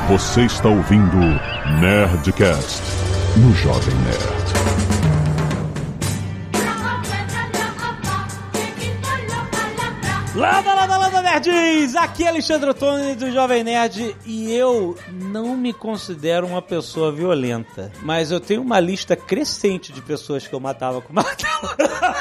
Você está ouvindo Nerdcast no Jovem Nerd. Landa, nerds! Aqui é Alexandre Ottoni do Jovem Nerd e eu não me considero uma pessoa violenta, mas eu tenho uma lista crescente de pessoas que eu matava com martelo.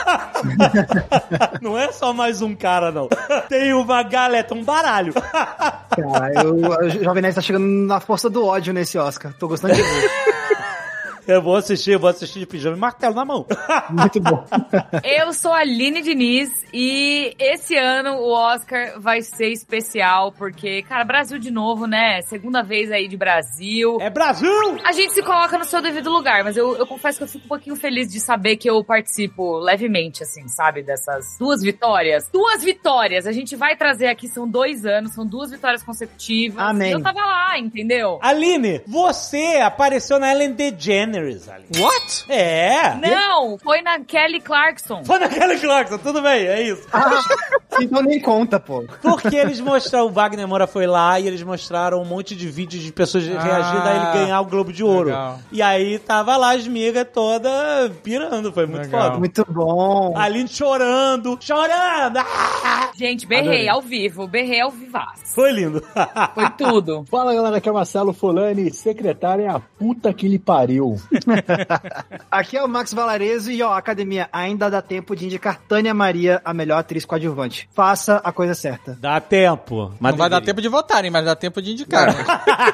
Não é só mais um cara, não. Tem uma galera, um baralho. Cara, o Jovem Nerd tá chegando na força do ódio nesse Oscar. Tô gostando de ver. Eu vou assistir de pijama e martelo na mão. Muito bom. Eu sou a Aline Diniz e esse ano o Oscar vai ser especial porque, cara, Brasil de novo, né? Segunda vez aí de Brasil. É Brasil! A gente se coloca no seu devido lugar, mas eu confesso que eu fico um pouquinho feliz de saber que eu participo levemente, assim, sabe? Dessas duas vitórias. Duas vitórias! A gente vai trazer aqui, são 2 anos, são 2 vitórias consecutivas. Amém. E eu tava lá, entendeu? Aline, você apareceu na Ellen DeGeneres. What? É. Não, foi na Kelly Clarkson. Foi na Kelly Clarkson, tudo bem, é isso. Então nem conta, pô. Porque eles mostraram, o Wagner Moura foi lá e eles mostraram um monte de vídeos de pessoas reagindo a ele ganhar o Globo de Ouro. Legal. E aí tava lá as migas toda pirando, foi muito Legal. foda. Muito bom. A Aline chorando. Ah! Gente, berrei ao vivo, berrei ao vivaço. Foi lindo. Foi tudo. Fala galera, aqui é o Marcelo Folani, secretária é a puta que lhe pariu. Aqui é o Max Valarezo e, ó, academia, ainda dá tempo de indicar Tânia Maria a melhor atriz coadjuvante. Faça a coisa certa. Dá tempo. Mas Não vai dar tempo de votarem, mas dá tempo de indicar. Né?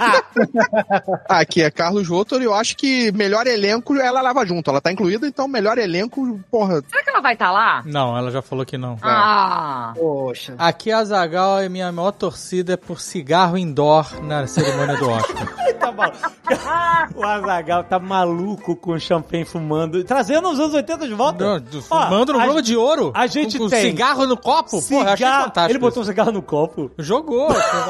Aqui é Carlos Rotor e eu acho que melhor elenco ela leva junto. Ela tá incluída, então melhor elenco, porra. Será que ela vai estar lá? Não, ela já falou que não. Ah! Poxa. Aqui a Azaghal e minha maior torcida é por cigarro indoor na cerimônia do Oscar. tá bom. O Azaghal tá maluco com champanhe fumando. Trazendo os anos 80 de volta. Fumando no Globo de Ouro. A gente com tem cigarro no copo. Porra, eu achei fantástico. Ele botou um cigarro no copo. Jogou.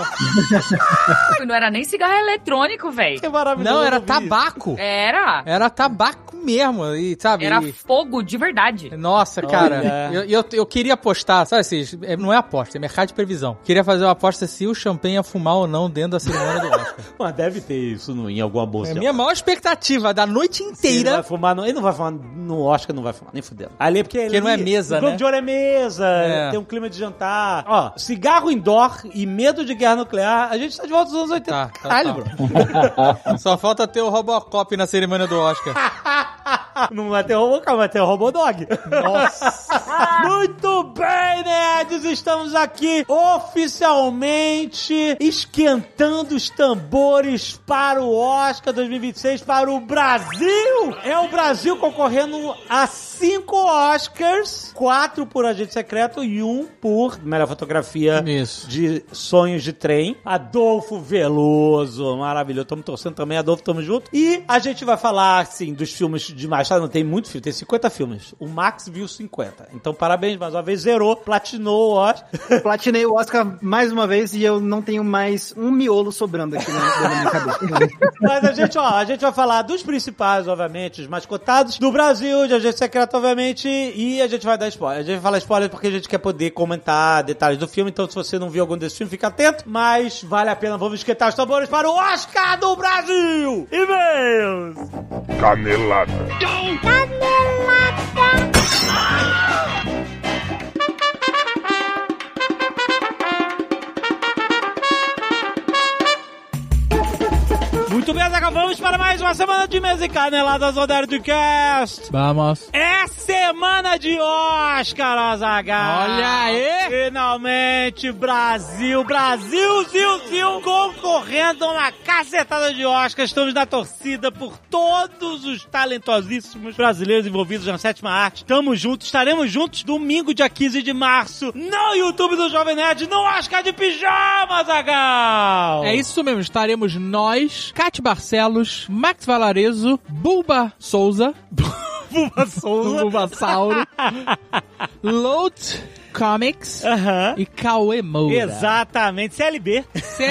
Não era nem cigarro eletrônico, velho. Que maravilhoso. Não, era tabaco. Era Tabaco mesmo. E, sabe? Era fogo de verdade. Nossa, cara. Eu queria apostar, sabe assim, não é aposta, é mercado de previsão. Queria fazer uma aposta se o champanhe ia fumar ou não dentro da cerimônia do Oscar. Mas deve ter isso em alguma bolsa. É a minha maior expectativa da noite inteira. Ele vai fumar, ele não vai fumar no Oscar, não vai fumar, nem fudendo. Ali é porque não é mesa, o Globo né? de Ouro é mesa, tem um clima de jantar. Ó, cigarro indoor e medo de guerra nuclear, a gente tá de volta dos anos 80. Caralho, bro. Só falta ter o Robocop na cerimônia do Oscar. Não vai ter Robocop, vai ter o Robodog. Nossa. Muito bem, nerds, estamos aqui oficialmente esquentando os tambores para o Oscar 2026 para o Brasil. É o Brasil concorrendo a 5 Oscars, 4 por Agente Secreto e 1 por melhor fotografia de Sonhos de Trem. Adolfo Veloso, maravilhoso. Estamos torcendo também, Adolfo, estamos juntos. E a gente vai falar, assim, dos filmes de mais. Não tem muito filme, tem 50 filmes. O Max viu 50. Então, parabéns, mais uma vez, zerou, platinou o Oscar. Platinei o Oscar mais uma vez e eu não tenho mais um miolo sobrando aqui na minha cabeça. Mas a gente vai falar dos principais, obviamente, os mais cotados do Brasil, de Agente Secreto, obviamente, e a gente vai dar spoiler. A gente vai falar spoiler porque a gente quer poder comentar detalhes do filme, então se você não viu algum desses filmes, fica atento, mas vale a pena, vamos esquentar os tambores para o Oscar do Brasil! E-mails! Canelada. Muito bem, acabamos para mais uma semana de mesa e caneladas do Nerdcast. Vamos. É semana de Oscar, Azaghal. Olha aí. Finalmente, Brasil, Zil, concorrendo a uma cacetada de Oscar. Estamos na torcida por todos os talentosíssimos brasileiros envolvidos na sétima arte. Tamo juntos, estaremos juntos domingo, dia 15 de março, no YouTube do Jovem Nerd, no Oscar de Pijama, Azaghal. É isso mesmo, estaremos nós, Cate Barcelos, Max Valarezo, Bulba Souza, Bulba Sauro, Load Comics e Cauê Moura. Exatamente, CLB.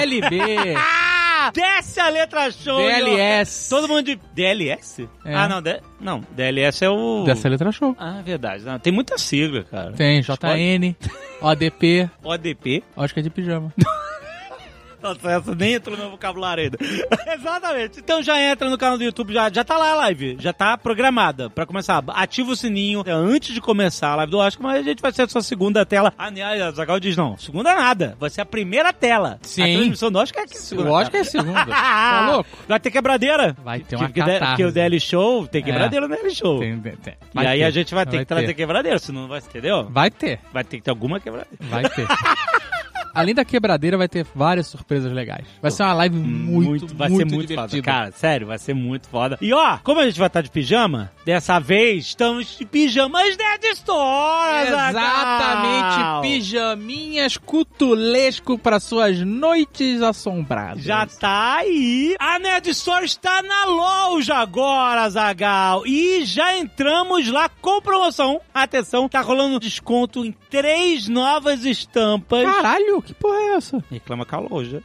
Desce a letra show. DLS. Todo mundo de... DLS? É. Ah, não, DLS é o... Desce a letra show. Ah, verdade. Não, tem muita sigla, cara. Tem JN, ODP, ODP. Oscar de Pijama. Nossa, essa nem entrou no meu vocabulário ainda. Exatamente. Então já entra no canal do YouTube, já tá lá a live, já tá programada pra começar. Ativa o sininho antes de começar a live do Oscar, mas a gente vai ser a sua segunda tela. A Zagal diz, não, segunda nada, vai ser a primeira tela. Sim. A transmissão do Oscar é que segunda. O Oscar é segunda. Tá louco? Vai ter quebradeira. Vai ter uma Porque catarse. o DL Show, tem quebradeira no DL Show. Tem. E aí a gente vai ter que trazer quebradeira, senão não vai, entendeu? Vai ter. Vai ter que ter alguma quebradeira. Vai ter. Além da quebradeira, vai ter várias surpresas legais. Vai ser uma live muito divertida. Foda. Cara, sério, vai ser muito foda. E ó, como a gente vai estar de pijama, dessa vez estamos de pijamas Nerd Store. Exatamente, pijaminhas cutulesco para suas noites assombradas. Já tá aí. A Nerd Store está na loja agora, Zagal. E já entramos lá com promoção. Atenção, tá rolando desconto em 3 novas estampas. Caralho, que porra é essa? Reclama com a loja.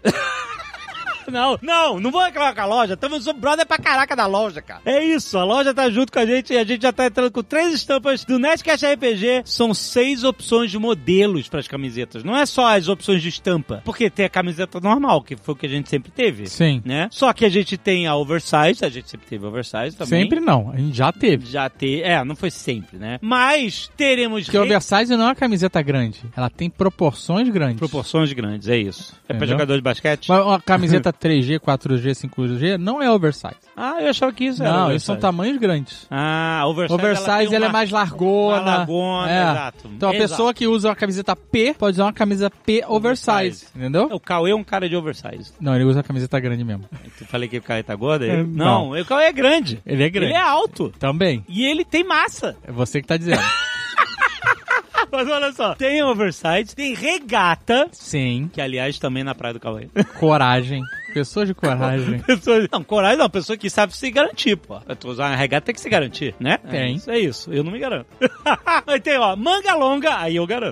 Não vou reclamar com a loja. Estamos brother pra caraca da loja, cara. É isso, a loja tá junto com a gente e a gente já tá entrando com 3 estampas do Nerdcast RPG. São 6 opções de modelos pras camisetas. Não é só as opções de estampa. Porque tem a camiseta normal, que foi o que a gente sempre teve. Sim. Né? Só que a gente tem a oversize, a gente sempre teve oversize também. Sempre não, a gente já teve. Não foi sempre, né? Mas teremos... Porque oversize não é uma camiseta grande. Ela tem proporções grandes. Proporções grandes, é isso. É pra Entendeu? jogador de basquete? Mas uma camiseta 3G, 4G, 5G não é oversize. Ah, eu achava que isso era Não, oversize. eles são tamanhos grandes. Ah, oversize Oversize ela é mais largona. Exato. Então a pessoa que usa uma camiseta P pode usar uma camisa P oversize. Entendeu? O Cauê é um cara de oversize. Não, ele usa a camiseta grande mesmo. Eu falei que o Cauê tá gordo? Não. O Cauê é grande. Ele é grande. Ele é alto. Também. E ele tem massa. É você que tá dizendo. Mas olha só, tem oversize, tem regata. Sim. Que, aliás, também na praia do Cauê. Coragem. Pessoa de coragem. Não, coragem não. Pessoa que sabe se garantir, pô. Eu tô usando a regata, tem que se garantir, né? Tem. É isso. Eu não me garanto. Aí tem, ó, manga longa. Aí eu garanto.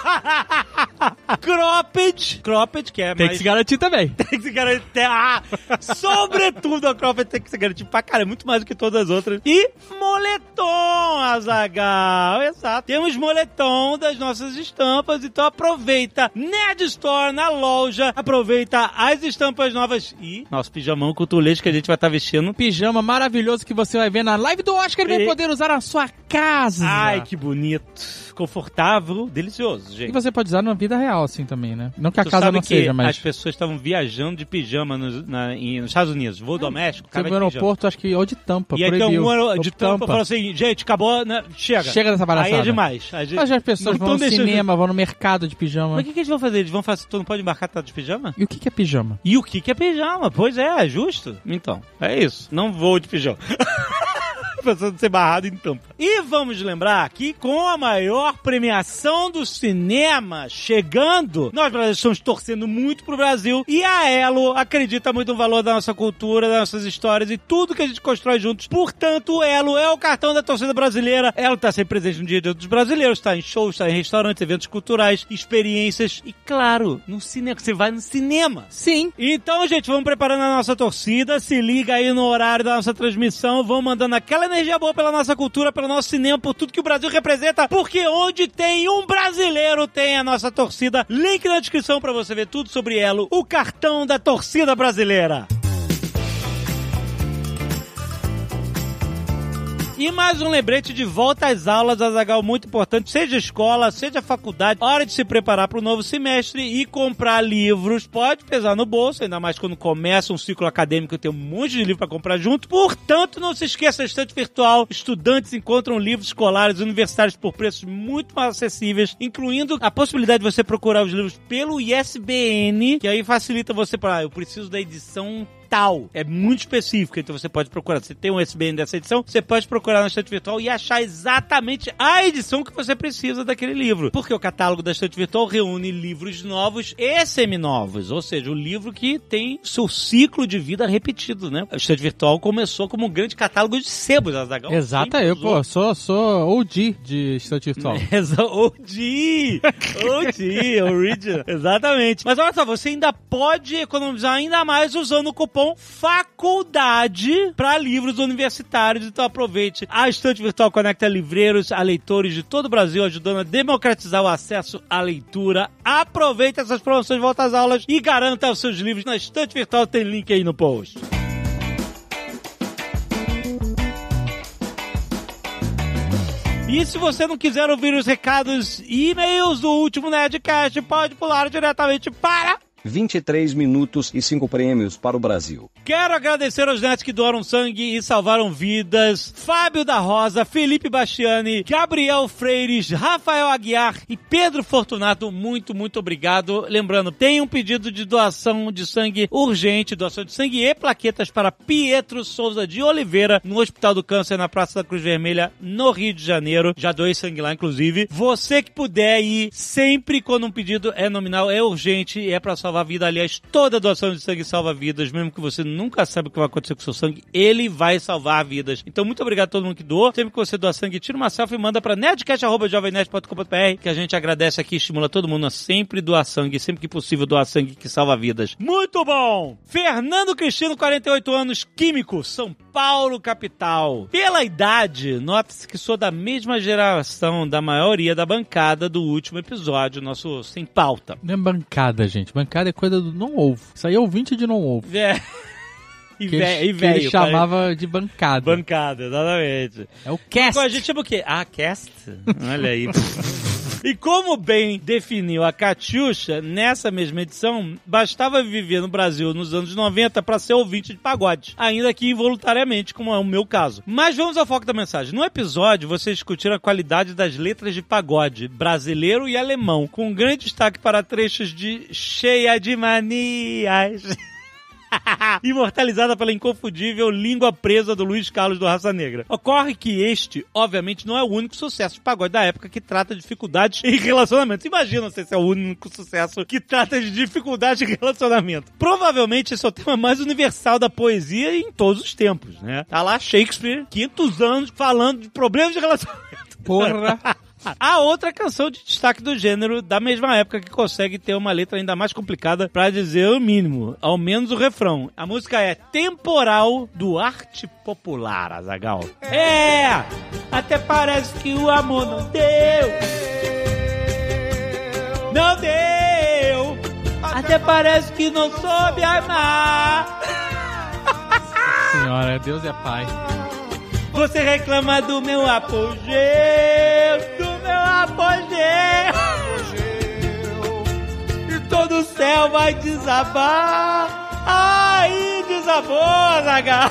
Cropped, que é Tem mais... que se garantir também. Tem que se garantir. Sobretudo a cropped tem que se garantir pra cara. É muito mais do que todas as outras. E moletom, Azaghal. Exato. Temos moletom das nossas estampas. Então aproveita. Nerd Store na loja. Aproveita as estampas novas e nosso pijamão cutulesco que a gente vai estar vestindo. Um pijama maravilhoso que você vai ver na live do Oscar e vai poder usar na sua casa. Ai, que bonito. Confortável, delicioso, gente. E você pode usar na vida real, assim, também, né? Não que a Tu casa sabe não que seja, mas... as pessoas estavam viajando de pijama nos Estados Unidos. Voo doméstico, Você no aeroporto, acho que ou de Tampa, e aí tem proibiu. de Tampa falou assim, gente, acabou, né? Chega dessa palhaçada. Aí é demais. Mas as pessoas vão no cinema, vão no mercado de pijama. Mas o que eles vão fazer? Eles vão fazer, tu não pode embarcar tá de pijama? E o que é pijama? E o que é pijama? Pois é justo. Então, é isso. Não vou de pijama. Pensando em ser barrado em Tampa. E vamos lembrar que com a maior premiação do cinema chegando, nós brasileiros estamos torcendo muito pro Brasil e a Elo acredita muito no valor da nossa cultura, das nossas histórias e tudo que a gente constrói juntos. Portanto, o Elo é o cartão da torcida brasileira. Elo tá sempre presente no dia a dia dos brasileiros, tá em shows, tá em restaurantes, eventos culturais, experiências e, claro, no cinema. Você vai no cinema. Sim. Então, gente, vamos preparando a nossa torcida. Se liga aí no horário da nossa transmissão. Vamos mandando aquela energia boa pela nossa cultura, pelo nosso cinema, por tudo que o Brasil representa, porque onde tem um brasileiro, tem a nossa torcida. Link na descrição pra você ver tudo sobre Elo, o cartão da torcida brasileira. E mais um lembrete de volta às aulas, Azaghal, muito importante, seja escola, seja faculdade, hora de se preparar para o novo semestre e comprar livros. Pode pesar no bolso, ainda mais quando começa um ciclo acadêmico, tem um monte de livro para comprar junto. Portanto, não se esqueça, estante virtual, estudantes encontram livros escolares e universitários por preços muito mais acessíveis, incluindo a possibilidade de você procurar os livros pelo ISBN, que aí facilita você para, eu preciso da edição tal. É muito específico, então você pode procurar. Você tem um ISBN dessa edição, você pode procurar na estante virtual e achar exatamente a edição que você precisa daquele livro. Porque o catálogo da estante virtual reúne livros novos e seminovos, ou seja, o livro que tem seu ciclo de vida repetido, né? A estante virtual começou como um grande catálogo de sebos, Azaghal. Exato, eu, pô, sou OG de estante virtual. OG, original. Exatamente. Mas olha só, você ainda pode economizar ainda mais usando o cupom com faculdade para livros universitários. Então aproveite. A Estante Virtual conecta livreiros a leitores de todo o Brasil, ajudando a democratizar o acesso à leitura. Aproveite essas promoções, volta às aulas e garanta os seus livros na Estante Virtual. Tem link aí no post. E se você não quiser ouvir os recados e e-mails do último Nerdcast, pode pular diretamente para 23 minutos e 5 prêmios para o Brasil. Quero agradecer aos nerds que doaram sangue e salvaram vidas. Fábio da Rosa, Felipe Bastiani, Gabriel Freires, Rafael Aguiar e Pedro Fortunato. Muito, muito obrigado. Lembrando, tem um pedido de doação de sangue urgente, doação de sangue e plaquetas para Pietro Souza de Oliveira, no Hospital do Câncer, na Praça da Cruz Vermelha, no Rio de Janeiro. Já doei sangue lá, inclusive. Você que puder ir, sempre quando um pedido é nominal, é urgente e é para salvar a vida. Aliás, toda doação de sangue salva vidas, mesmo que você nunca saiba o que vai acontecer com o seu sangue, ele vai salvar vidas. Então, muito obrigado a todo mundo que doou. Sempre que você doa sangue, tira uma selfie e manda pra nerdcast@jovemnerd.com.br, que a gente agradece aqui e estimula todo mundo a sempre doar sangue, sempre que possível doar sangue que salva vidas. Muito bom! Fernando Cristino, 48 anos, químico, São Paulo, capital. Pela idade, nota-se que sou da mesma geração da maioria da bancada do último episódio, nosso Sem Pauta. Não é bancada, gente. Bancada é coisa do não ovo. Isso aí é ouvinte de não ovo. É. E velho. Ele chamava de bancada. Bancada, exatamente. É o cast. A gente chama o quê? Ah, cast? Olha aí. E como bem definiu a Catiuxa, nessa mesma edição, bastava viver no Brasil nos anos 90 para ser ouvinte de pagode, ainda que involuntariamente, como é o meu caso. Mas vamos ao foco da mensagem. No episódio, vocês discutiram a qualidade das letras de pagode, brasileiro e alemão, com grande destaque para trechos de Cheia de Manias. Imortalizada pela inconfundível Língua Presa do Luiz Carlos do Raça Negra. Ocorre que este, obviamente, não é o único sucesso de pagode da época que trata de dificuldades em relacionamento. Imagina se esse é o único sucesso que trata de dificuldades em relacionamento. Provavelmente esse é o tema mais universal da poesia em todos os tempos, né? Tá lá Shakespeare, 500 anos, falando de problemas de relacionamento. Porra! A outra canção de destaque do gênero da mesma época que consegue ter uma letra ainda mais complicada pra dizer o mínimo, ao menos o refrão. A música é Temporal, do Arte Popular, Azaghal. É! Até parece que o amor não deu. Não deu! Até parece que não soube amar. Senhora, Deus é pai. Você reclama do meu apogeu, do meu apogeu, e todo o céu vai desabar. Aí desabou, Azaghal.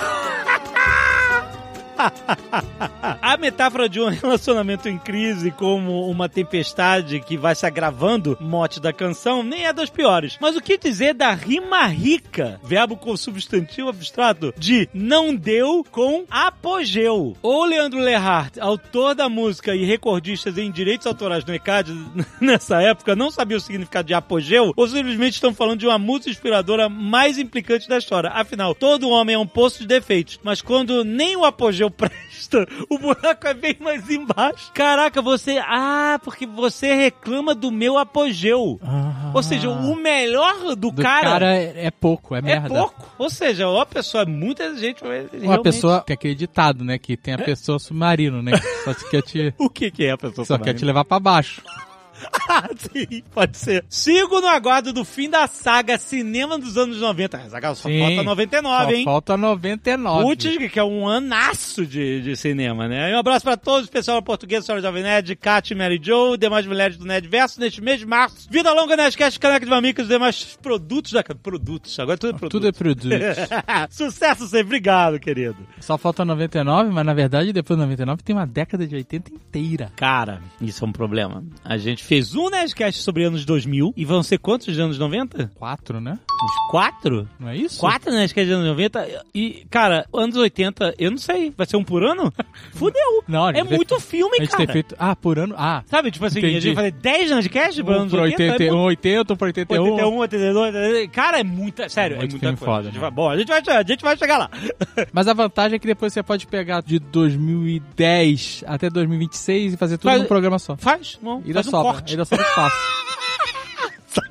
A metáfora de um relacionamento em crise como uma tempestade que vai se agravando, mote da canção, nem é das piores. Mas o que dizer da rima rica, verbo com substantivo abstrato, de não deu com apogeu? Ou Leandro Lehardt, autor da música e recordistas em direitos autorais no ECAD nessa época, não sabia o significado de apogeu, ou simplesmente estão falando de uma música inspiradora mais implicante da história. Afinal, todo homem é um poço de defeitos, mas quando nem o apogeu presta, o buraco é bem mais embaixo. Caraca, você... Ah, porque você reclama do meu apogeu. Ou seja, o melhor do cara é pouco, é merda. É pouco. Ou seja, ou a pessoa é muito exigente, ou realmente... Uma pessoa... Tem aquele ditado, né? Que tem a pessoa submarino, né? Que só quer te... O que é a pessoa só quer te levar pra baixo. Ah, sim, pode ser. Sigo no aguardo do fim da saga cinema dos anos 90. Zaghal, só falta 99, hein? Só falta 99. Putz, que é um anaço de cinema, né? E um abraço pra todos, especial para português, senhora Jovem Nerd, Kat, Mary Jo, demais mulheres do Nerdverso, neste mês de março. Vida longa, Nerdcast, Caneca de Mamicas, demais produtos da... Produtos, agora tudo é produto. Tudo é produto. Sucesso sempre, obrigado, querido. Só falta 99, mas na verdade, depois de 99, tem uma década de 80 inteira. Cara, isso é um problema. A gente fez um Nerdcast sobre anos 2000 e vão ser quantos de anos 90? 4, né? Uns 4? Não é isso? 4 Nerdcasts de anos 90 e, cara, anos 80, eu não sei, vai ser um por ano? Fudeu! Não, é muito filme, cara. A gente cara. Tem feito... Ah, por ano? Ah. Sabe, tipo assim, entendi. A gente vai fazer 10 Nerdcasts para anos 80? 81, 80, por 81. 81, 82, cara, é muita... Sério, é muita coisa. Foda, né? Bom, a gente vai chegar lá. Mas a vantagem é que depois você pode pegar de 2010 até 2026 e fazer tudo num programa só. Faz, não. Ainda faz um sobra, corte. ainda sobra espaço.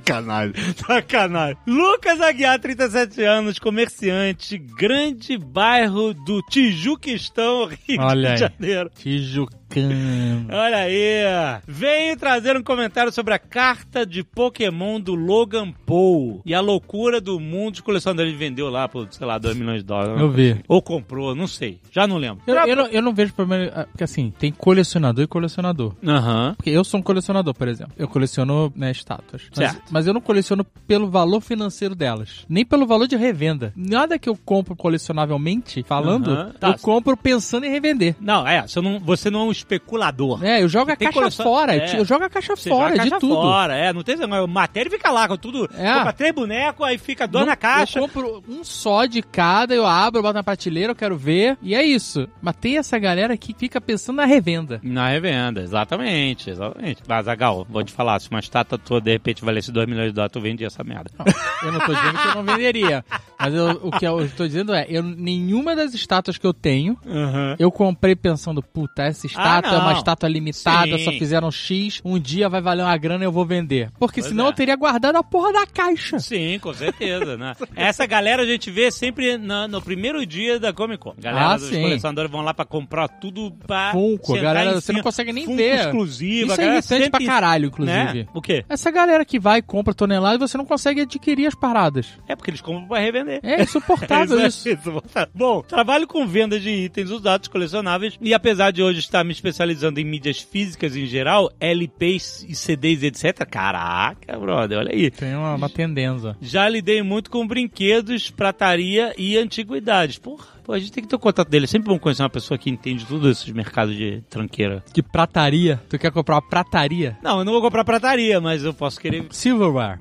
Sacanagem. Lucas Aguiar, 37 anos, comerciante, grande bairro do Tijuquistão, Rio de Janeiro. Tijucano. Olha aí. Veio trazer um comentário sobre a carta de Pokémon do Logan Paul e a loucura do mundo de colecionador. Ele vendeu lá por, sei lá, $2 milhões. Eu vi. Ou comprou, não sei. Já não lembro. Eu não vejo problema, porque assim, tem colecionador e colecionador. Aham. Porque eu sou um colecionador, por exemplo. Eu coleciono, né, estátuas. Mas eu não coleciono pelo valor financeiro delas. Nem pelo valor de revenda. Nada que eu compro colecionavelmente, falando, eu compro pensando em revender. Não, você não é um especulador. Eu jogo a caixa fora. Eu jogo a caixa fora de tudo. Fora, não tem matéria fica lá com tudo. Compra 3 bonecos, aí fica dois na caixa. Eu compro um só de cada, eu abro, eu boto na prateleira, eu quero ver. E é isso. Mas tem essa galera que fica pensando na revenda. Na revenda, exatamente. Mas, Agal, vou te falar, se uma estátua toda de repente valesse $2 milhões, tu vendia essa merda. Não, eu não tô dizendo que eu não venderia. Mas o que eu tô dizendo é, nenhuma das estátuas que eu tenho, eu comprei pensando, puta, essa estátua é uma estátua limitada, só fizeram X, um dia vai valer uma grana e eu vou vender. Porque senão eu teria guardado a porra da caixa. Sim, com certeza, né? Essa galera a gente vê sempre no primeiro dia da Comic Con. Galera dos colecionadores vão lá pra comprar tudo pra Funko, galera, você não consegue nem ver. Exclusiva. Isso é irritante pra caralho, inclusive. Né? O quê? Essa galera que vai e compra tonelada e você não consegue adquirir as paradas. É porque eles compram pra revender. É insuportável isso. Bom, trabalho com vendas de itens usados colecionáveis e apesar de hoje estar me especializando em mídias físicas em geral, LPs e CDs, etc. Caraca, brother, olha aí. Tem uma tendência. Já lidei muito com brinquedos, prataria e antiguidades. Porra. Pô, a gente tem que ter o contato dele. É sempre bom conhecer uma pessoa que entende tudo esses mercados de tranqueira. De prataria? Tu quer comprar uma prataria? Não, eu não vou comprar prataria, mas eu posso querer... Silverware.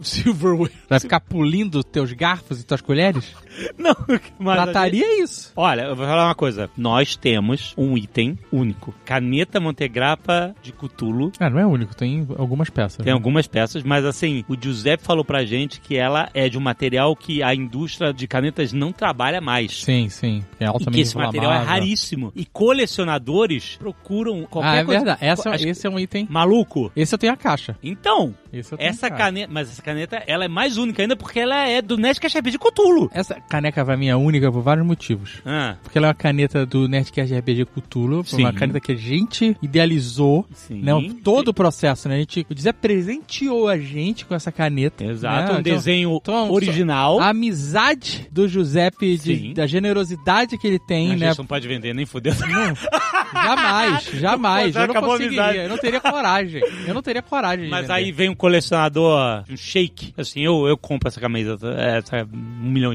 Vai ficar pulindo teus garfos e tuas colheres? Não, mas... Prataria é isso. Olha, eu vou falar uma coisa. Nós temos um item único. Caneta Montegrappa de Cthulhu. Não é único. Tem algumas peças. Tem algumas peças, mas assim, o Giuseppe falou pra gente que ela é de um material que a indústria de canetas não trabalha mais. Sim. É altamente e que esse material é raríssimo. E colecionadores procuram qualquer coisa. É verdade. Esse é um item... Maluco. Esse eu tenho a caixa. Então, essa caneta... Mas essa caneta, ela é mais única ainda porque ela é do Nerdcast RPG Cthulhu. Essa caneca pra mim é única por vários motivos. Porque ela é uma caneta do Nerdcast RPG Cthulhu. Foi uma caneta que a gente idealizou. Né, todo o processo, né? O Giuseppe presenteou a gente com essa caneta. Exato. Né? Desenho original. A amizade do Giuseppe, da generosidade que ele tem, né? A gente não pode vender nem foder. Jamais. Eu não conseguiria. Eu não teria coragem. Mas aí vem um colecionador, um shake. Assim, eu compro essa camisa. Essa é $1 milhão.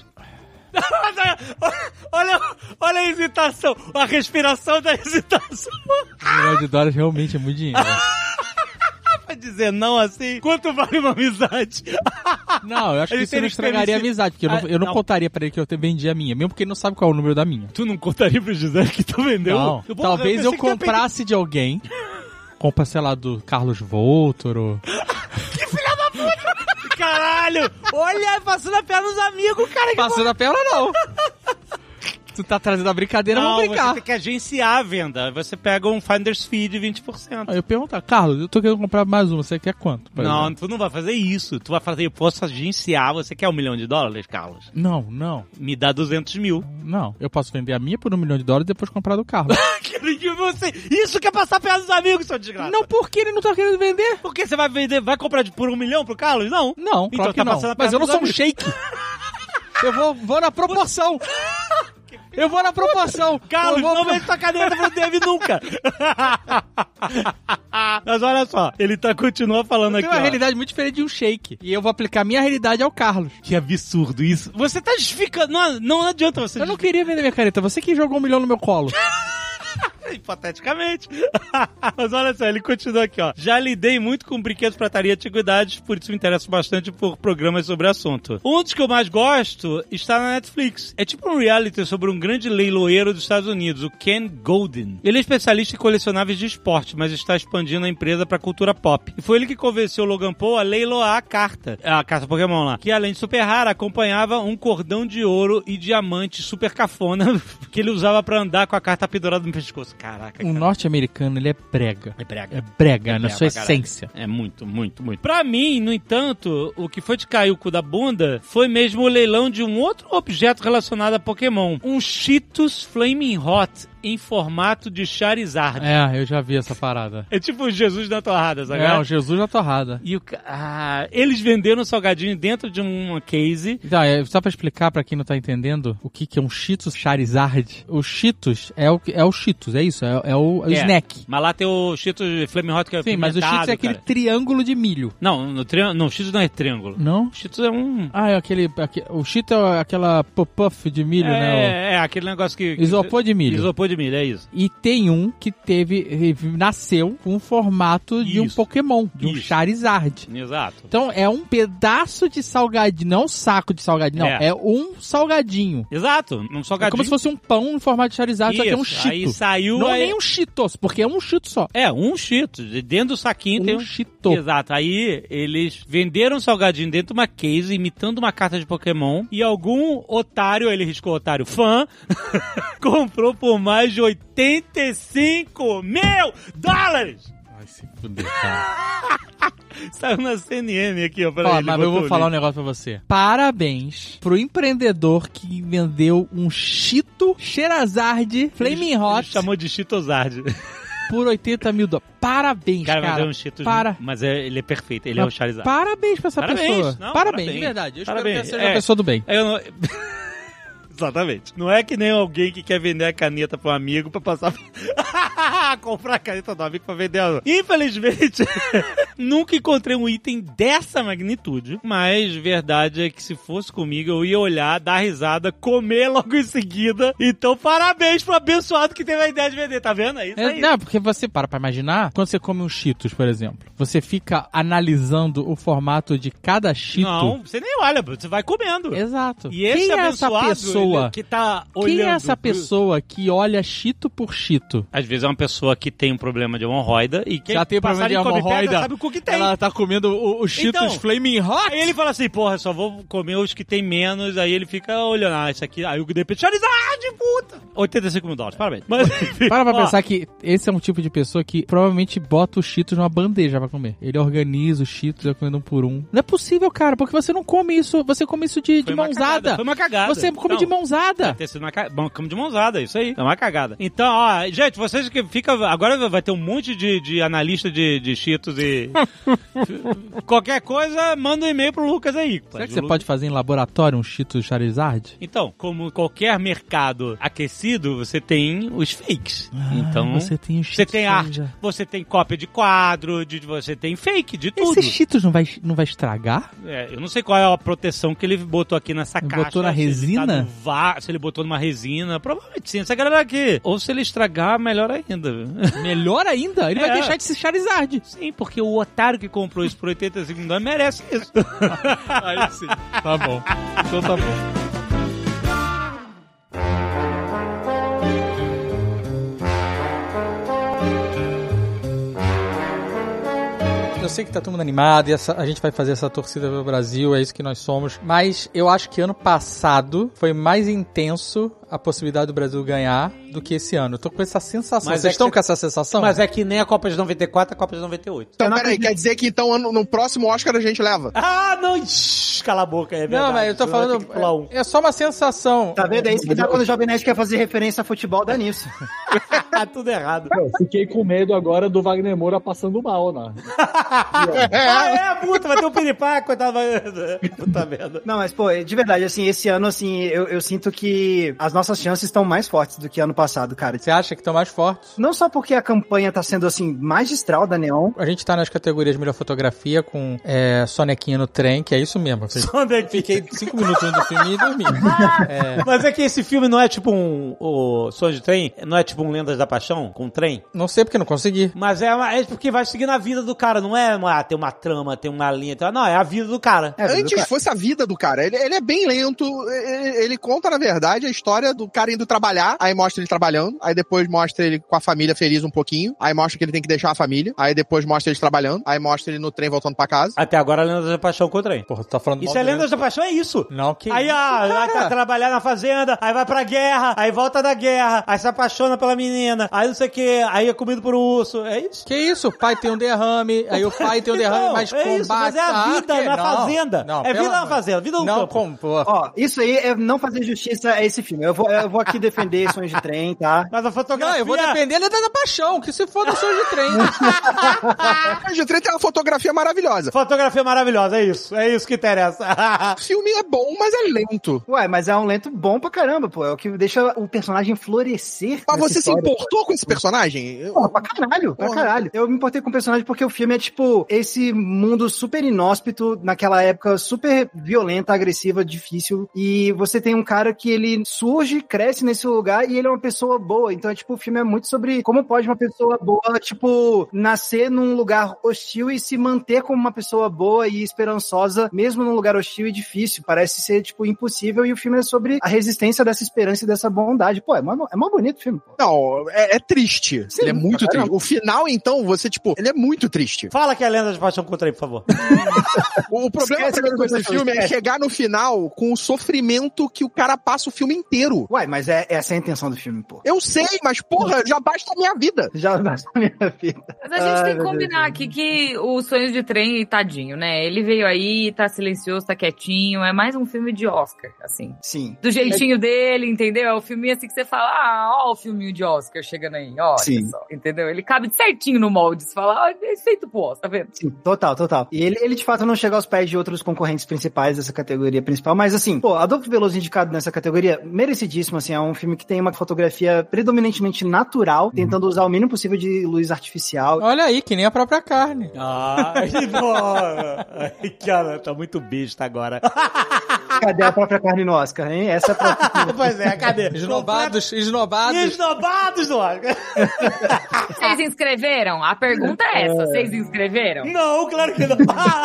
Olha a hesitação. A respiração da hesitação. $1 milhão realmente é muito dinheiro. Pra dizer não assim, quanto vale uma amizade? Não, eu acho que isso não estragaria a amizade, porque eu não contaria pra ele que eu vendi a minha, mesmo porque ele não sabe qual é o número da minha. Tu não contaria pro José que tu vendeu? Não, talvez eu comprasse de alguém, compra, sei lá, do Carlos Voltor ou... Que filha da puta! Caralho! Olha, passando a perna nos amigos, cara. Passando a perna não. Tu tá trazendo a brincadeira, vamos brincar. Você tem que agenciar a venda. Você pega um Finder's Fee de 20%. Aí eu pergunto, Carlos, eu tô querendo comprar mais uma, você quer quanto? Não, tu não vai fazer isso. Tu vai fazer, eu posso agenciar, você quer $1 milhão, Carlos? Não. Me dá 200 mil. Não, eu posso vender a minha por $1 milhão e depois comprar do Carlos. Isso que é passar perto dos amigos, seu desgraça. Não, por que ele não tá querendo vender? Porque você vai vender, vai comprar por $1 milhão pro Carlos? Não. Não, então claro que não. Mas eu não sou um shake. Eu vou na proporção. Eu vou na proporção. Carlos, não vende tua caneta pro Dave nunca. Mas olha só, ele continua falando aqui. Tem uma realidade muito diferente de um shake. E eu vou aplicar a minha realidade ao Carlos. Que absurdo isso. Você tá justificando. Não adianta você. Eu não queria vender minha caneta. Você que jogou $1 milhão no meu colo. Hipoteticamente. Mas olha só, ele continua aqui, ó. Já lidei muito com brinquedos, prataria e antiguidades, por isso me interesso bastante por programas sobre o assunto. Um dos que eu mais gosto está na Netflix. É tipo um reality sobre um grande leiloeiro dos Estados Unidos, o Ken Golden. Ele é especialista em colecionáveis de esporte, mas está expandindo a empresa para cultura pop. E foi ele que convenceu o Logan Paul a leiloar a carta Pokémon lá, que além de super rara, acompanhava um cordão de ouro e diamante super cafona que ele usava para andar com a carta pendurada no pescoço. Caraca, O norte-americano, ele é brega. É brega. É brega, na brega sua pra caralho. essência. É muito, muito, muito. Pra mim, no entanto, o que foi de cair o cu da bunda foi mesmo o leilão de um outro objeto relacionado a Pokémon. Um Cheetos Flaming Hot em formato de Charizard. É, eu já vi essa parada. É tipo o Jesus da torrada, sabe? É, o Jesus da torrada. E eles venderam o salgadinho dentro de uma case. Então, só pra explicar pra quem não tá entendendo o que é um Cheetos Charizard. O Cheetos é o Cheetos, é isso? É o snack. Mas lá tem o Cheetos Flaming Hot que é Sim, mas o Cheetos é aquele triângulo de milho. Não, o Cheetos não é triângulo. Não? O Cheetos é um... Ah, o Cheetos é aquela puff de milho, né? É, aquele negócio que... Isopor de milho. Isopor de milho, é isso. E tem um que nasceu com o formato de um Pokémon, de um Charizard. Exato. Então é um pedaço de salgadinho, não um saco de salgadinho, não, é um salgadinho. Exato, um salgadinho. É como se fosse um pão em formato de Charizard, só que é um Cheeto. Aí saiu... Não é nem um Cheetos, porque é um Cheeto só. É, um Cheetos. Dentro do saquinho tem um Cheeto. Exato. Aí eles venderam um salgadinho dentro de uma case, imitando uma carta de Pokémon, e algum otário, ele riscou otário fã, comprou por mais de $85 mil! Vai se fuder, cara. Saiu na CNN aqui, ó. Mas eu vou falar um negócio pra você. Parabéns pro empreendedor que vendeu um Cheeto Charizard Flaming Hot. Ele chamou de Cheetosard. Por $80 mil. Parabéns, cara. Mas é um Cheetos, mas ele é perfeito, ele é o Charizard. Parabéns pra essa pessoa. Não, parabéns, de verdade. Eu espero que ela seja uma pessoa do bem. Eu não... Exatamente. Não é que nem alguém que quer vender a caneta pra um amigo pra passar... comprar a caneta do amigo pra vender. Infelizmente, nunca encontrei um item dessa magnitude, mas verdade é que se fosse comigo, eu ia olhar, dar risada, comer logo em seguida. Então, parabéns pro abençoado que teve a ideia de vender, tá vendo? É isso aí. Não, porque você para pra imaginar, quando você come um Cheetos, por exemplo, você fica analisando o formato de cada Cheeto. Não, você nem olha, você vai comendo. Exato. E esse Quem é essa pessoa que tá olhando? Quem é essa pessoa que olha Cheeto por Cheeto? Às vezes é uma pessoa que tem um problema de hemorroida e que já tem problema de hemorroida, sabe o que tem. Ela tá comendo o Cheetos então, Flaming Hot. Aí ele fala assim, porra, só vou comer os que tem menos. Aí ele fica olhando, isso aqui, aí o de repente, Charizard, puta! $85 mil, parabéns. Mas, para pra pensar que esse é um tipo de pessoa que provavelmente bota os Cheetos numa bandeja pra comer. Ele organiza os Cheetos, vai comendo um por um. Não é possível, cara, porque você não come isso, você come isso de mãozada. Foi uma cagada. Você come de mãozada. Come de mãozada, isso aí. É uma cagada. Então, ó, gente, vocês que fica... Agora vai ter um monte de analista de Cheetos e... Qualquer coisa, manda um e-mail pro Lucas aí. Será que você pode fazer em laboratório um Cheetos Charizard? Então, como qualquer mercado aquecido, você tem os fakes. Então, você tem os Cheetos. Você tem arte, você tem cópia de quadro, você tem fake, de tudo. Esse Cheetos não vai estragar? Eu não sei qual é a proteção que ele botou aqui nessa caixa. Botou na resina? Se ele botou numa resina, provavelmente sim. Essa galera aqui. Ou se ele estragar, melhor ainda. Melhor ainda? Ele vai deixar de ser Charizard. Sim, porque o otário que comprou isso por $85 merece isso. Aí sim. Tá bom. Então tá bom. Eu sei que tá todo mundo animado e a gente vai fazer essa torcida pelo Brasil, é isso que nós somos. Mas eu acho que ano passado foi mais intenso a possibilidade do Brasil ganhar do que esse ano. Eu tô com essa sensação. Vocês estão com essa sensação? Mas é que nem a Copa de 94, a Copa de 98. Então, peraí, quer dizer que então no próximo Oscar a gente leva? Ah, não! Cala a boca, é verdade. Não, mas eu tô falando... É só uma sensação. Tá vendo? É isso que dá quando o Jovem Nerd quer fazer referência a futebol, dá nisso. Tudo errado. Eu fiquei com medo agora do Wagner Moura passando mal, né? Puta, vai ter um piripaque, coitado. Puta merda. Não, mas, pô, de verdade, assim, esse ano, assim, eu sinto que as nossas chances estão mais fortes do que ano passado, cara. Você acha que estão mais fortes? Não só porque a campanha tá sendo, assim, magistral da Neon. A gente tá nas categorias de melhor fotografia com Sonequinha no trem, que é isso mesmo. Fiquei 5 minutos vendo o filme e dormi. Mas é que esse filme não é tipo o Sonho de Trem? Não é tipo um Lendas da Paixão com um trem? Não sei porque não consegui. Mas é porque vai seguir na vida do cara, não é tem uma trama, tem uma linha, não, é a vida do cara. Antes fosse a vida do cara. Ele é bem lento, ele conta, na verdade, a história do cara indo trabalhar, aí mostra ele trabalhando, aí depois mostra ele com a família feliz um pouquinho, aí mostra que ele tem que deixar a família, aí depois mostra ele trabalhando, aí mostra ele no trem voltando pra casa. Até agora, Lendas da Paixão com o trem. Porra, tu tá falando isso é Lendas da Paixão, é isso. Não, que aí, isso, vai trabalhar na fazenda, aí vai pra guerra, aí volta da guerra, aí se apaixona pela menina, hiena, aí não sei o que, aí é comido por um urso, é isso? Que isso? O pai tem um derrame, aí o pai tem um derrame, Não, mas é combate... isso, mas é a vida na fazenda. Não, é vida na fazenda, vida no campo. Ó, isso aí é não fazer justiça a esse filme. Eu vou aqui defender Sonhos de Trem, tá? Mas a fotografia... Não, eu vou defender ele da paixão, que se for do Sonhos de Trem. Sonhos de Trem tem uma fotografia maravilhosa. Fotografia maravilhosa, é isso que interessa. O filme é bom, mas é lento. Ué, mas é um lento bom pra caramba, pô. É o que deixa o personagem florescer. Mas você história, se importou com esse personagem? Pô, pra caralho. Eu me importei com o personagem porque o filme é, tipo, esse mundo super inóspito, naquela época super violenta, agressiva, difícil, e você tem um cara que ele surge, cresce nesse lugar e ele é uma pessoa boa. Então, tipo, o filme é muito sobre como pode uma pessoa boa, tipo, nascer num lugar hostil e se manter como uma pessoa boa e esperançosa, mesmo num lugar hostil e difícil. Parece ser, tipo, impossível, e o filme é sobre a resistência dessa esperança e dessa bondade. Pô, é mó bonito o filme, pô. Não, é triste. Sim, ele é muito triste. O final, então, você, tipo, ele é muito triste. Fala que é a Lenda de Paixão Contra aí, por favor. O problema pra mim com esse filme é chegar no final com o sofrimento que o cara passa o filme inteiro. Uai, mas essa é a intenção do filme, pô. Eu sei, mas, porra, já basta a minha vida. Já basta a minha vida. Mas a gente tem que combinar aqui que o Sonhos de Trem, tadinho, né? Ele veio aí, tá silencioso, tá quietinho. É mais um filme de Oscar, assim. Sim. Do jeitinho dele, entendeu? É o filminho assim que você fala, ó o filminho de Oscar chegando aí, ó. Sim. Só, entendeu? Ele cabe certinho no molde. Você fala, é feito pro Oscar, tá vendo? Sim, total. E ele de fato não chega aos pés de outros concorrentes principais dessa categoria principal, mas assim, pô, Adolfo Veloso indicado nessa categoria, merecidíssimo, assim, é um filme que tem uma fotografia predominantemente natural, tentando usar o mínimo possível de luz artificial. Olha aí, que nem a própria carne. Ai, Ai, cara, tá muito besta agora. Cadê a própria carne no Oscar, hein? Essa é a própria... Pois é, cadê? Esnobados. Esnobados no Oscar. Vocês inscreveram? A pergunta é essa, vocês inscreveram? Não, claro que não.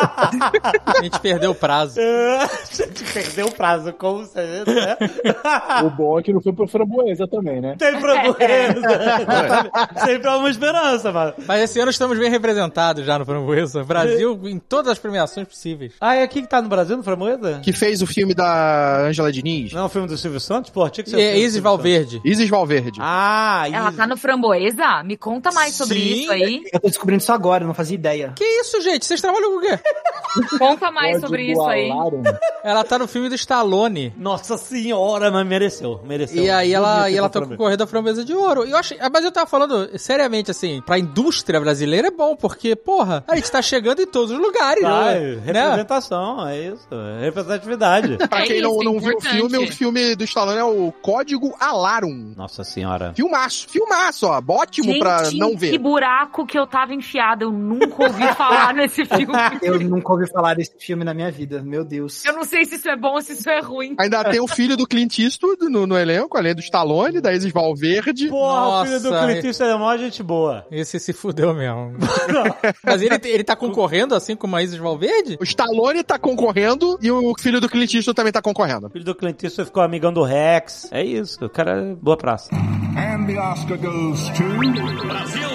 A gente perdeu o prazo. A gente perdeu o prazo, como você né? O bom é que não foi pro Framboesa também, né? Tem framboesa. Sempre há uma esperança, mano. Mas esse ano estamos bem representados já no Framboesa. Brasil em todas as premiações possíveis. Ah, é aqui que tá no Brasil, no Framboesa? Que fez o filme da Ângela Diniz. Não, o filme do Silvio Santos? Pô, tinha que ser. É Isis Valverde. Isis Valverde. Ah, Ela tá no Framboesa? Me conta mais sobre isso aí. Eu tô descobrindo isso agora, não fazia ideia. Que isso, gente? Vocês trabalham com o quê? Conta mais sobre isso aí. Ela tá no filme do Stallone. Nossa senhora, mas mereceu. E aí ela tá concorrendo à Framboesa de Ouro. E eu achei, mas eu tava falando seriamente, assim, pra indústria brasileira é bom, porque, porra, a gente tá chegando em todos os lugares, né? Representação, é isso. Representatividade. Pra quem não viu o filme do Stallone é o Código Alarum. Nossa senhora. Filmaço, ó. Ótimo. Gente, pra não ver. Que buraco que eu tava enfiada. Eu nunca ouvi falar nesse filme. Eu nunca ouvi falar desse filme na minha vida. Meu Deus. Eu não sei se isso é bom ou se isso é ruim. Ainda tem o filho do Clint Eastwood no elenco, além do Stallone, da Isis Valverde. Porra, o filho do Clint Eastwood é mó gente boa. Esse se fudeu mesmo. Mas ele tá concorrendo assim como a Isis Valverde? O Stallone tá concorrendo e o filho do Clint Eastwood também tá concorrendo. O filho do Clint Eastwood ficou amigão do Rex. É isso, o cara é boa praça. And the Oscar goes to... Brasil!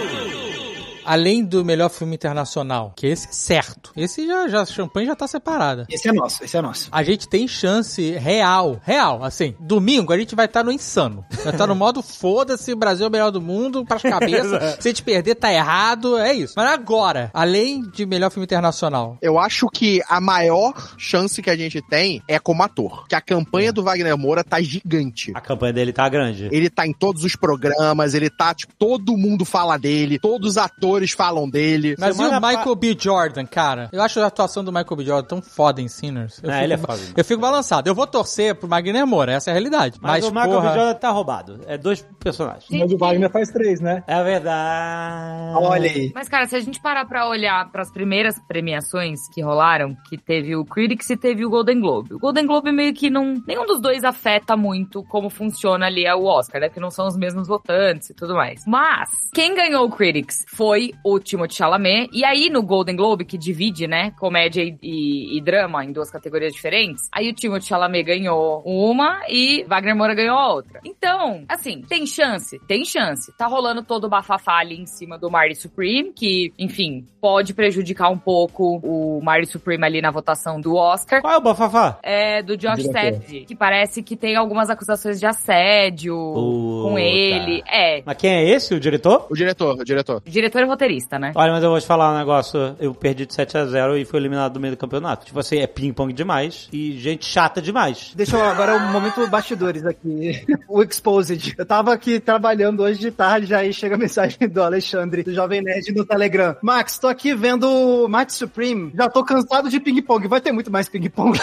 Além do melhor filme internacional, que esse é certo. Esse já champanhe já tá separada. Esse é nosso. A gente tem chance real, assim. Domingo a gente vai estar no insano. Vai estar no modo foda-se, Brasil é o melhor do mundo, pras cabeças. Se a gente perder, tá errado, é isso. Mas agora, além de melhor filme internacional. Eu acho que a maior chance que a gente tem é como ator. Que a campanha do Wagner Moura tá gigante. A campanha dele tá grande. Ele tá em todos os programas, ele tá, tipo, todo mundo fala dele, todos os atores falam dele. Mas e o Michael B. Jordan, cara? Eu acho a atuação do Michael B. Jordan tão foda em Sinners. Ele é foda. Eu fico balançado. Eu vou torcer pro Wagner Moura, essa é a realidade. Mas o Michael B. Jordan tá roubado. É 2 personagens. Mas o Wagner faz 3, né? É verdade. Olha aí. Mas, cara, se a gente parar pra olhar pras primeiras premiações que rolaram, que teve o Critics e teve o Golden Globe. O Golden Globe meio que não... Nenhum dos dois afeta muito como funciona ali o Oscar, né? Porque não são os mesmos votantes e tudo mais. Mas, quem ganhou o Critics foi foi o Timothée Chalamet. E aí, no Golden Globe, que divide, né, comédia e drama em 2 categorias diferentes, aí o Timothée Chalamet ganhou uma e Wagner Moura ganhou a outra. Então, assim, tem chance? Tem chance. Tá rolando todo o bafafá ali em cima do Marty Supreme, que, enfim, pode prejudicar um pouco o Marty Supreme ali na votação do Oscar. Qual é o bafafá? É do Josh Safdie, que parece que tem algumas acusações de assédio com ele. É. Mas quem é esse, o diretor? O diretor. Diretor e roteirista, né? Olha, mas eu vou te falar um negócio. Eu perdi de 7-0 e fui eliminado do meio do campeonato. Tipo assim, é ping-pong demais e gente chata demais. Deixa eu agora um momento bastidores aqui. O Exposed. Eu tava aqui trabalhando hoje de tarde, aí chega a mensagem do Alexandre, do Jovem Nerd no Telegram. Max, tô aqui vendo o Match Supreme. Já tô cansado de ping-pong. Vai ter muito mais ping-pong.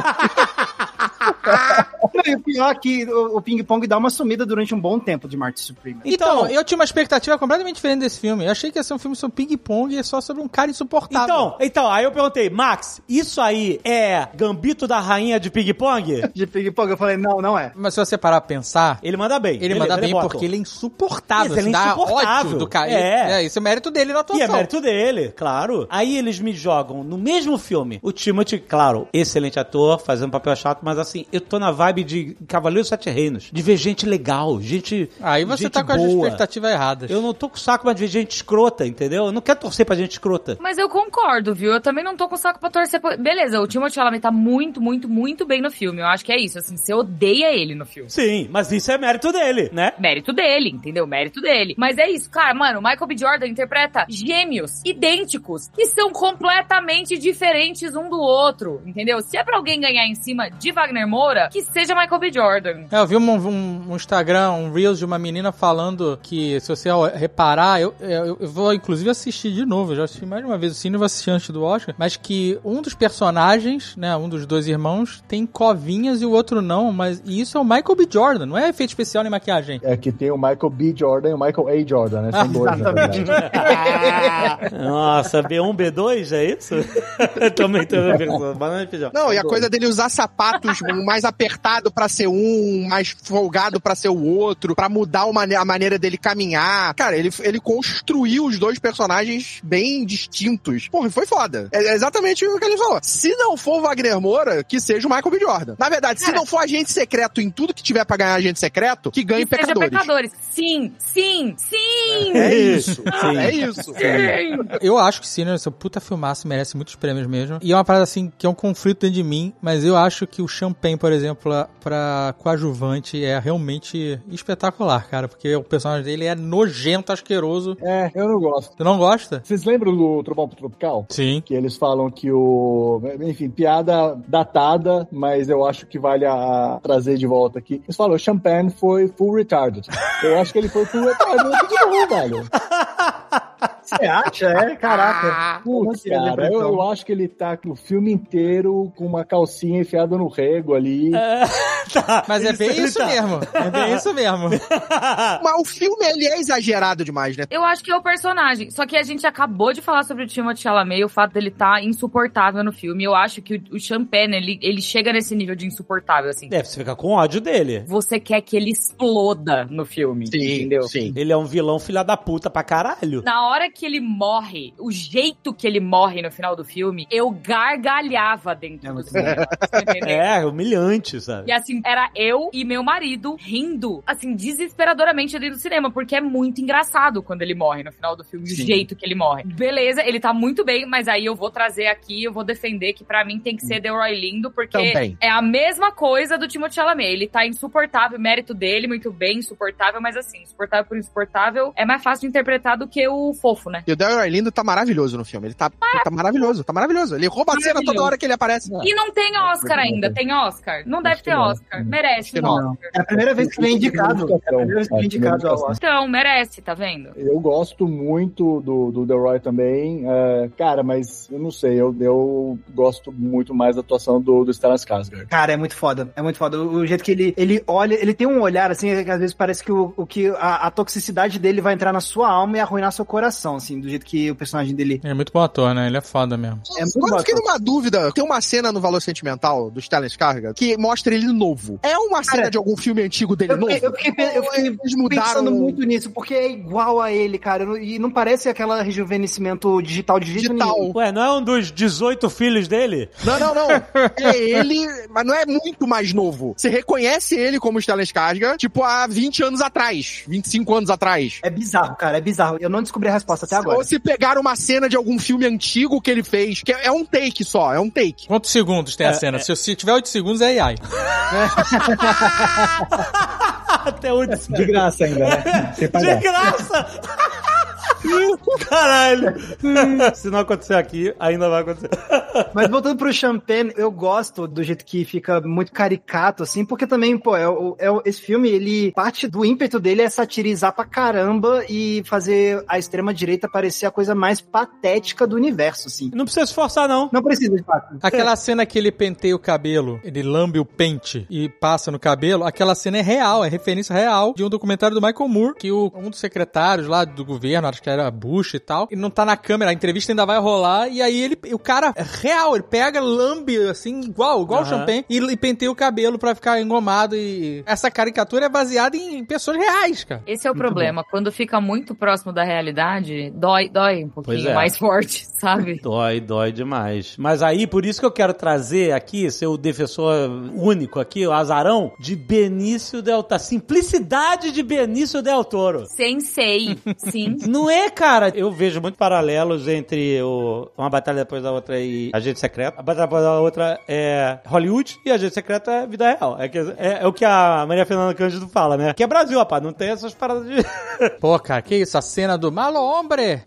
Não, e o pior é que o ping-pong dá uma sumida durante um bom tempo de Marty Supreme. Então, eu tinha uma expectativa completamente diferente desse filme. Eu achei que ia ser um filme sobre ping-pong e só sobre um cara insuportável. Então, aí eu perguntei, Max, isso aí é Gambito da Rainha de ping-pong? De ping-pong, eu falei, não é. Mas se você parar pra pensar... Ele manda bem. Ele manda bem porque ele é insuportável. Ele é insuportável. Ódio do cara. Isso é mérito dele na atuação. E é mérito dele, claro. Aí eles me jogam no mesmo filme. O Timothée, claro, excelente ator, fazendo papel chato, mas assim, eu tô na vibe de Cavaleiro dos 7 Reinos. De ver gente legal, gente Aí você gente tá com boa. as expectativas erradas. Eu não tô com saco mais de ver gente escrota, entendeu? Eu não quero torcer pra gente escrota. Mas eu concordo, viu? Eu também não tô com saco pra torcer. Beleza, o Timothée Chalamet tá muito, muito, muito bem no filme. Eu acho que é isso, assim, você odeia ele no filme. Sim, mas isso é mérito dele, né? Mérito dele, entendeu? Mérito dele. Mas é isso, cara, mano, o Michael B. Jordan interpreta gêmeos idênticos, que são completamente diferentes um do outro, entendeu? Se é pra alguém ganhar em cima de Wagner Moura, que seja Michael B. Jordan. Eu vi um Instagram, um Reels de uma menina falando que, se você reparar, eu vou inclusive assistir de novo, eu já assisti mais de uma vez o Cine, eu vou assistir antes do Oscar, mas que um dos personagens, né, um dos 2 irmãos, tem covinhas e o outro não, mas isso é o Michael B. Jordan, não é efeito especial nem maquiagem. É que tem o Michael B. Jordan e o Michael A. Jordan, né? São dois, na verdade. Nossa, B1, B2, é isso? Também tô pensando. Banana de feijão. Não, e a coisa dele usar sapatos mais apertado pra ser um, mais folgado pra ser o outro, pra mudar a maneira dele caminhar. Cara, ele construiu os 2 personagens bem distintos. Porra, foi foda. É exatamente o que ele falou. Se não for o Wagner Moura, que seja o Michael B. Jordan. Na verdade, se não for agente secreto em tudo que tiver pra ganhar agente secreto, que ganhe Pecadores. Sim. É isso. É isso. Sim. Eu acho que Sinner, seu puta filmaço, merece muitos prêmios mesmo. E é uma parada assim, que é um conflito dentro de mim, mas eu acho que o Champagne, por exemplo, pra coadjuvante é realmente espetacular, cara, porque o personagem dele é nojento, asqueroso. É, eu não gosto. Tu não gosta? Vocês lembram do Trovão Tropical? Sim. Que eles falam que enfim, piada datada, mas eu acho que vale a trazer de volta aqui. Eles falam, o Champagne foi full retarded. Eu acho que ele foi full retarded de novo, velho. Você acha? Caraca. Putz, cara, eu acho que ele tá o filme inteiro com uma calcinha enfiada no rego ali. Tá, mas é bem isso mesmo. É bem isso mesmo. Mas o filme, ele é exagerado demais, né? Eu acho que é o personagem. Só que a gente acabou de falar sobre o Timothée Chalamet, o fato dele tá insuportável no filme. Eu acho que o Champagne, ele chega nesse nível de insuportável, assim. Você fica com ódio dele. Você quer que ele exploda no filme, entendeu? Sim. Ele é um vilão filha da puta pra caralho. Na hora que ele morre, o jeito que ele morre no final do filme, eu gargalhava dentro do cinema. É, humilhante, sabe? E assim, era eu e meu marido rindo, assim, desesperadoramente dentro do cinema, porque é muito engraçado quando ele morre no final do filme, o jeito que ele morre. Beleza, ele tá muito bem, mas aí eu vou trazer aqui, eu vou defender que pra mim tem que ser Delroy Lindo, porque também é a mesma coisa do Timothée Chalamet. Ele tá insuportável, mérito dele, muito bem, insuportável, mas assim, insuportável por insuportável, é mais fácil de interpretar do que o fofo, né? E o Delroy Lindo tá maravilhoso no filme. Ele tá maravilhoso, tá maravilhoso. Ele rouba a cena toda hora que ele aparece. E não tem Oscar ainda, tem Oscar? Não deve ter Oscar. Merece um Oscar. É a primeira vez que ele é indicado. É a primeira vez que ele é indicado ao Oscar. Então, merece, tá vendo? Eu gosto muito do Delroy também. Cara, mas eu não sei, eu gosto muito mais da atuação do Stellan Skarsgård. Cara, é muito foda. É muito foda. O jeito que ele olha, ele tem um olhar assim, que às vezes parece que a toxicidade dele vai entrar na sua alma e arruinar seu coração, assim, do jeito que o personagem dele... É muito bom ator, né? Ele é foda mesmo. Agora eu fiquei numa dúvida. Tem uma cena no Valor Sentimental do Stellan Skarsgård que mostra ele novo. novo? É uma cena de algum filme antigo dele novo? Eu fiquei pensando muito nisso, porque é igual a ele, cara. E não parece aquela rejuvenescimento digital de jeito nenhum. Ué, não é um dos 18 filhos dele? Não. É ele, mas não é muito mais novo. Você reconhece ele como Stellan Skarsgård, tipo, há 20 anos atrás, 25 anos atrás. É bizarro, cara, é bizarro. Eu não descobri a resposta até agora. Ou se pegar uma cena de algum filme antigo que ele fez, que é um take só, é um take. Quantos segundos tem a cena? Se tiver 8 segundos, é AI. Até 8 segundos. De graça ainda, né? Sem pagar. De graça! Caralho! Se não acontecer aqui, ainda vai acontecer. Mas voltando pro Champagne, eu gosto do jeito que fica muito caricato, assim, porque também, pô, esse filme, ele, parte do ímpeto dele é satirizar pra caramba e fazer a extrema-direita parecer a coisa mais patética do universo, assim. Não precisa se forçar, não. Não precisa, de fato. Aquela cena que ele penteia o cabelo, ele lambe o pente e passa no cabelo, aquela cena é real, é referência real de um documentário do Michael Moore, que um dos secretários lá do governo, acho que era Bush e tal, ele não tá na câmera, a entrevista ainda vai rolar, e aí o cara é real, ele pega, lambe, assim, igual o Champagne, e penteia o cabelo pra ficar engomado, e essa caricatura é baseada em pessoas reais, cara. Esse é o problema, quando fica muito próximo da realidade, dói um pouquinho mais forte, sabe? Dói demais. Mas aí, por isso que eu quero trazer aqui, ser o defensor único aqui, o azarão, de Benício Del Toro. Simplicidade de Benício Del Toro. Sensei, sim. Não é, cara? Eu vejo muitos paralelos entre Uma Batalha Depois da Outra e Agente Secreto. A Batalha Depois da Outra é Hollywood e Agente Secreto é vida real. É o que a Maria Fernanda Cândido fala, né? Que é Brasil, rapaz. Não tem essas paradas de... Pô, cara, que isso? A cena do Malo Hombre.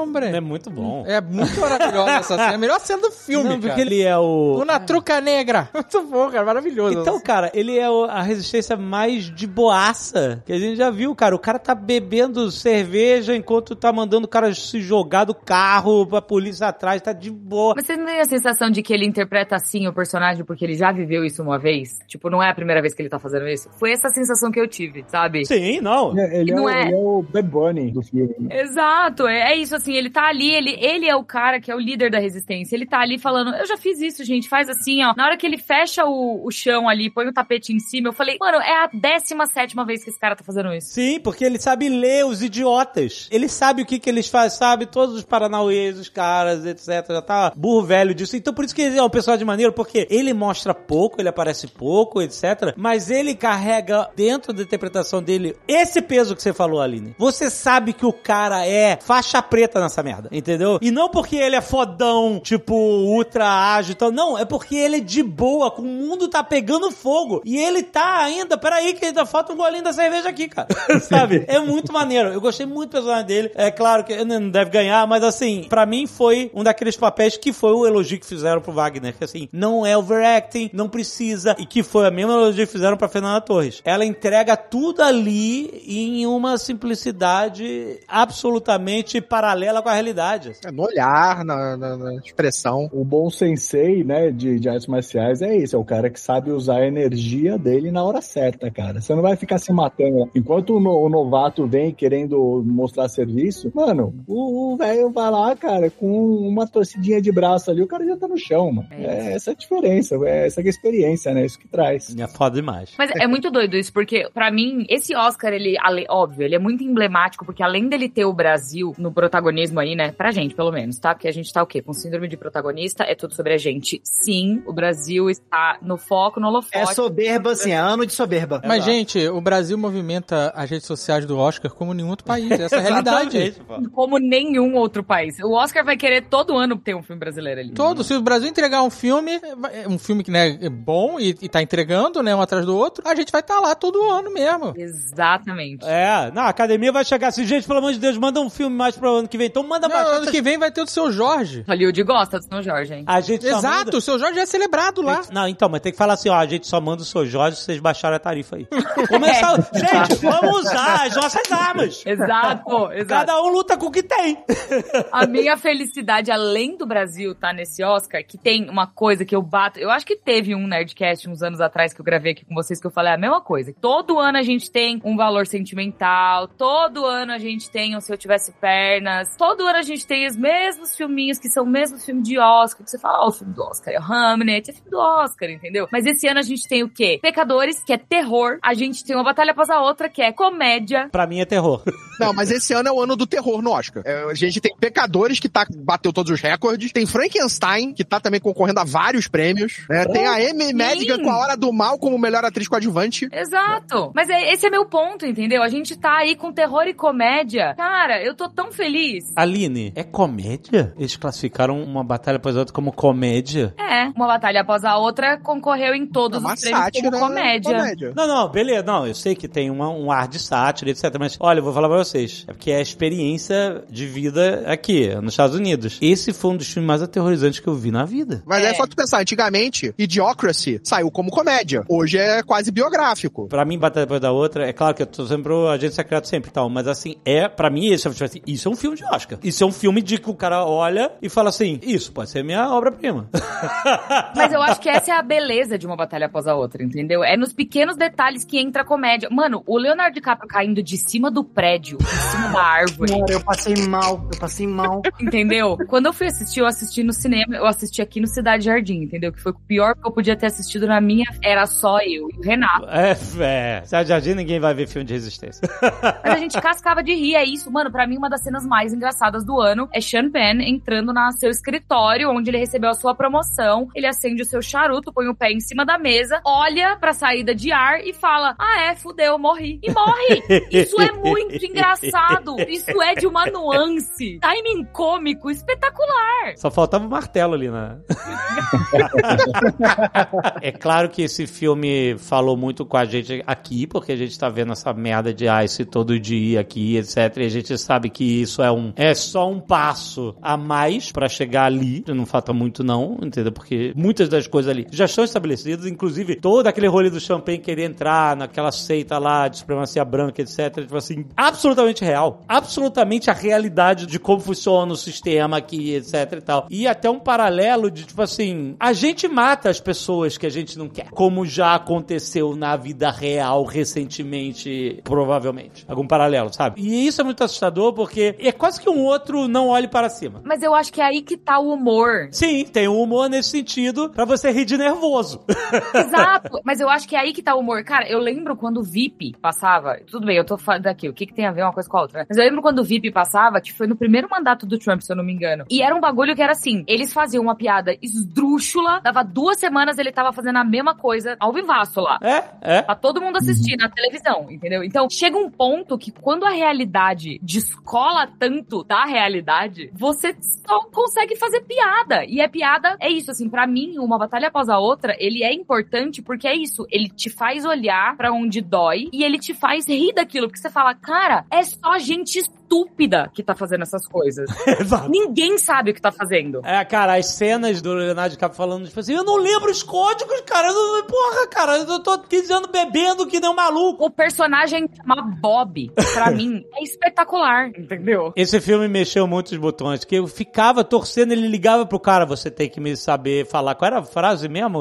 É muito bom. É muito maravilhosa essa cena. É a melhor cena do filme, cara. Porque ele é o... Una Truca Negra. Muito bom, cara. Maravilhoso. Então, cara, ele é a resistência mais de boaça que a gente já viu, cara. O cara tá bebendo cerveja enquanto tá mandando o cara se jogar do carro pra polícia atrás, tá de boa. Mas você não tem a sensação de que ele interpreta assim o personagem porque ele já viveu isso uma vez? Tipo, não é a primeira vez que ele tá fazendo isso? Foi essa sensação que eu tive, sabe? Sim, não. Ele é o Bad Bunny do filme. Né? Exato, é isso, assim, ele tá ali, ele é o cara que é o líder da resistência, ele tá ali falando, eu já fiz isso, gente, faz assim, ó. Na hora que ele fecha o chão ali, põe o tapete em cima, eu falei, mano, é a 17ª vez que esse cara tá fazendo isso. Sim, porque ele sabe ler os idiotas. Ele sabe o que eles fazem, sabe todos os paranauês, os caras, etc. Já tá burro velho disso. Então por isso que ele é um personagem maneiro, porque ele mostra pouco, ele aparece pouco, etc. Mas ele carrega dentro da interpretação dele esse peso que você falou, Aline. Você sabe que o cara é faixa preta nessa merda, entendeu? E não porque ele é fodão, tipo, ultra ágil e tal. Não, é porque ele é de boa, com o mundo tá pegando fogo. E ele tá ainda, peraí que ainda falta um golinho da cerveja aqui, cara. Sabe? É muito maneiro. Eu gostei muito do personagem dele. É claro que ele não deve ganhar, mas assim, pra mim foi um daqueles papéis que foi o elogio que fizeram pro Wagner. Que assim, não é overacting, não precisa. E que foi a mesma elogio que fizeram pra Fernanda Torres. Ela entrega tudo ali em uma simplicidade absolutamente paralela com a realidade. É no olhar, na expressão. O bom sensei, né, de artes marciais é isso, é o cara que sabe usar a energia dele na hora certa, cara. Você não vai ficar se matando. Enquanto o novato vem querendo mostrar serviço, mano, o velho vai lá, cara, com uma torcidinha de braço ali, o cara já tá no chão, mano. Essa é a diferença, essa é a experiência, né, isso que traz. É foda demais. Mas é muito doido isso, porque pra mim, esse Oscar, ele, óbvio, ele é muito emblemático, porque além dele ter o Brasil no protagonismo aí, né, pra gente, pelo menos, tá? Porque a gente tá o quê? Com síndrome de protagonista, é tudo sobre a gente. Sim, o Brasil está no foco, no holofote. É soberba, assim, é ano de soberba. Mas, gente, o Brasil movimenta as redes sociais do Oscar como nenhum outro país. Essa é a realidade. Como nenhum outro país. O Oscar vai querer todo ano ter um filme brasileiro ali. Todo. Se o Brasil entregar um filme que, né, é bom e tá entregando, né, um atrás do outro, a gente vai estar lá todo ano mesmo. Exatamente. A academia vai chegar assim, gente, pelo amor de Deus, manda um filme mais pro ano que vem. Então manda mais. Ano que vem vai ter o do Seu Jorge. Hollywood gosta do Seu Jorge, hein? A gente Exato, o Seu Jorge é celebrado lá. Não, então, mas tem que falar assim, ó, a gente só manda o Seu Jorge se vocês baixarem a tarifa aí. Começar... Gente, vamos usar as nossas armas. Exato. Cada um luta com o que tem. A minha felicidade, além do Brasil estar nesse Oscar, que tem uma coisa que eu bato... Eu acho que teve um Nerdcast uns anos atrás que eu gravei aqui com vocês, que eu falei a mesma coisa. Todo ano a gente tem um valor sentimental, todo ano a gente tem um Se Eu Tivesse Pernas, todo ano a gente tem os mesmos filminhos que são o mesmo filme de Oscar, que você fala, o filme do Oscar é o Hamlet, é filme do Oscar, entendeu? Mas esse ano a gente tem o quê? Pecadores, que é terror. A gente tem Uma Batalha Após a Outra, que é comédia. Pra mim é terror. Não, mas esse ano é o ano do terror no Oscar. A gente tem Pecadores, que bateu todos os recordes. Tem Frankenstein, que tá também concorrendo a vários prêmios. Tem a Amy Madigan com A Hora do Mal como melhor atriz coadjuvante. Exato. Mas esse é meu ponto, entendeu? A gente tá aí com terror e comédia. Cara, eu tô tão feliz. Aline, é comédia? Eles classificaram Uma Batalha Após a Outra como comédia? Uma Batalha Após a Outra concorreu em todos os prêmios como comédia. Não, beleza. Não, eu sei que tem um ar de sátira, etc. Mas, olha, eu vou falar pra vocês. É porque é a experiência de vida aqui, nos Estados Unidos. Esse foi um dos filmes mais aterrorizantes que eu vi na vida. Mas é só tu pensar, antigamente, Idiocracy saiu como comédia. Hoje é quase biográfico. Pra mim, Batalha Depois da Outra, é claro que eu tô sempre pro Agente Secreto sempre e tal, mas assim, pra mim, isso é um filme de Oscar. Isso é um filme de que o cara olha e fala assim, isso pode ser minha obra-prima. Mas eu acho que essa é a beleza de Uma Batalha Após a Outra, entendeu? É nos pequenos detalhes que entra a comédia. Mano, o Leonardo DiCaprio caindo de cima do prédio, de cima da árvore. Cara, eu passei mal. Entendeu? Quando eu fui assistir, eu assisti no cinema, eu assisti aqui no Cidade Jardim, entendeu? Que foi o pior que eu podia ter assistido na minha... Era só eu e o Renato. Cidade Jardim, ninguém vai ver filme de resistência. Mas a gente cascava de rir, é isso. Mano, pra mim, uma das cenas mais engraçadas do ano é Sean Penn entrando no seu escritório, onde ele recebeu a sua promoção, ele acende o seu charuto, põe o pé em cima da mesa, olha pra saída de ar e fala, fudeu, morri. E morre! Isso é muito engraçado. Isso é de uma nuance. Timing cômico espetacular. Só faltava um martelo ali, né? É claro que esse filme falou muito com a gente aqui, porque a gente tá vendo essa merda de Ice todo dia aqui, etc. E a gente sabe que isso é só um passo a mais pra chegar ali. Não falta muito não, entendeu? Porque muitas das coisas ali já estão estabelecidas, inclusive todo aquele rolê do Champagne querer entrar naquela seita lá de supremacia branca, etc. Tipo assim, absolutamente real. Absolutamente a realidade de como funciona o sistema aqui, etc e tal. E até um paralelo de, tipo assim, a gente mata as pessoas que a gente não quer. Como já aconteceu na vida real recentemente, provavelmente. Algum paralelo, sabe? E isso é muito assustador porque é quase que um outro não olhe para cima. Mas eu acho que é aí que tá o humor. Sim, tem o humor nesse sentido pra você rir de nervoso. Exato. Mas eu acho que é aí que tá o humor. Cara, eu lembro quando o VIP passava, tudo bem, eu tô falando daqui, o que tem a ver uma coisa com a outra, né? Mas eu lembro quando o VIP passava, que foi no primeiro mandato do Trump, se eu não me engano. E era um bagulho que era assim, eles faziam uma piada esdrúxula, dava 2 semanas ele tava fazendo a mesma coisa ao vivaço lá. Pra todo mundo assistir na televisão, entendeu? Então, chega um ponto que quando a realidade descola tanto da realidade, você só consegue fazer piada. E a piada é isso, assim, pra mim, Uma Batalha Após a Outra, ele é importante porque é isso, ele te faz olhar pra onde dói e ele te faz rir daquilo, porque você fala, cara, é só gente estúpida que tá fazendo essas coisas. Exato. Ninguém sabe o que tá fazendo. Cara, as cenas do Leonardo DiCaprio falando, tipo assim, eu não lembro os códigos, cara. Porra, cara, eu tô 15 anos bebendo que nem um maluco. O personagem chamado Bob, pra mim, é espetacular, entendeu? Esse filme mexeu muitos botões, que eu ficava torcendo, ele ligava pro cara, você tem que me saber falar. Qual era a frase mesmo?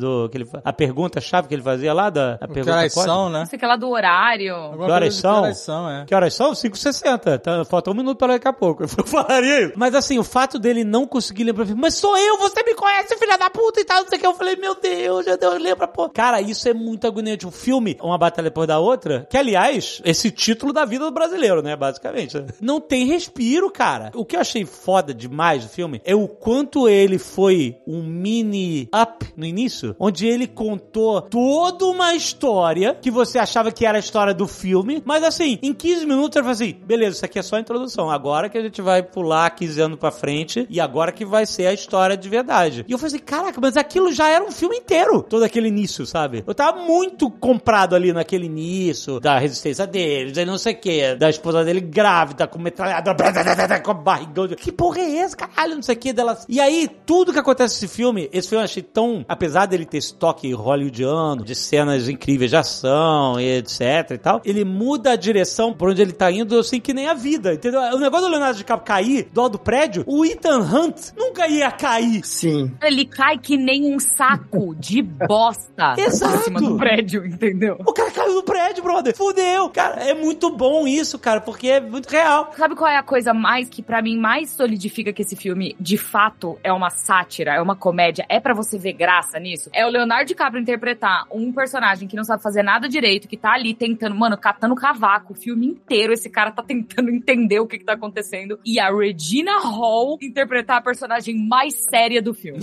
A pergunta-chave que ele fazia lá? Que horas são, né? Não sei que lá do horário. Que horas são? Que horas são? 5h60. Falta 1 minuto pra daqui a pouco. Eu falaria isso. Mas assim, o fato dele não conseguir lembrar, mas sou eu, você me conhece, filha da puta e tal, não sei o que. Eu falei, meu Deus, lembra, pô. Cara, isso é muito agoniante. O filme, Uma Batalha Depois da Outra, que aliás, esse título da vida do brasileiro, né, basicamente. Não tem respiro, cara. O que eu achei foda demais do filme é o quanto ele foi um mini up no início, onde ele contou toda uma história que você achava que era a história do filme, mas assim, em 15 minutos ele falou assim, beleza, isso aqui é só a introdução, agora que a gente vai pular 15 anos pra frente e agora que vai ser a história de verdade. E eu falei assim, caraca, mas aquilo já era um filme inteiro, todo aquele início, sabe? Eu tava muito comprado ali naquele início, da resistência deles, aí não sei o que, da esposa dele grávida, com metralhadora, com barrigão, que porra é essa, caralho, não sei o que, delas. E aí, tudo que acontece nesse filme, esse filme eu achei tão, apesar dele ter esse toque hollywoodiano, de cenas incríveis de ação e etc e tal, ele muda a direção por onde ele tá indo, assim, que nem a vida, entendeu? O negócio do Leonardo DiCaprio cair do alto do prédio, o Ethan Hunt nunca ia cair. Sim. Ele cai que nem um saco de bosta em cima do prédio, entendeu? O cara caiu do prédio, brother. Fudeu. Cara, é muito bom isso, cara, porque é muito real. Sabe qual é a coisa mais que pra mim mais solidifica que esse filme de fato é uma sátira, é uma comédia, é pra você ver graça nisso? É o Leonardo DiCaprio interpretar um personagem que não sabe fazer nada direito, que tá ali tentando, mano, catando cavaco o filme inteiro, esse cara tá tentando entender o que tá acontecendo, e a Regina Hall interpretar a personagem mais séria do filme.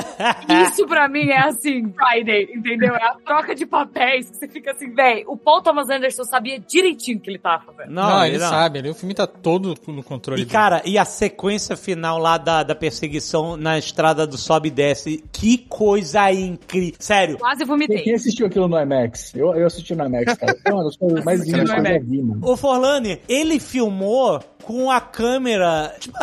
Isso pra mim é assim, Friday, entendeu? É a troca de papéis que você fica assim, véi, o Paul Thomas Anderson sabia direitinho o que ele tava fazendo. Não, ele sabe, o filme tá todo no controle e, dele. cara, e a sequência final lá da perseguição na estrada do sobe e desce, que coisa incrível. Sério. Quase vomitei. Quem assistiu aquilo no IMAX? Eu assisti no IMAX, cara. É uma das coisas mais lindas que eu já vi, mano. O Forlani, ele filmou com a câmera, tipo,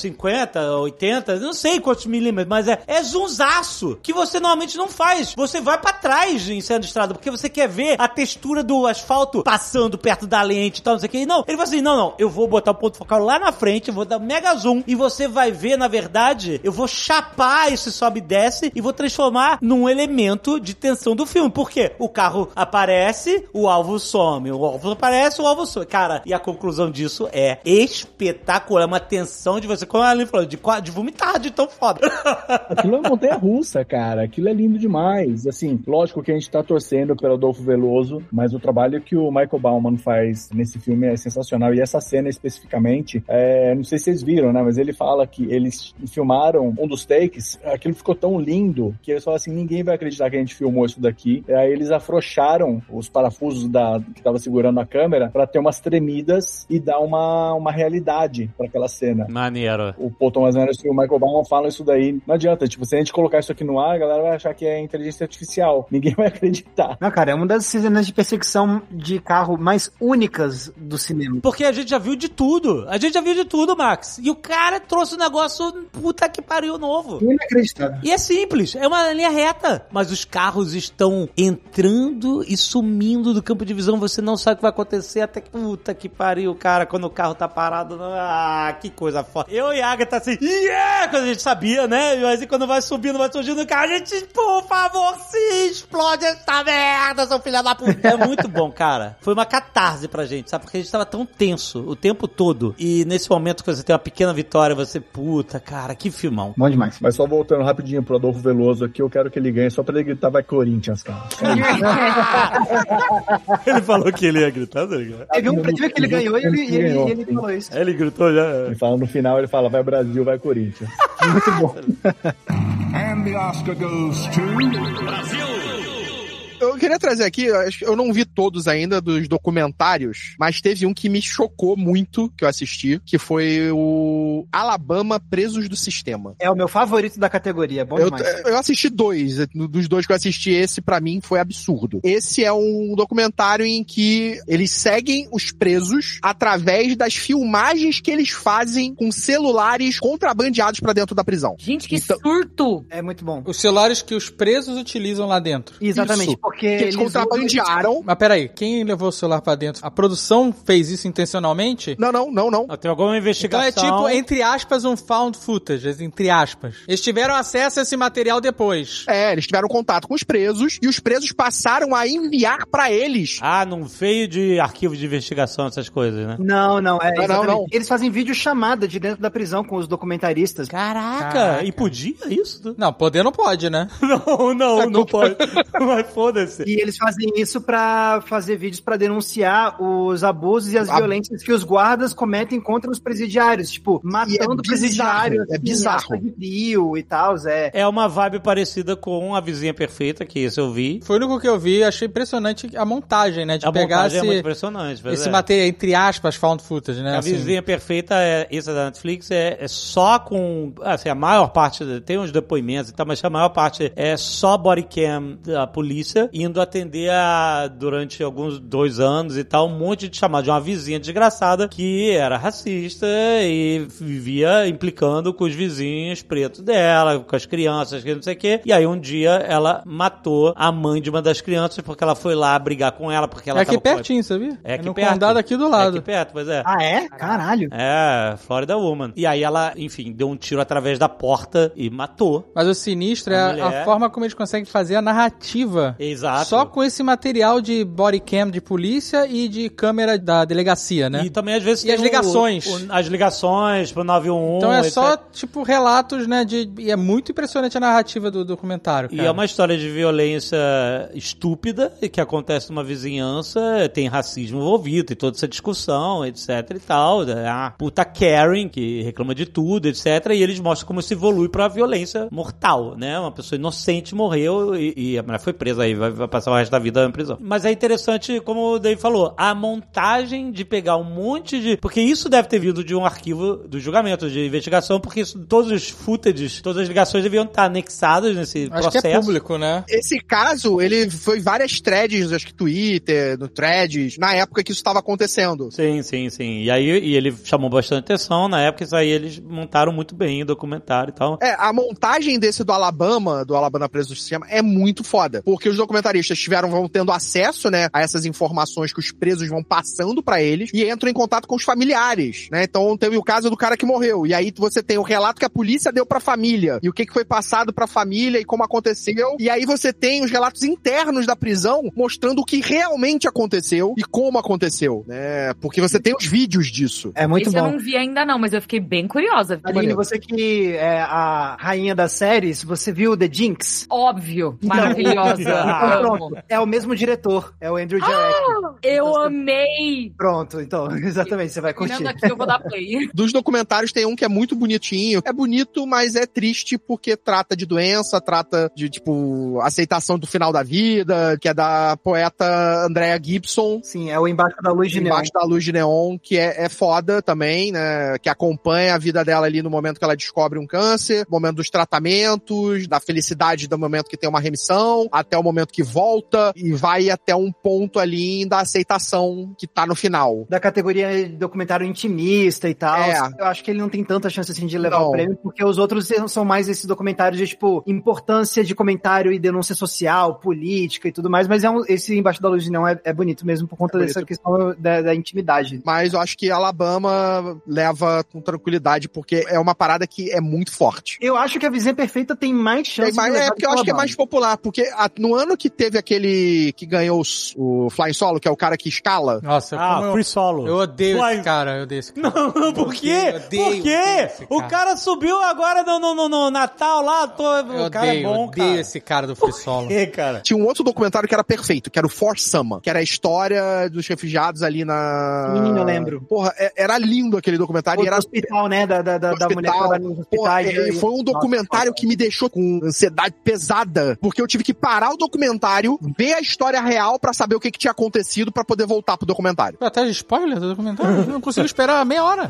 50, 80, não sei quantos milímetros, mas é zoomzaço, que você normalmente não faz. Você vai pra trás em cena de estrada, porque você quer ver a textura do asfalto passando perto da lente e tal, não sei o que. E não, ele fala assim, não, eu vou botar o ponto focal lá na frente, eu vou dar mega zoom, e você vai ver, na verdade, eu vou chapar esse sobe e desce e vou transformar num elemento de tensão do filme. Por quê? O carro aparece, o alvo some, o alvo aparece, o alvo some. Cara, e a conclusão disso é espetacular, é uma tensão de você, como a Aline falou, de vomitar, de tão foda. Aquilo é uma montanha-russa, cara. Aquilo é lindo demais. Assim, lógico que a gente tá torcendo pelo Adolfo Veloso, mas o trabalho que o Michael Bauman faz nesse filme é sensacional. E essa cena especificamente, não sei se vocês viram, né? Mas ele fala que eles filmaram um dos takes, aquilo ficou tão lindo que eles falam assim, ninguém vai acreditar que a gente filmou isso daqui. E aí eles afrouxaram os parafusos que tava segurando a câmera pra ter umas tremidas e dar uma realidade pra aquela cena. Maneiro. O Paul Thomas Anderson e o Michael Bauman falam isso daí. Não adianta, tipo, se a gente colocar isso aqui no ar, a galera vai achar que é inteligência artificial. Ninguém vai acreditar. Não, cara, é uma das cenas de perseguição de carro mais únicas do cinema. Porque a gente já viu de tudo. A gente já viu de tudo, Max. E o cara trouxe um negócio, puta que pariu, novo. Inacreditável. E é simples, é uma linha reta. Mas os carros estão entrando e sumindo do campo de visão. Você não sabe o que vai acontecer até que, puta que pariu, cara, quando o carro tá parado. Que coisa foda. Eu e a Agatha assim, quando a gente sabia, né? Mas quando vai subindo, vai surgindo o carro, a gente, por favor, se explode essa merda, seu filho da puta. É muito bom, cara. Foi uma catarse pra gente, sabe? Porque a gente tava tão tenso o tempo todo. E nesse momento que você tem uma pequena vitória, você, puta, cara, que filmão. Bom demais. Mas só voltando rapidinho pro Adolfo Veloso aqui, eu quero que ele ganhe só pra ele gritar vai Corinthians, cara. Ele falou que ele ia gritar, tá ligado? Teve um prêmio que ele ganhou e ele falou isso. Ele gritou já. Ele fala no final, ele fala vai Brasil, vai Corinthians. Muito bom. And the Oscar goes to... Brasil! Eu queria trazer aqui, eu não vi todos ainda dos documentários, mas teve um que me chocou muito, que eu assisti, que foi o Alabama Presos do Sistema. É o meu favorito da categoria, bom demais. Eu assisti dois, dos dois que eu assisti, esse pra mim foi absurdo. Esse é um documentário em que eles seguem os presos através das filmagens que eles fazem com celulares contrabandeados pra dentro da prisão. Gente, que surto! É muito bom. Os celulares que os presos utilizam lá dentro. Exatamente. Isso. Porque eles contrabandearam. Mas peraí, quem levou o celular pra dentro? A produção fez isso intencionalmente? Não. Tem alguma investigação? Então é tipo, entre aspas, um found footage, entre aspas. Eles tiveram acesso a esse material depois. Eles tiveram contato com os presos e os presos passaram a enviar pra eles. Não veio de arquivo de investigação, essas coisas, né? Não. Não. Eles fazem videochamada de dentro da prisão com os documentaristas. Caraca. E podia isso? Não, poder não pode, né? Não pode. Mas foda-se. E eles fazem isso pra fazer vídeos pra denunciar os abusos e as violências que os guardas cometem contra os presidiários. Tipo, matando presidiários. É bizarro. De frio e tal. É uma vibe parecida com A Vizinha Perfeita, que esse eu vi. Foi o único que eu vi. Achei impressionante a montagem, né? De pegar esse... é muito impressionante. Esse material, entre aspas, found footage, né? A Vizinha Perfeita, essa da Netflix, é só com... Assim, a maior parte... Tem uns depoimentos e tal, mas a maior parte é só body cam da polícia vida, indo atender durante alguns 2 anos e tal, um monte de chamada de uma vizinha desgraçada que era racista e vivia implicando com os vizinhos pretos dela, com as crianças, que não sei o quê. E aí um dia ela matou a mãe de uma das crianças porque ela foi lá brigar com ela, porque ela aqui pertinho, sabia? É aqui no perto. condado aqui do lado. É aqui perto, pois é. Ah, é? Caralho. É, Florida Woman. E aí ela, enfim, deu um tiro através da porta e matou. Mas o sinistro é a forma como eles conseguem fazer a narrativa. Exato. Só com esse material de body cam de polícia e de câmera da delegacia, né? E também, às vezes, e as ligações. As ligações pro 911. Então é etc. só, tipo, relatos, né? E é muito impressionante a narrativa do documentário, cara. E é uma história de violência estúpida que acontece numa vizinhança, tem racismo envolvido, tem toda essa discussão, etc e tal. A puta Karen, que reclama de tudo, etc. E eles mostram como isso evolui pra violência mortal, né? Uma pessoa inocente morreu e a mulher foi presa aí, vai passar o resto da vida na prisão. Mas é interessante, como o Dave falou, a montagem de pegar um monte de... Porque isso deve ter vindo de um arquivo do julgamento, de investigação, porque todos os footages, todas as ligações deviam estar anexadas nesse processo. Acho que é público, né? Esse caso, ele foi várias threads, acho que Twitter, no Threads, na época que isso estava acontecendo. Sim. E aí ele chamou bastante atenção, na época isso aí eles montaram muito bem o documentário e tal. A montagem desse do Alabama preso do sistema, é muito foda, porque os documentaristas vão tendo acesso, né, a essas informações que os presos vão passando pra eles e entram em contato com os familiares, né? Então teve o caso do cara que morreu, e aí você tem o relato que a polícia deu pra família, e o que foi passado pra família e como aconteceu, e aí você tem os relatos internos da prisão mostrando o que realmente aconteceu e como aconteceu, né? Porque você tem os vídeos disso. É muito bom. Eu não vi ainda não, mas eu fiquei bem curiosa. Aline, você que é a rainha das séries, você viu The Jinx? Óbvio, maravilhosa. Pronto, é o mesmo diretor, é o Andrew Jarrett. Eu amei! Pronto, então, exatamente, você vai curtir. Aqui eu vou dar play. Dos documentários tem um que é muito bonitinho. É bonito, mas é triste porque trata de doença, trata de, tipo, aceitação do final da vida, que é da poeta Andrea Gibson. Sim, é o Embaixo da Luz de Neon. Embaixo da Luz de Neon, que é foda também, né? Que acompanha a vida dela ali no momento que ela descobre um câncer, no momento dos tratamentos, da felicidade do momento que tem uma remissão, até o momento que volta e vai até um ponto ali da aceitação que tá no final. Da categoria de documentário intimista e tal. Eu acho que ele não tem tanta chance assim de levar o prêmio, porque os outros são mais esses documentários de, tipo, importância de comentário e denúncia social, política e tudo mais, mas esse Embaixo da Luz de Neon é bonito mesmo por conta dessa questão da intimidade. Mas eu acho que Alabama leva com tranquilidade, porque é uma parada que é muito forte. Eu acho que a Vizinha Perfeita tem mais chance de levar porque eu acho que é mais popular, porque no ano que teve aquele que ganhou o Flying Solo, que é o cara que escala. Nossa, Free Solo. Eu odeio esse cara, Não, por quê? Por quê? O cara subiu agora no Natal lá, o cara é bom, cara. Eu odeio esse cara do Free Solo. Por quê, cara? Tinha um outro documentário que era perfeito, que era o For Sama, que era a história dos refugiados ali na... Sim, eu lembro. Porra, era lindo aquele documentário. Era hospital, né? Da mulher que trabalha nos hospitais. Foi um documentário que me deixou com ansiedade pesada, porque eu tive que parar o documentário, ver a história real pra saber o que tinha acontecido pra poder voltar pro documentário. Até de spoiler do documentário? Eu não consigo esperar meia hora.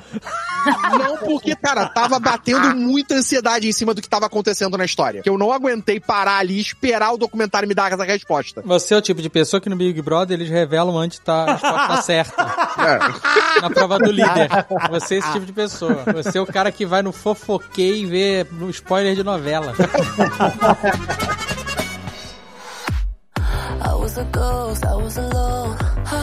Não, porque, cara, tava batendo muita ansiedade em cima do que tava acontecendo na história. Que eu não aguentei parar ali e esperar o documentário me dar essa resposta. Você é o tipo de pessoa que no Big Brother eles revelam antes a resposta certa. Na prova do líder. Você é esse tipo de pessoa. Você é o cara que vai no fofoquei e vê no spoiler de novela. I was a ghost, I was alone.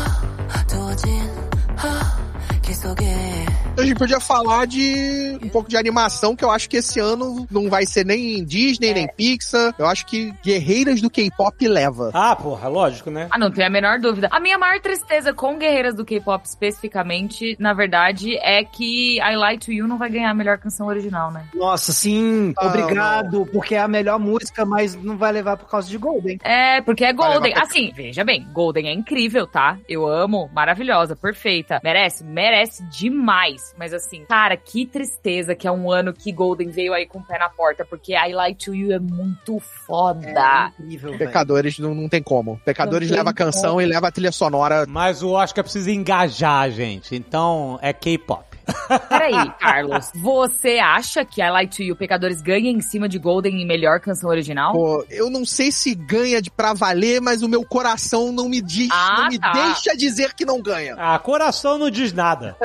A gente podia falar de um pouco de animação, que eu acho que esse ano não vai ser nem Disney, nem Pixar. Eu acho que Guerreiras do K-Pop leva. Ah, porra, lógico, né? Não tem a menor dúvida. A minha maior tristeza com Guerreiras do K-Pop especificamente, na verdade, é que I Lie to You não vai ganhar a melhor canção original, né? Nossa, sim. Obrigado, porque é a melhor música, mas não vai levar por causa de Golden. É, porque é Golden. Assim, veja bem, Golden é incrível, tá? Eu amo, maravilhosa, perfeita. Merece demais. Mas assim, cara, que tristeza que é um ano que Golden veio aí com o pé na porta, porque I Lie to You é muito foda. É incrível, Pecadores não tem como. Pecadores leva a canção e leva a trilha sonora. Mas o Oscar precisa engajar a gente, então é K-pop. Peraí, Carlos. Você acha que I Lie to You, Pecadores, ganha em cima de Golden em melhor canção original? Pô, eu não sei se ganha pra valer, mas o meu coração não me diz, não me deixa dizer que não ganha. Coração não diz nada.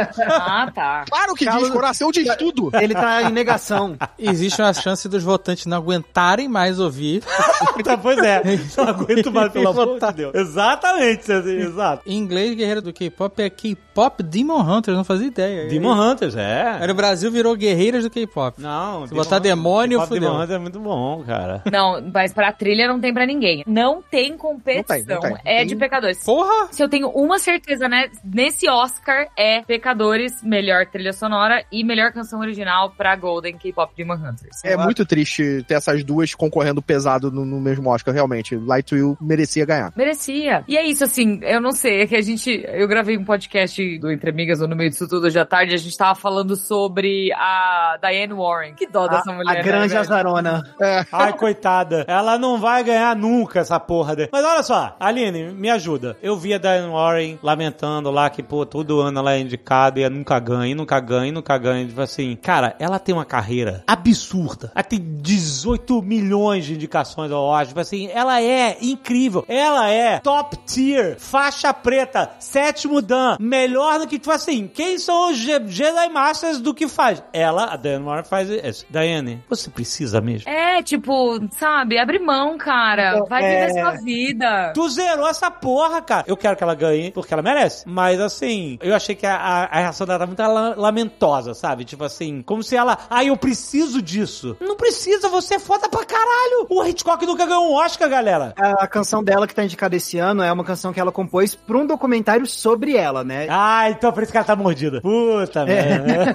Tá. Claro que diz, coração diz tudo. Ele tá em negação. Existe uma chance dos votantes não aguentarem mais ouvir. Pois é. Não aguento mais, pelo amor de Deus. Exatamente, exato. Em inglês, guerreiro do K-pop é K-pop Demon Hunters, não fazia ideia. Demon Hunters, é. Aí o Brasil virou guerreiras do K-pop. Não, se botar demônio, fudeu. Demon Hunters é muito bom, cara. Não, mas pra trilha não tem pra ninguém. Não tem competição. Não tem. De Pecadores. Porra! Se eu tenho uma certeza, né, nesse Oscar é Pecadores, melhor trilha sonora e melhor canção original pra Golden K-pop Demon Hunters. É muito triste ter essas duas concorrendo pesado no mesmo Oscar, realmente. Lie to You merecia ganhar. Merecia. E é isso, assim, eu não sei, é que eu gravei um podcast do Entre Amigas, ou no meio disso tudo, hoje à tarde, a gente tava falando sobre a Diane Warren. Que dó dessa mulher, a grande azarona. Ai, coitada. Ela não vai ganhar nunca, essa porra dele. Mas olha só, Aline, me ajuda. Eu vi a Diane Warren lamentando lá que, pô, todo ano ela é indicada e nunca ganha. Tipo assim, cara, ela tem uma carreira absurda. Ela tem 18 milhões de indicações ao Oscar. Tipo assim, ela é incrível. Ela é top tier, faixa preta, 7º Dan, melhor do que, tipo assim, quem são os Jedi Masters do que faz? Ela, a Diane Warren, faz isso. Diane, você precisa mesmo? Tipo, sabe, abre mão, cara. Vai viver sua vida. Tu zerou essa porra, cara. Eu quero que ela ganhe, porque ela merece. Mas, assim, eu achei que a reação dela tá muito lamentosa, sabe? Tipo assim, como se ela... eu preciso disso. Não precisa, você é foda pra caralho. O Hitchcock nunca ganhou um Oscar, galera. A canção dela que tá indicada esse ano é uma canção que ela compôs pra um documentário sobre ela, né? Então por isso que ela tá mordida. Puta merda.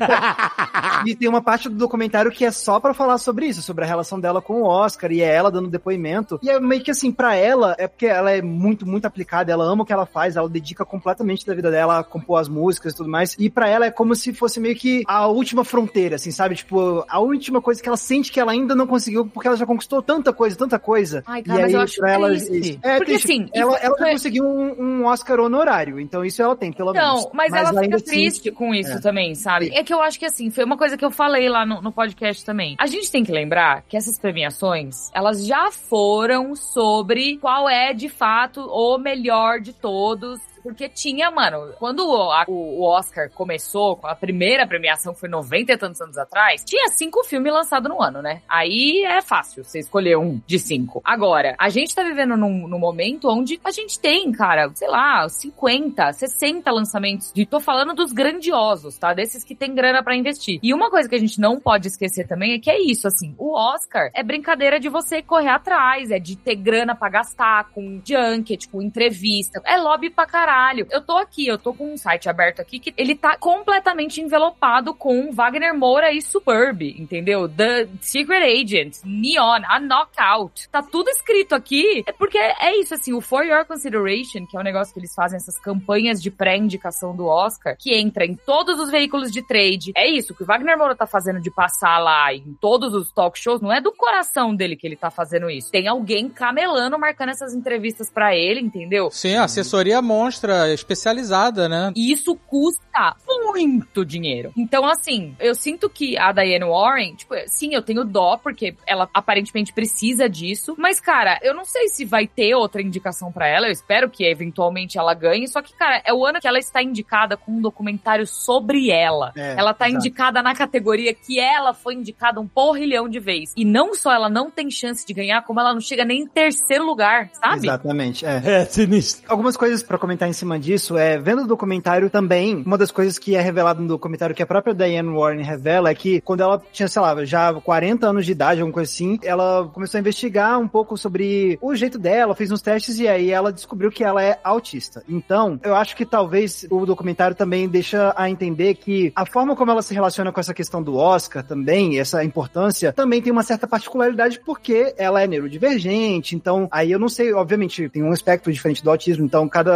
E tem uma parte do documentário que é só pra falar sobre isso, sobre a relação dela com o Oscar, e é ela dando depoimento. E é meio que assim, pra ela, é porque ela é muito, muito aplicada, ela ama o que ela faz, ela dedica completamente da vida dela a compor as músicas e tudo mais. E pra ela é como se fosse meio que a última fronteira, assim, sabe? Tipo, a última coisa que ela sente que ela ainda não conseguiu, porque ela já conquistou tanta coisa. Ai, cara, e mas aí, eu acho triste. Porque triste. Assim, ela já conseguiu um Oscar honorário, então isso ela tem, pelo menos. Não, mas ela fica triste com isso também, sabe? É que eu acho que, assim, foi uma coisa que eu falei lá no podcast também. A gente tem que lembrar que essas premiações, elas já foram sobre qual é, de fato, o melhor de todos. Porque tinha, mano, quando o Oscar começou, a primeira premiação foi 90 e tantos anos atrás, tinha 5 filmes lançados no ano, né? Aí é fácil você escolher um de 5. Agora, a gente tá vivendo num momento onde a gente tem, cara, sei lá, 50, 60 lançamentos. E tô falando dos grandiosos, tá? Desses que tem grana pra investir. E uma coisa que a gente não pode esquecer também é que é isso, assim, o Oscar é brincadeira de você correr atrás, é de ter grana pra gastar com junket, com entrevista, é lobby pra caralho. Eu tô com um site aberto aqui que ele tá completamente envelopado com Wagner Moura e Superb, entendeu? The Secret Agent, Neon, a Knockout. Tá tudo escrito aqui. É porque é isso, assim, o For Your Consideration, que é um negócio que eles fazem, essas campanhas de pré-indicação do Oscar, que entra em todos os veículos de trade. É isso, o que o Wagner Moura tá fazendo de passar lá em todos os talk shows, não é do coração dele que ele tá fazendo isso. Tem alguém camelando, marcando essas entrevistas pra ele, entendeu? Sim, a assessoria monstra especializada, né? E isso custa muito dinheiro. Então, assim, eu sinto que a Diane Warren, tipo, sim, eu tenho dó, porque ela aparentemente precisa disso, mas, cara, eu não sei se vai ter outra indicação pra ela, eu espero que eventualmente ela ganhe, só que, cara, é o ano que ela está indicada com um documentário sobre ela. Ela tá indicada na categoria que ela foi indicada um porrilhão de vezes. E não só ela não tem chance de ganhar, como ela não chega nem em terceiro lugar, sabe? Exatamente, É sinistro. Algumas coisas pra comentar em cima disso, vendo o documentário também, uma das coisas que é revelada no documentário que a própria Diane Warren revela é que quando ela tinha, sei lá, já 40 anos de idade, alguma coisa assim, ela começou a investigar um pouco sobre o jeito dela, fez uns testes e aí ela descobriu que ela é autista. Então, eu acho que talvez o documentário também deixa a entender que a forma como ela se relaciona com essa questão do Oscar também, essa importância, também tem uma certa particularidade porque ela é neurodivergente, então, aí eu não sei, obviamente, tem um espectro diferente do autismo, então cada autista vai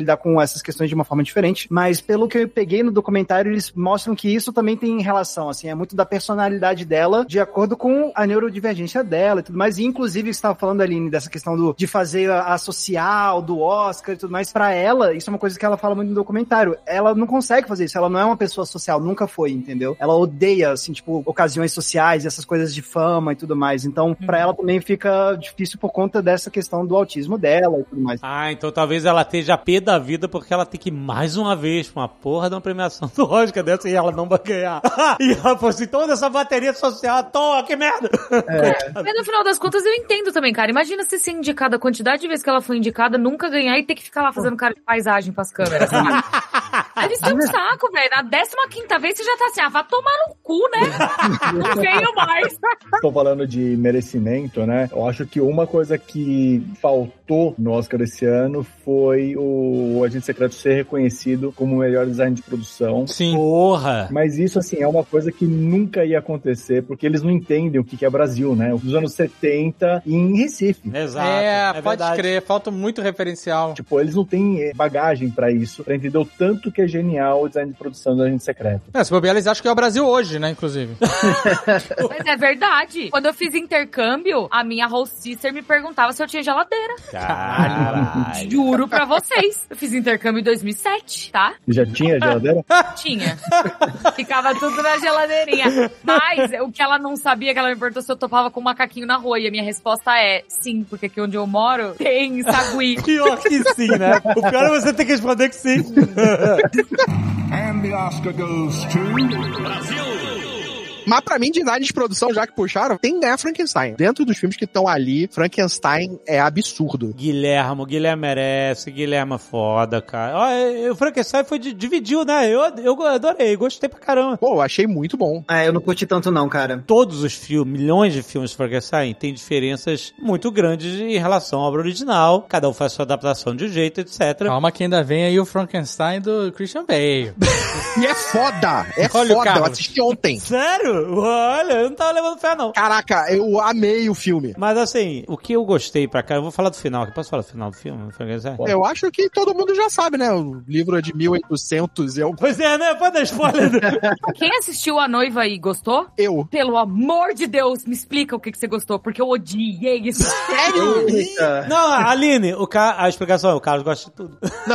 lidar com essas questões de uma forma diferente, mas pelo que eu peguei no documentário, eles mostram que isso também tem relação, assim, é muito da personalidade dela, de acordo com a neurodivergência dela e tudo mais, e inclusive você estava falando, Aline, dessa questão de fazer a social, do Oscar e tudo mais, pra ela, isso é uma coisa que ela fala muito no documentário, ela não consegue fazer isso, ela não é uma pessoa social, nunca foi, entendeu? Ela odeia, assim, tipo, ocasiões sociais, essas coisas de fama e tudo mais, então pra ela também fica difícil por conta dessa questão do autismo dela e tudo mais. Ah, então talvez ela esteja pé da vida porque ela tem que ir mais uma vez pra uma porra de uma premiação do Oscar dessa e ela não vai ganhar. E ela falou assim, toda essa bateria social à toa, que merda! Mas no final das contas eu entendo também, cara. Imagina você ser indicada, a quantidade de vezes que ela foi indicada, nunca ganhar e ter que ficar lá fazendo cara de paisagem pras câmeras, sabe? Deve ser um saco, velho. Na 15ª vez você já tá assim, vá tomar no cu, né? Não veio mais. Tô falando de merecimento, né? Eu acho que uma coisa que faltou no Oscar esse ano foi o Agente Secreto ser reconhecido como o melhor design de produção. Sim. Porra! Mas isso, assim, é uma coisa que nunca ia acontecer, porque eles não entendem o que é Brasil, né? Dos anos 70 e em Recife. Exato. Pode crer, falta muito referencial. Tipo, eles não têm bagagem pra isso, pra entender o tanto que é genial o design de produção do Agente Secreto. Se bobear, eles acham que é o Brasil hoje, né, inclusive. Mas é verdade. Quando eu fiz intercâmbio, a minha host sister me perguntava se eu tinha geladeira. Caralho. Juro pra vocês. Eu fiz intercâmbio em 2007, tá? Já tinha geladeira? Tinha. Ficava tudo na geladeirinha. Mas o que ela não sabia, que ela me perguntou se eu topava com um macaquinho na rua. E a minha resposta é sim, porque aqui onde eu moro tem sagui. Pior que sim, né? O pior é você ter que responder que sim. And the Oscar goes to... Mas pra mim, design de produção, já que puxaram, tem que ganhar Frankenstein. Dentro dos filmes que estão ali, Frankenstein é absurdo. Guilherme merece, Guilherme é foda, cara. Ó, o Frankenstein dividiu, né? Eu adorei, gostei pra caramba. Pô, eu achei muito bom. Eu não curti tanto não, cara. Todos os filmes, milhões de filmes de Frankenstein, tem diferenças muito grandes em relação à obra original. Cada um faz sua adaptação de um jeito, etc. Calma que ainda vem aí o Frankenstein do Christian Bale. E é foda! Olha o foda, eu Carlos. assisti ontem. Sério? Olha, eu não tava levando fé, não. Caraca, eu amei o filme. Mas assim, o que eu gostei pra cá, eu vou falar do final aqui. Posso falar do final do filme? Frankenstein? Eu acho que todo mundo já sabe, né? O livro é de 1800 e eu... Pois é, né? Pode dar spoiler. Quem assistiu A Noiva e gostou? Eu. Pelo amor de Deus, me explica o que você gostou, porque eu odiei isso. Sério? Não, Aline, a explicação é o Carlos gosta de tudo. Não.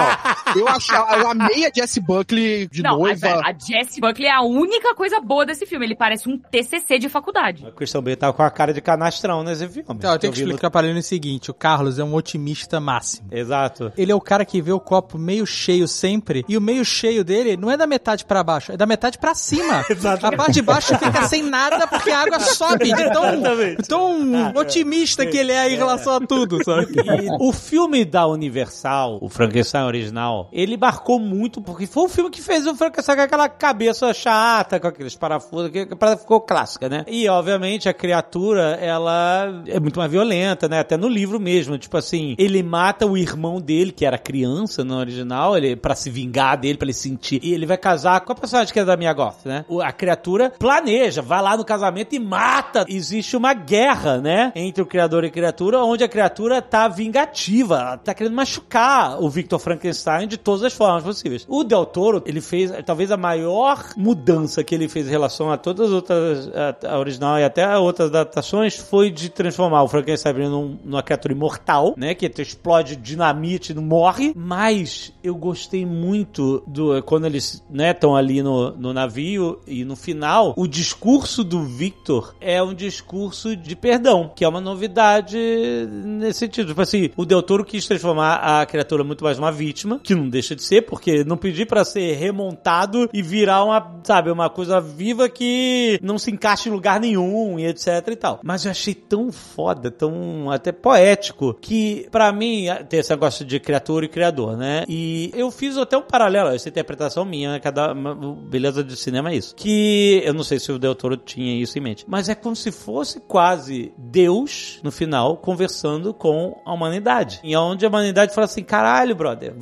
Eu amei a Jessie Buckley de noiva. A Jessie Buckley é a única coisa boa desse filme. Ele parece um TCC de faculdade. O Christian Bale tava com a cara de canastrão nesse filme. Então, eu tenho que explicar pra ele o seguinte, o Carlos é um otimista máximo. Exato. Ele é o cara que vê o copo meio cheio sempre, e o meio cheio dele não é da metade pra baixo, é da metade pra cima. Exato. A parte de baixo fica sem nada porque a água sobe de tão otimista que ele é em relação a tudo, sabe? E o filme da Universal, o Frankenstein original, ele marcou muito, porque foi o filme que fez o Frankenstein com aquela cabeça chata, com aqueles parafusos, que a parada ficou clássica, né? E, obviamente, a criatura, ela é muito mais violenta, né? Até no livro mesmo, tipo assim, ele mata o irmão dele, que era criança no original, ele, pra se vingar dele, pra ele sentir, e ele vai casar com a personagem que é da Mia Goth, né? A criatura planeja, vai lá no casamento e mata. Existe uma guerra, né? Entre o criador e a criatura, onde a criatura tá vingativa, ela tá querendo machucar o Victor Frankenstein de todas as formas possíveis. O Del Toro, ele fez talvez a maior mudança que ele fez em relação a todas as outras, a original e até a outras adaptações, foi de transformar o Frankenstein numa criatura imortal, né? Que explode dinamite e não morre. Mas eu gostei muito quando eles, né, estão ali no navio e no final, o discurso do Victor é um discurso de perdão, que é uma novidade nesse sentido. Tipo assim, o Del Toro quis transformar a criatura muito mais uma vítima, que não deixa de ser, porque não pedi pra ser remontado e virar uma coisa viva que não se encaixa em lugar nenhum e etc e tal. Mas eu achei tão foda, tão até poético, que pra mim tem esse negócio de criatura e criador, né? E eu fiz até um paralelo, essa interpretação minha, né? Cada beleza de cinema é isso. Que eu não sei se o Del Toro tinha isso em mente, mas é como se fosse quase Deus, no final, conversando com a humanidade. E onde a humanidade fala assim, caralho, brother, você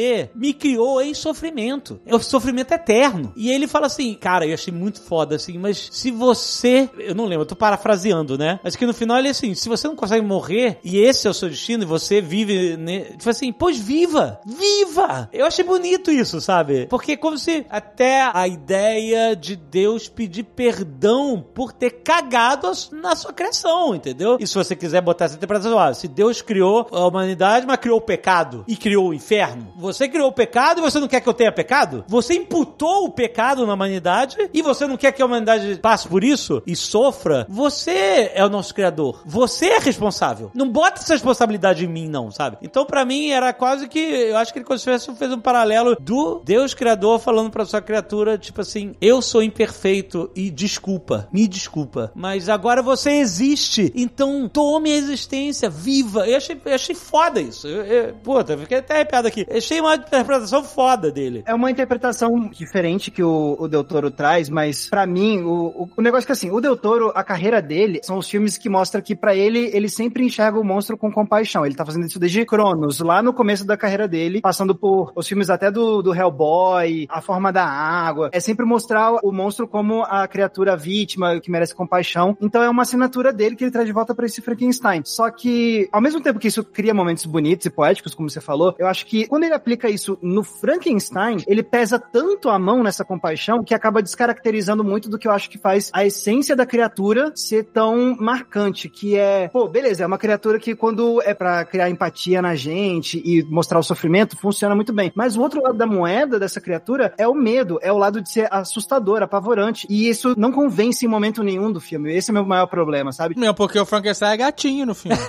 você me criou em sofrimento. É o sofrimento eterno. E ele fala assim, cara, eu achei muito foda, assim, mas se você... Eu não lembro, eu tô parafraseando, né? Mas que no final ele é assim, se você não consegue morrer, e esse é o seu destino, e você vive... Tipo assim, pois viva! Viva! Eu achei bonito isso, sabe? Porque é como se até a ideia de Deus pedir perdão por ter cagado na sua criação, entendeu? E se você quiser botar essa interpretação, se Deus criou a humanidade, mas criou o pecado e criou o inferno. Você criou o pecado e você não quer que eu tenha pecado? Você imputou o pecado na humanidade e você não quer que a humanidade passe por isso e sofra? Você é o nosso criador. Você é responsável. Não bota essa responsabilidade em mim, não, sabe? Então, pra mim, era quase que... Eu acho que ele fez um paralelo do Deus criador falando pra sua criatura, tipo assim, eu sou imperfeito e desculpa, me desculpa, mas agora você existe, então tome a existência, viva. Eu achei foda isso. Puta, fiquei até arrepiado aqui. Eu achei uma interpretação foda dele. É uma interpretação diferente que o Del Toro traz, mas pra mim, o negócio é que assim, o Del Toro, a carreira dele, são os filmes que mostram que pra ele sempre enxerga o monstro com compaixão. Ele tá fazendo isso desde Cronos, lá no começo da carreira dele, passando por os filmes até do Hellboy, A Forma da Água. É sempre mostrar o monstro como a criatura vítima, que merece compaixão. Então é uma assinatura dele que ele traz de volta pra esse Frankenstein. Só que, ao mesmo tempo que isso cria momentos bonitos e poéticos, como você falou, eu acho que quando ele aplica isso no Frankenstein, ele pesa tanto a mão nessa compaixão que acaba descaracterizando muito do que eu acho que faz a essência da criatura ser tão marcante, que é, beleza, é uma criatura que quando é pra criar empatia na gente e mostrar o sofrimento, funciona muito bem. Mas o outro lado da moeda dessa criatura é o medo, é o lado de ser assustador, apavorante, e isso não convence em momento nenhum do filme. Esse é o meu maior problema, sabe? Não, porque o Frankenstein é gatinho no filme.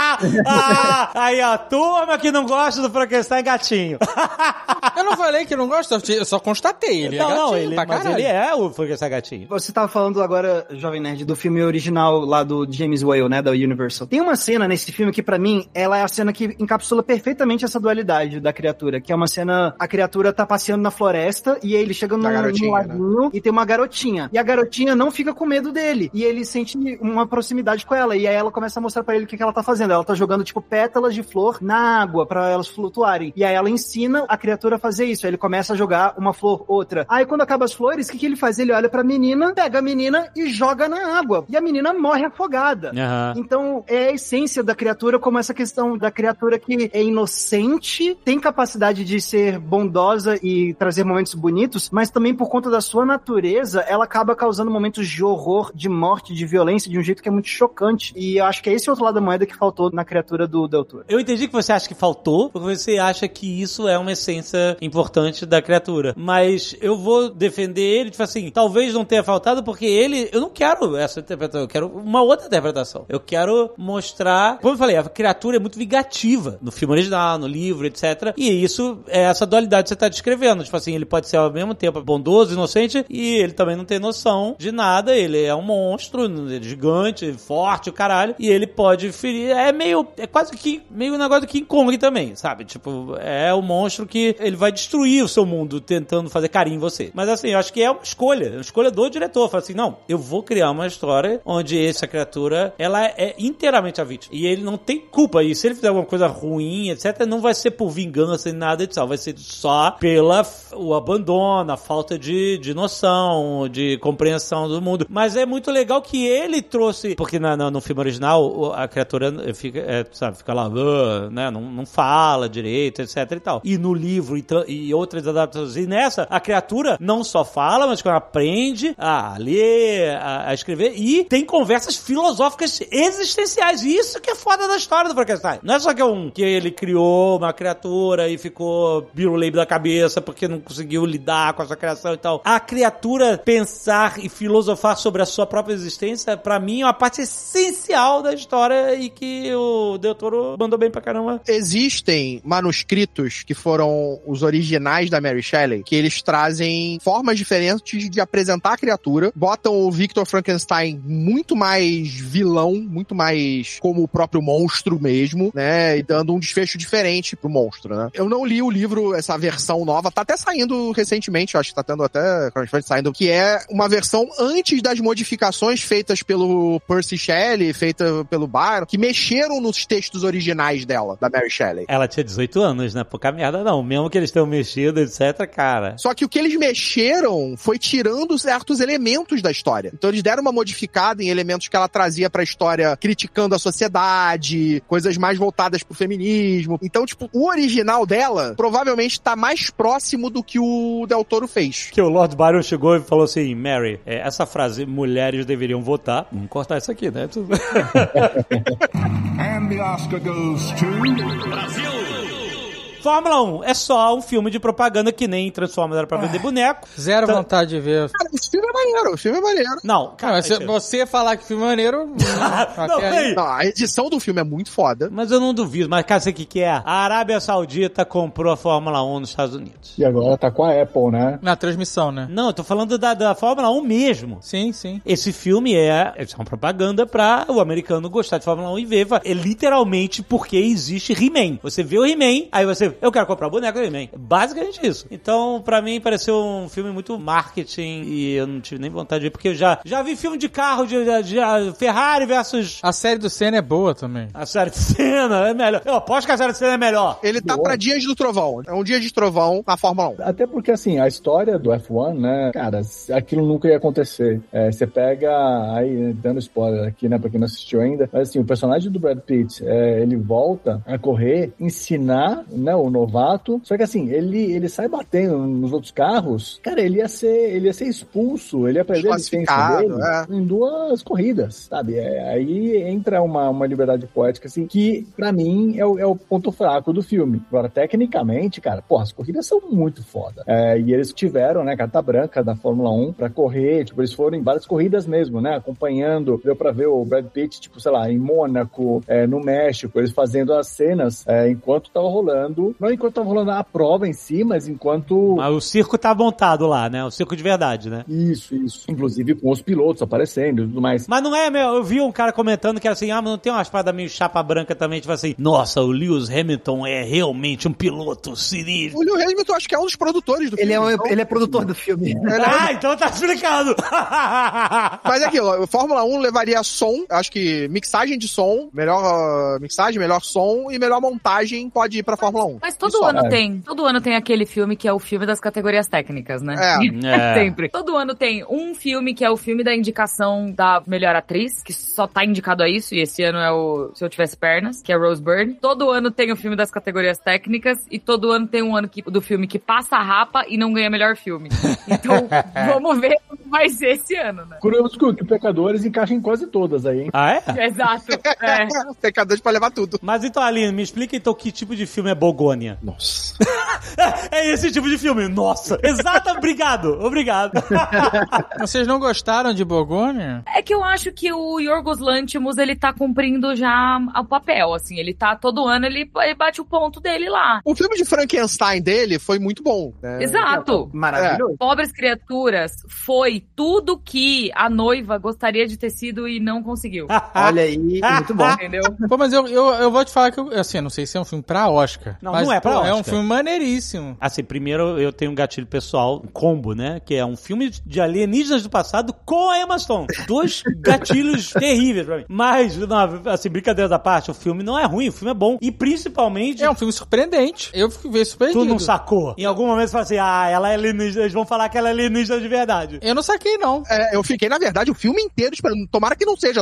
Aí a turma que não gosta do Frankenstein é gatinho. Eu não falei que não gosto, eu só constatei. Ele é gatinho pra caralho. Mas ele é o Frankenstein gatinho. Você tava falando agora, Jovem Nerd, do filme original lá do James Whale, né, da Universal. Tem uma cena nesse filme que pra mim, ela é a cena que encapsula perfeitamente essa dualidade da criatura, que é uma cena, a criatura tá passeando na floresta e ele chega num laguinho, né? E tem uma garotinha. E a garotinha não fica com medo dele. E ele sente uma proximidade com ela. E aí ela começa a mostrar pra ele o que ela tá fazendo. Ela tá jogando, tipo, pétalas de flor na água pra elas flutuarem. E aí ela ensina a criatura a fazer isso. Aí ele começa a jogar uma flor, outra. Aí quando acaba as flores, o que ele faz? Ele olha pra menina, pega a menina e joga na água. E a menina morre afogada. Uhum. Então, é a essência da criatura, como essa questão da criatura que é inocente, tem capacidade de ser bondosa e trazer momentos bonitos, mas também por conta da sua natureza, ela acaba causando momentos de horror, de morte, de violência, de um jeito que é muito chocante. E eu acho que é esse outro lado da moeda que faltou na criatura do Del Toro. Eu entendi que você acha que faltou, porque você acha que isso é uma essência importante da criatura. Mas eu vou defender ele, tipo assim, talvez não tenha faltado, porque eu não quero essa interpretação, eu quero uma outra interpretação. Eu quero mostrar, como eu falei, a criatura é muito vingativa no filme original, no livro, etc. E isso é essa dualidade que você tá descrevendo. Tipo assim, ele pode ser ao mesmo tempo bondoso, inocente, e ele também não tem noção de nada. Ele é um monstro, gigante, forte, o caralho, e ele pode ferir. É quase que meio um negócio do King Kong também, sabe? Tipo, é o monstro que ele vai destruir o seu mundo tentando fazer carinho em você. Mas assim, eu acho que é uma escolha do diretor. Fala assim, não, eu vou criar uma história onde essa criatura, ela é inteiramente a vítima. E ele não tem culpa. E se ele fizer alguma coisa ruim, etc., não vai ser por vingança nem nada disso. Vai ser só o abandono, a falta de noção, de compreensão do mundo. Mas é muito legal que ele trouxe, porque no filme original a criatura fica lá, né, não fala direito, etc e tal. E no livro e outras adaptações, e nessa, a criatura não só fala, mas que ela aprende a ler, a escrever, e tem conversas filosóficas existenciais. E isso que é foda da história do Frankenstein. Não é só que ele criou uma criatura e ficou biruleibe da cabeça porque não conseguiu lidar com a sua criação e tal. A criatura pensar e filosofar sobre a sua própria existência, pra mim, é uma parte essencial da história e que o Del Toro mandou bem pra caramba. Existem manuscritos que foram os originais da Mary Shelley, que eles trazem formas diferentes de apresentar a criatura, botam o Victor Frankenstein muito mais vilão, muito mais como o próprio monstro mesmo, né, e dando um desfecho diferente pro monstro, né. Eu não li o livro, essa versão nova, tá até saindo recentemente, eu acho que tá tendo até saindo, que é uma versão antes das modificações feitas pelo Percy Shelley, feita pelo Byron, que mexeram nos textos originais dela, da Mary Shelley. Ela tinha 18 anos, né? Pouca merda não. Mesmo que eles tenham mexido, etc, cara. Só que o que eles mexeram foi tirando certos elementos da história. Então eles deram uma modificada em elementos que ela trazia pra história, criticando a sociedade, coisas mais voltadas pro feminismo. Então, tipo, o original dela provavelmente tá mais próximo do que o Del Toro fez. Que o Lord Byron chegou e falou assim, Mary, essa frase, mulheres deveriam votar. Vamos cortar isso aqui, né? And the Oscar goes to... Fórmula 1 é só um filme de propaganda que nem Transformers era pra vender boneco. Zero vontade de ver. Cara, esse filme é maneiro, o filme é maneiro. Não, cara, você falar que o filme é maneiro... Não, a edição do filme é muito foda. Mas eu não duvido. Mas, cara, sabe o que é? A Arábia Saudita comprou a Fórmula 1 nos Estados Unidos. E agora tá com a Apple, né? Na transmissão, né? Não, eu tô falando da Fórmula 1 mesmo. Sim, sim. Esse filme é uma propaganda pra o americano gostar de Fórmula 1 e ver. É literalmente porque existe He-Man. Você vê o He-Man, aí você... Eu quero comprar o boneco do He-Man. É basicamente isso. Então, pra mim, pareceu um filme muito marketing e eu não tive nem vontade de ver, porque eu já vi filme de carro, de Ferrari versus... A série do Senna é boa também. A série de Senna é melhor. Eu aposto que a série de Senna é melhor. Ele tá pra Dias do Trovão. É um dia de trovão na Fórmula 1. Até porque, assim, a história do F1, né, cara, aquilo nunca ia acontecer. Você pega, aí, dando spoiler aqui, né, pra quem não assistiu ainda, mas assim, o personagem do Brad Pitt, ele volta a correr, ensinar, né, o novato, só que assim, ele sai batendo nos outros carros, cara, ele ia ser expulso, ele ia perder a licença dele em 2 corridas, sabe? Aí entra uma liberdade poética, assim, que pra mim é o ponto fraco do filme. Agora, tecnicamente, cara, porra, as corridas são muito foda. E eles tiveram, né, carta branca da Fórmula 1 pra correr, tipo, eles foram em várias corridas mesmo, né, acompanhando, deu pra ver o Brad Pitt, tipo, sei lá, em Mônaco, no México, eles fazendo as cenas enquanto tava rolando, não enquanto tava rolando a prova em si, mas enquanto... Mas o circo tá montado lá, né, o circo de verdade, né? Isso. Inclusive com os pilotos aparecendo e tudo mais. Mas não é, eu vi um cara comentando que era assim, mas não tem uma espada meio chapa branca também, tipo assim, nossa, o Lewis Hamilton é realmente um piloto sinistro. O Lewis Hamilton acho que é um dos produtores do filme. Ele é produtor do filme. Então tá explicado. Mas é aquilo, Fórmula 1 levaria som, acho que mixagem de som, melhor mixagem, melhor som e melhor montagem pode ir pra Fórmula 1. Mas todo ano tem aquele filme que é o filme das categorias técnicas, né? Sempre. Todo ano tem um filme que é o filme da indicação da melhor atriz, que só tá indicado a isso, e esse ano é o Se Eu Tivesse Pernas, que é Rose Byrne. Todo ano tem o filme das categorias técnicas e todo ano tem um ano do filme que passa a rapa e não ganha melhor filme. Então, vamos ver como vai ser esse ano, né? Curioso que Pecadores encaixa em quase todas aí, hein? Ah, é? Exato. Pecadores pra levar tudo. Mas então, Aline, me explica então que tipo de filme é Bogônia. Nossa. É esse tipo de filme. Nossa. Exato, obrigado. Vocês não gostaram de Bogônia? É que eu acho que o Yorgos Lanthimos, ele tá cumprindo já o papel, assim. Ele tá, todo ano, ele bate o ponto dele lá. O filme de Frankenstein dele foi muito bom. Né? Exato. Maravilhoso. Pobres Criaturas foi tudo que a noiva gostaria de ter sido e não conseguiu. Olha aí, muito bom. Entendeu? Pô, mas eu vou te falar que, assim, eu não sei se é um filme pra Oscar. Não, mas, não é pra Oscar. É um filme maneiríssimo. Assim, primeiro eu tenho um gatilho pessoal, um combo, né? Que é um filme de alienígenas do passado com a Emma Stone. 2 gatilhos terríveis pra mim. Mas, não, assim, brincadeira da parte, o filme não é ruim, o filme é bom. E principalmente... É um filme surpreendente. Eu fiquei surpreendido. Tu não sacou? Em algum momento você fala assim, ela é alienígena, eles vão falar que ela é alienígena de verdade. Eu não saquei, não. Eu fiquei, na verdade, o filme inteiro esperando. Tomara que não seja.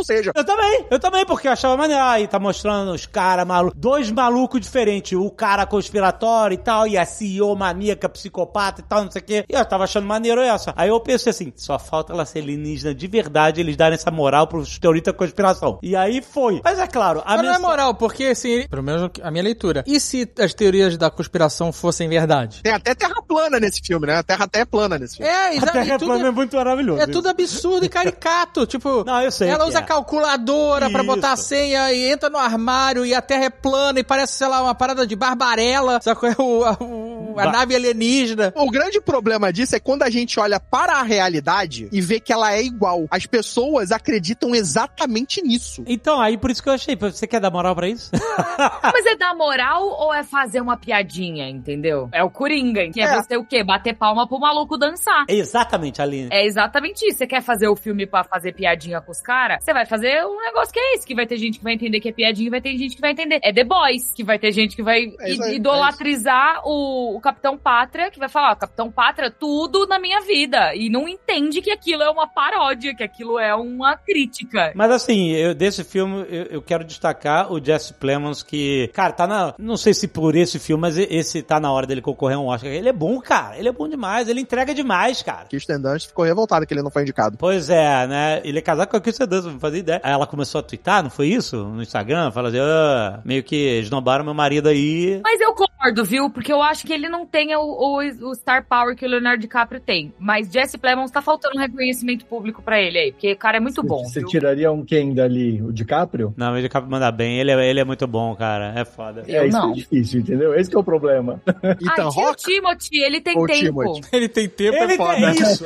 Eu também, porque eu achava maneiro. Aí tá mostrando os caras malucos. 2 malucos diferentes. O cara conspiratório e tal, e a CEO maníaca, psicopata e tal, não sei o quê. E eu tava achando maneiro essa. Aí eu pensei assim, só falta ela ser alienígena de verdade, eles darem essa moral pros teoristas da conspiração. E aí foi. Mas é claro, mas não é moral, porque assim, pelo menos a minha leitura. E se as teorias da conspiração fossem verdade? Tem até terra plana nesse filme, né? A terra até é plana nesse filme. A terra plana é muito maravilhoso. É tudo absurdo e caricato. Tipo, não, eu sei. Ela usa calculadora pra botar a senha e entra no armário e a terra é plana e parece, sei lá, uma parada de Barbarella. Só que a nave alienígena. O grande problema disso é quando a gente olha para a realidade e vê que ela é igual. As pessoas acreditam exatamente nisso. Então, aí por isso que eu achei. Você quer dar moral pra isso? Mas é dar moral ou é fazer uma piadinha, entendeu? É o Coringa, que é você o quê? Bater palma pro maluco dançar. Exatamente, Aline. É exatamente isso. Você quer fazer o filme pra fazer piadinha com os caras? Você vai fazer um negócio que é esse, que vai ter gente que vai entender que é piadinha e vai ter gente que vai entender. É The Boys, que vai ter gente que vai idolatrizar o Capitão Pátria, que vai falar, Capitão Pátria, tudo na minha vida. E não entende que aquilo é uma paródia, que aquilo é uma crítica. Mas assim, desse filme, eu quero destacar o Jesse Plemons, que, cara, tá na... Não sei se por esse filme, mas esse tá na hora dele concorrer a um Oscar. Ele é bom, cara. Ele é bom demais. Ele entrega demais, cara. Kirsten Dunst ficou revoltada que ele não foi indicado. Pois é, né? Ele é casado com a Kirsten Dunst, não fazia ideia. Aí ela começou a twittar, não foi isso? No Instagram, fala assim, meio que esnobaram meu marido aí. Mas eu concordo, viu? Porque eu acho que ele não tem o star power que o Leonardo DiCaprio tem. Mas Jesse Plemons tá faltando reconhecimento público pra ele aí, porque o cara é muito bom. Você tiraria quem dali? O DiCaprio? Não, o DiCaprio manda bem. Ele é muito bom, cara. É foda. Isso é difícil, entendeu? Esse que é o problema. Ethan Hawke? O Timothy, ele tem tempo. Timothy. Ele tem tempo, é foda. É isso.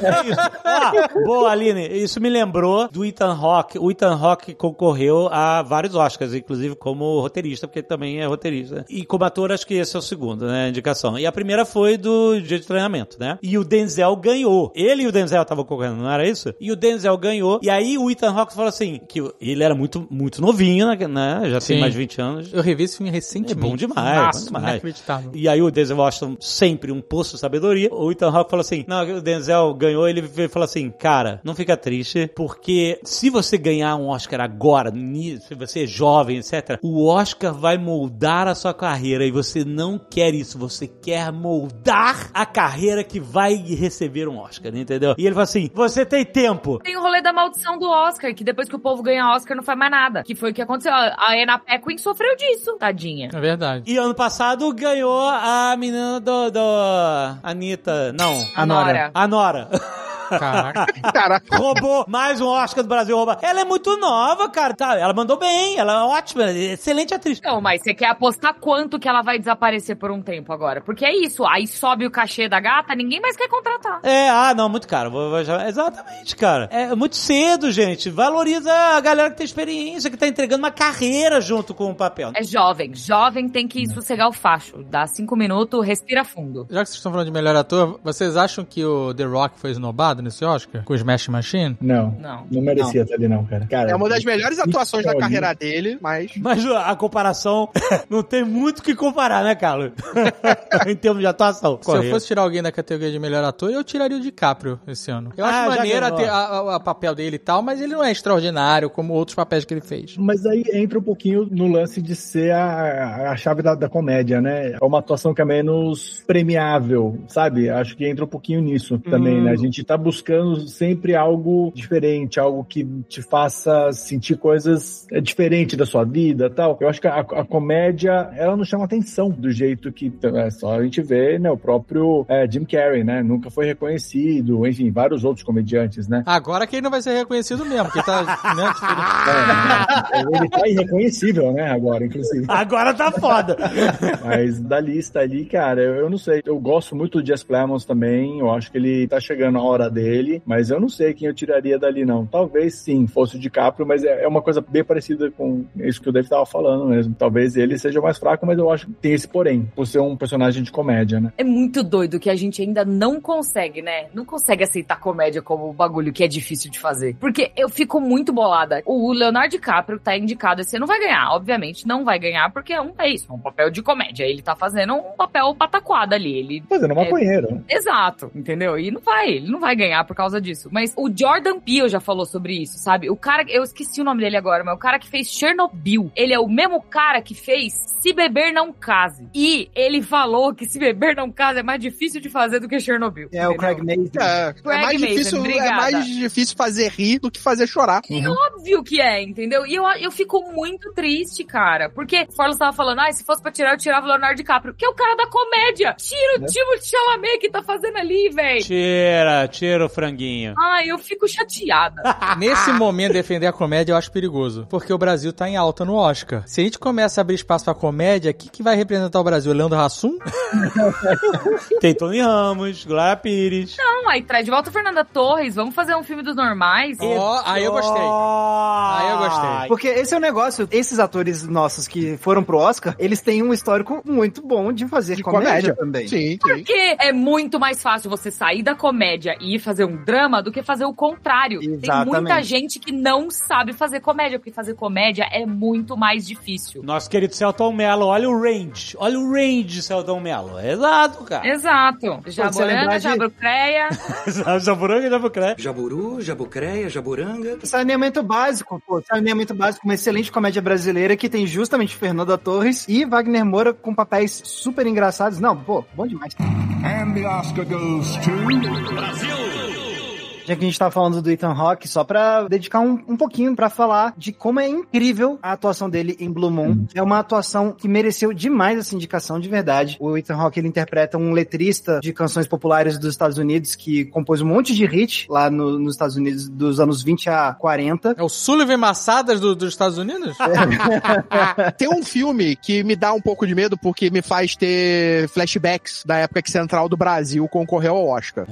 Boa, Aline. Isso me lembrou do Ethan Hawke. O Ethan Hawke concorreu a vários Oscars, inclusive como roteirista, porque ele também é roteirista. E como ator, acho que esse é o segundo, né, indicação. E a primeira foi do Dia de Treinamento, né? E o Denzel ganhou. Ele e o Denzel estavam concorrendo, não era isso? E o Denzel ganhou. E aí o Ethan Hawke falou assim, que ele era muito, muito novinho, né? Já tem mais de 20 anos. Eu revi esse filme recentemente. É bom demais. Inacreditável. E aí o Denzel Washington, sempre um poço de sabedoria. O Ethan Hawke falou assim, não, o Denzel ganhou, ele falou assim, cara, não fica triste, porque se você ganhar um Oscar agora, se você é jovem, etc., o Oscar vai moldar a sua carreira e você não quer isso, você quer moldar a carreira que vai receber um Oscar, entendeu? E ele falou assim, você tem tempo. Tem o rolê da maldição do Oscar, que depois que o povo ganha Oscar não faz mais nada, que foi o que aconteceu. A Anna Paquin sofreu disso, tadinha. É verdade. E ano passado ganhou a menina do Anitta, não. A Nora. A Nora. Caraca. Roubou mais um Oscar do Brasil. Ela é muito nova, cara. Tá, ela mandou bem, ela é ótima, excelente atriz. Não, mas você quer apostar quanto que ela vai desaparecer por um tempo agora? Porque é isso, aí sobe o cachê da gata, ninguém mais quer contratar. Não, muito caro. Exatamente, cara. É muito cedo, gente. Valoriza a galera que tem experiência, que tá entregando uma carreira junto com o papel. É jovem. Jovem tem que sossegar o facho. Dá 5 minutos, respira fundo. Já que vocês estão falando de melhor ator, vocês acham que o The Rock foi esnobado nesse Oscar? Com o Smash Machine? Não merecia estar ali não, cara. É uma das melhores atuações da carreira dele, mas a comparação não tem muito o que comparar, né, Carlos? Em termos de atuação. Se eu fosse tirar alguém da categoria de melhor ator, eu tiraria o DiCaprio esse ano. Eu acho maneiro a papel dele e tal, mas ele não é extraordinário como outros papéis que ele fez. Mas aí entra um pouquinho no lance de ser a chave da comédia, né? É uma atuação que é menos premiável, sabe? Acho que entra um pouquinho nisso também, né? A gente tá buscando sempre algo diferente, algo que te faça sentir coisas diferentes da sua vida e tal. Eu acho que a comédia, ela não chama atenção do jeito que só a gente vê, né? O próprio Jim Carrey, né? Nunca foi reconhecido, enfim, vários outros comediantes, né? Agora que ele não vai ser reconhecido mesmo, porque tá... né? Ele tá irreconhecível, né? Agora, inclusive. Agora tá foda. Mas da lista ali, cara, eu não sei. Eu gosto muito do Jesse Plemons também, eu acho que ele tá chegando a hora dele, mas eu não sei quem eu tiraria dali, não. Talvez sim, fosse o DiCaprio, mas é uma coisa bem parecida com isso que o Dave tava falando mesmo. Talvez ele seja mais fraco, mas eu acho que tem esse porém, por ser um personagem de comédia, né? É muito doido que a gente ainda não consegue, né? Não consegue aceitar comédia como o bagulho que é difícil de fazer. Porque eu fico muito bolada. O Leonardo DiCaprio tá indicado esse ano, não vai ganhar. Obviamente não vai ganhar, porque é um papel de comédia. Ele tá fazendo um papel pataquado ali. Ele fazendo maconheiro, né? Exato, entendeu? E ele não vai ganhar por causa disso. Mas o Jordan Peele já falou sobre isso, sabe? O cara, eu esqueci o nome dele agora, mas o cara que fez Chernobyl, ele é o mesmo cara que fez Se Beber Não Case. E ele falou que Se Beber Não Case é mais difícil de fazer do que Chernobyl. É, entendeu? O Craig Mazin. É mais difícil fazer rir do que fazer chorar. É óbvio que é, entendeu? E eu fico muito triste, cara. Porque o Forlans tava falando, se fosse pra tirar, eu tirava o Leonardo DiCaprio, que é o cara da comédia. Tira o Timothée Chalamet que tá fazendo ali, velho. Tira. Cheiro, franguinho. Ai, eu fico chateada. Nesse momento, defender a comédia eu acho perigoso. Porque o Brasil tá em alta no Oscar. Se a gente começa a abrir espaço pra comédia, o que vai representar o Brasil? Leandro Hassum? Tem Tony Ramos, Glória Pires. Não, aí traz de volta a Fernanda Torres. Vamos fazer um filme dos normais. Aí eu gostei. Aí eu gostei. Porque esse é o negócio, esses atores nossos que foram pro Oscar, eles têm um histórico muito bom de fazer comédia também. Sim. Porque é muito mais fácil você sair da comédia e ir fazer um drama do que fazer o contrário. Exatamente. Tem muita gente que não sabe fazer comédia, porque fazer comédia é muito mais difícil. Nosso querido Selton Mello, olha o range de Selton Mello. Exato, cara. Exato. Jaboranga, Jabucreia. Jaboranga e Jabucreia. Jaburu, Jabucreia, Jaburanga. Saneamento Básico, Saneamento Básico, uma excelente comédia brasileira que tem justamente Fernanda Torres e Wagner Moura com papéis super engraçados. Não, pô, bom demais. And the Oscar goes to... Já que a gente tá falando do Ethan Hawke, só pra dedicar um pouquinho pra falar de como é incrível a atuação dele em Blue Moon. É uma atuação que mereceu demais essa indicação, de verdade. O Ethan Hawke, ele interpreta um letrista de canções populares dos Estados Unidos que compôs um monte de hit lá nos Estados Unidos dos anos 20 a 40. É o Sullivan Massadas dos Estados Unidos? Tem um filme que me dá um pouco de medo porque me faz ter flashbacks da época que Central do Brasil concorreu ao Oscar.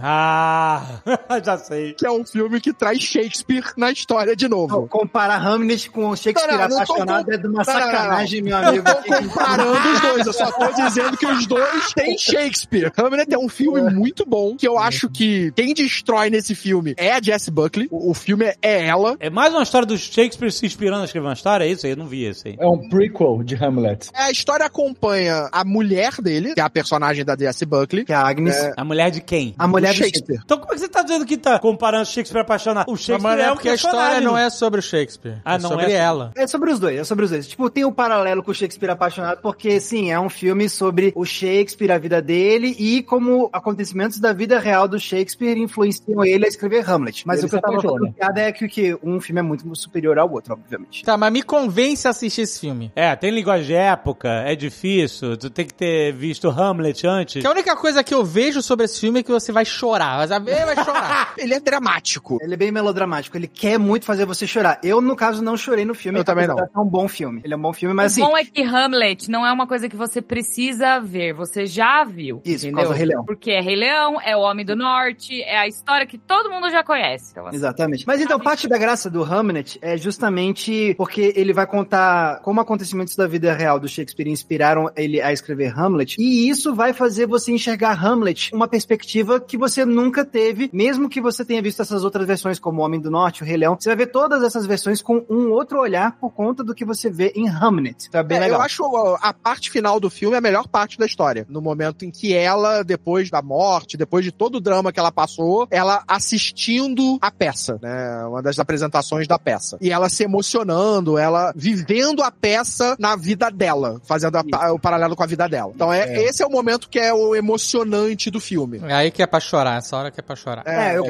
Já sei. Que é um filme que traz Shakespeare na história de novo. Comparar Hamlet com Shakespeare apaixonado é de uma sacanagem, meu amigo. Não tô comparando os dois, eu só tô dizendo que os dois têm Shakespeare. Hamlet é um filme muito bom, que eu acho que quem destrói nesse filme é a Jessie Buckley. O filme é ela. É mais uma história do Shakespeare se inspirando a escrever uma história? É isso aí? Eu não vi esse aí. É um prequel de Hamlet. A história acompanha a mulher dele, que é a personagem da Jessie Buckley. Que é a Agnes. A mulher de quem? A mulher do Shakespeare. Então como é que você tá dizendo que tá comparando Shakespeare apaixonado? O Shakespeare é o porque a história não é sobre o Shakespeare. É não sobre ela. É sobre os dois, Tipo, tem um paralelo com o Shakespeare apaixonado, porque, sim, é um filme sobre o Shakespeare, a vida dele, e como acontecimentos da vida real do Shakespeare influenciam ele a escrever Hamlet. Mas ele o que eu tava apaixona. falando piada é que um filme é muito superior ao outro, obviamente. Tá, mas me convence a assistir esse filme. Tem linguagem de época, é difícil, tu tem que ter visto Hamlet antes. Que a única coisa que eu vejo sobre esse filme é que você vai chorar. Vai chorar. Ele é dramático. Ele é bem melodramático, ele quer muito fazer você chorar. Eu, no caso, não chorei no filme. Eu também não. É um bom filme. Ele é um bom filme, mas assim... O bom é que Hamlet não é uma coisa que você precisa ver, você já viu. Isso, entendeu? por causa do Rei Leão. Porque é Rei Leão, é o Homem do Norte, é a história que todo mundo já conhece. Então, assim, exatamente. Mas então, parte da graça do Hamlet é justamente porque ele vai contar como acontecimentos da vida real do Shakespeare inspiraram ele a escrever Hamlet, e isso vai fazer você enxergar Hamlet uma perspectiva que você nunca teve, mesmo que você tenha visto essas outras versões, como o Homem do Norte, o Rei Leão. Você vai ver todas essas versões com um outro olhar por conta do que você vê em Hamlet. Então é bem legal. Eu acho a parte final do filme a melhor parte da história. No momento em que ela, depois da morte, depois de todo o drama que ela passou, ela assistindo a peça, né? Uma das apresentações da peça. E ela se emocionando, ela vivendo a peça na vida dela, fazendo o paralelo com a vida dela. Então esse é o momento que é o emocionante do filme. É aí que é pra chorar, essa hora que é pra chorar.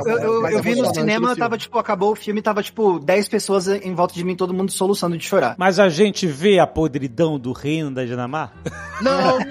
Eu vi no cinema, tava acabou o filme, tava 10 pessoas em volta de mim, todo mundo soluçando de chorar. Mas a gente vê a podridão do reino da Dinamarca? Não.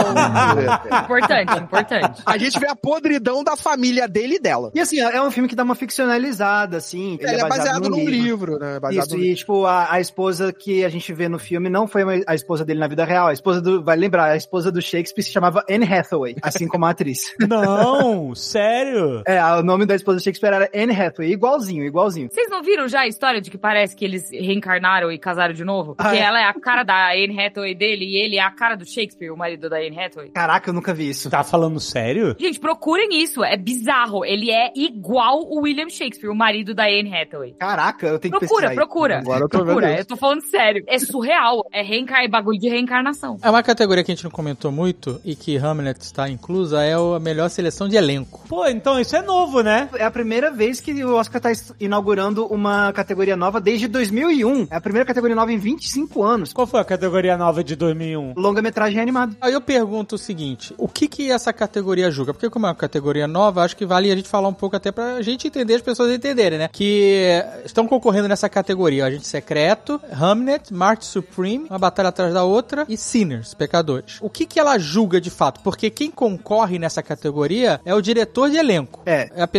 Importante. A gente vê a podridão da família dele e dela. E assim, é um filme que dá uma ficcionalizada, assim. Ele é baseado num livro, né? Isso, a esposa que a gente vê no filme não foi a esposa dele na vida real. A esposa a esposa do Shakespeare se chamava Anne Hathaway, assim como a atriz. Não, sério? O nome da esposa do Shakespeare era Anne Hathaway, igualzinho. Vocês não viram já a história de que parece que eles reencarnaram e casaram de novo? Porque ela é a cara da Anne Hathaway dele e ele é a cara do Shakespeare, o marido da Anne Hathaway. Caraca, eu nunca vi isso. Tá falando sério? Gente, procurem isso, é bizarro. Ele é igual o William Shakespeare, o marido da Anne Hathaway. Caraca, eu tenho que pesquisar. Procura. Agora eu tô vendo isso. Eu tô falando sério. É surreal. É bagulho de reencarnação. É uma categoria que a gente não comentou muito e que Hamlet está inclusa, é a melhor seleção de elenco. Pô, então isso é novo, né? É a primeira vez que o Oscar tá inaugurando uma categoria nova desde 2001. É a primeira categoria nova em 25 anos. Qual foi a categoria nova de 2001? Longa-metragem animado. Aí eu pergunto o seguinte, o que essa categoria julga? Porque como é uma categoria nova, acho que vale a gente falar um pouco até pra gente entender, as pessoas entenderem, né? Que estão concorrendo nessa categoria, Agente Secreto, Hamlet, March Supreme, Uma Batalha Atrás da Outra e Sinners, Pecadores. O que ela julga de fato? Porque quem concorre nessa categoria é o diretor de elenco. É a pessoa que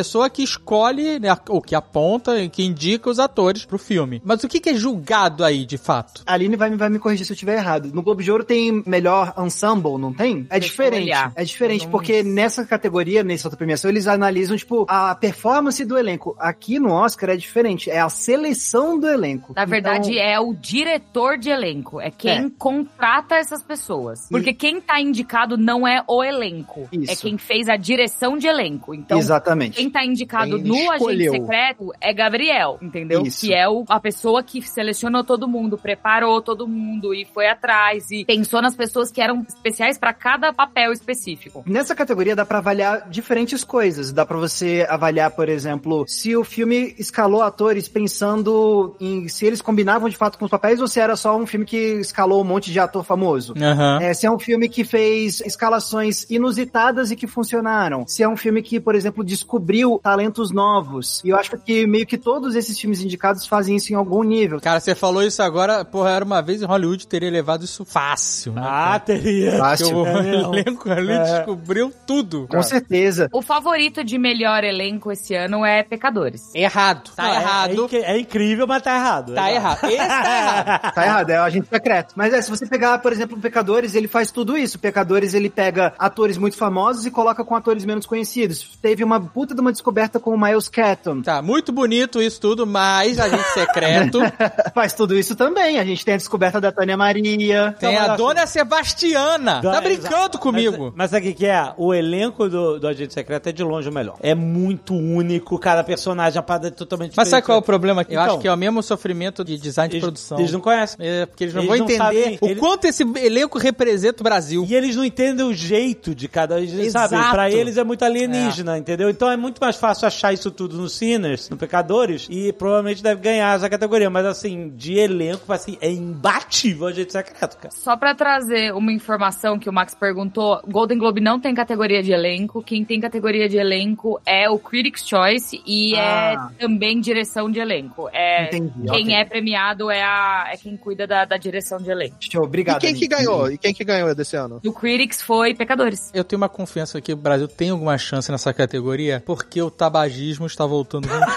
escolhe, né, o que aponta, que indica os atores pro filme. Mas o que é julgado aí, de fato? A Aline vai me corrigir se eu estiver errado. No Globo de Ouro tem melhor ensemble, não tem? É diferente. É diferente, porque nessa categoria, nessa outra premiação, eles analisam, tipo, a performance do elenco. Aqui no Oscar é diferente. É a seleção do elenco. Na verdade, é o diretor de elenco. É quem contrata essas pessoas. Porque quem tá indicado não é o elenco. Isso. É quem fez a direção de elenco. Então, exatamente. Quem tá indicado no Agente Secreto é Gabriel, entendeu? Isso. Que é a pessoa que selecionou todo mundo, preparou todo mundo e foi atrás e pensou nas pessoas que eram especiais pra cada papel específico. Nessa categoria dá pra avaliar diferentes coisas. Dá pra você avaliar, por exemplo, se o filme escalou atores pensando em se eles combinavam de fato com os papéis ou se era só um filme que escalou um monte de ator famoso. Se é um filme que fez escalações inusitadas e que funcionaram. Se é um filme que, por exemplo, descobriu talentos novos. E eu acho que meio que todos esses filmes indicados fazem isso em algum nível. Cara, você falou isso agora, porra, era uma vez em Hollywood, teria levado isso fácil, né? Teria. Fácil. O elenco ali descobriu tudo. Com certeza. O favorito de melhor elenco esse ano é Pecadores. Errado. Tá errado. É incrível, mas tá errado. Tá errado. Esse tá errado. Tá errado, é o Agente Secreto. Mas se você pegar, por exemplo, Pecadores, ele faz tudo isso. Pecadores, ele pega atores muito famosos e coloca com atores menos conhecidos. Teve uma puta de uma descoberta com o Miles Keaton. Tá, muito bonito isso tudo, mas Agente Secreto... Faz tudo isso também. A gente tem a descoberta da Tânia Maria. Tem a Dona Sebastiana. Tá brincando comigo. Mas sabe o que é? O elenco do Agente Secreto é de longe o melhor. É muito único, cada personagem é uma parada totalmente diferente. Mas sabe qual é o problema? Eu acho que é o mesmo sofrimento de design de produção. Eles não conhecem. Porque eles não vão entender quanto esse elenco representa o Brasil. E eles não entendem o jeito de cada... Sabe? Pra eles é muito alienígena, entendeu? Então é muito mais fácil achar isso tudo no Sinners, no Pecadores, e provavelmente deve ganhar essa categoria. Mas assim, de elenco, assim, é imbatível o Agente Secreto, cara. Só pra trazer uma informação que o Max perguntou, Golden Globe não tem categoria de elenco. Quem tem categoria de elenco é o Critics' Choice e é também direção de elenco. Quem é premiado é quem cuida da direção de elenco. Obrigado. E quem que ganhou? E quem que ganhou desse ano? O Critics foi Pecadores. Eu tenho uma confiança que o Brasil tem alguma chance nessa categoria, porque o tabagismo está voltando com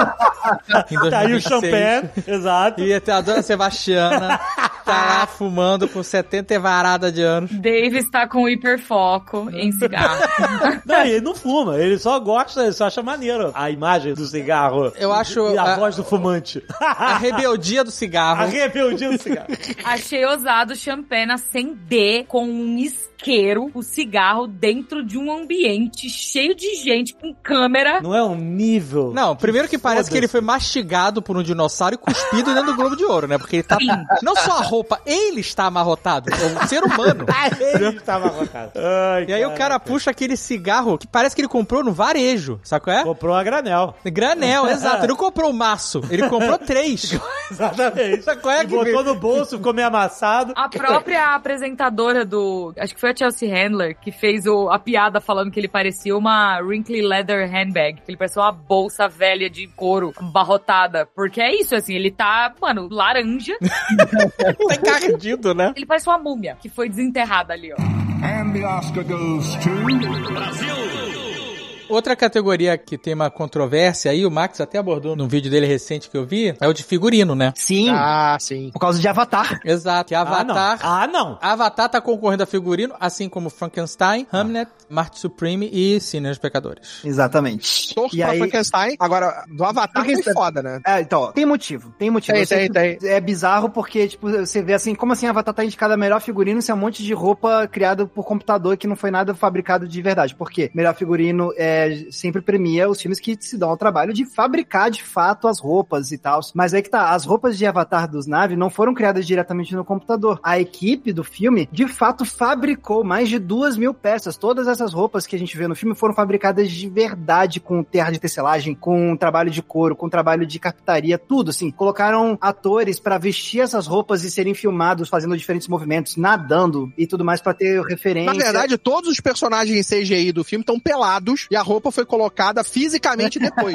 tudo. Tá aí o Champagne, exato. E a Dona Sebastiana tá lá fumando com 70 varada de anos. Dave está com hiperfoco em cigarro. Não, ele não fuma, ele só gosta, ele só acha maneiro a imagem do cigarro. Eu acho... E a voz do fumante. A rebeldia do cigarro. A rebeldia do cigarro. Achei ousado o Champagne acender com um isqueiro o cigarro dentro de um ambiente cheio de gente com câmera. Não é um nível... Não, primeiro que parece que ele foi mastigado por um dinossauro e cuspido dentro do Globo de Ouro, né? Porque ele tá... Não só a roupa, ele está amarrotado. É um ser humano. Ele está amarrotado. E aí o cara puxa aquele cigarro que parece que ele comprou no varejo, sabe qual é? Comprou a granel. Granel, exato. Ele não comprou um maço, ele comprou 3. Exatamente. Sabe qual é? Botou no bolso, ficou meio amassado. A própria apresentadora acho que foi a Chelsea Handler, que fez a piada falando que ele parecia uma wrinkly leather handbag, que ele parecia uma bolsa velha de couro, abarrotada. Porque é isso, assim, ele tá, mano, laranja. Tá encardido, né? Ele parece uma múmia, que foi desenterrada ali, ó. And the Oscar goes to... Brasil! Outra categoria que tem uma controvérsia aí, o Max até abordou num vídeo dele recente que eu vi, é o de figurino, né? Sim. Sim. Por causa de Avatar. Exato. E Avatar... não. Avatar tá concorrendo a figurino, assim como Frankenstein, Hamlet, Marte Supreme e Sinners Pecadores. Exatamente. Torço pra Frankenstein. Agora, do Avatar foi foda, né? Então, tem motivo. Tem. É bizarro porque, tipo, você vê assim, como assim Avatar tá indicada a melhor figurino se é um monte de roupa criada por computador que não foi nada fabricado de verdade. Por quê? Melhor figurino sempre premia os filmes que se dão ao trabalho de fabricar de fato as roupas e tal. Mas aí que tá, as roupas de Avatar dos Na'vi não foram criadas diretamente no computador. A equipe do filme, de fato, fabricou mais de 2.000 peças. Todas essas roupas que a gente vê no filme foram fabricadas de verdade, com terra de tecelagem, com trabalho de couro, com trabalho de carpintaria, tudo, assim. Colocaram atores pra vestir essas roupas e serem filmados fazendo diferentes movimentos, nadando e tudo mais pra ter referência. Na verdade, todos os personagens em CGI do filme estão pelados e a roupa foi colocada fisicamente depois.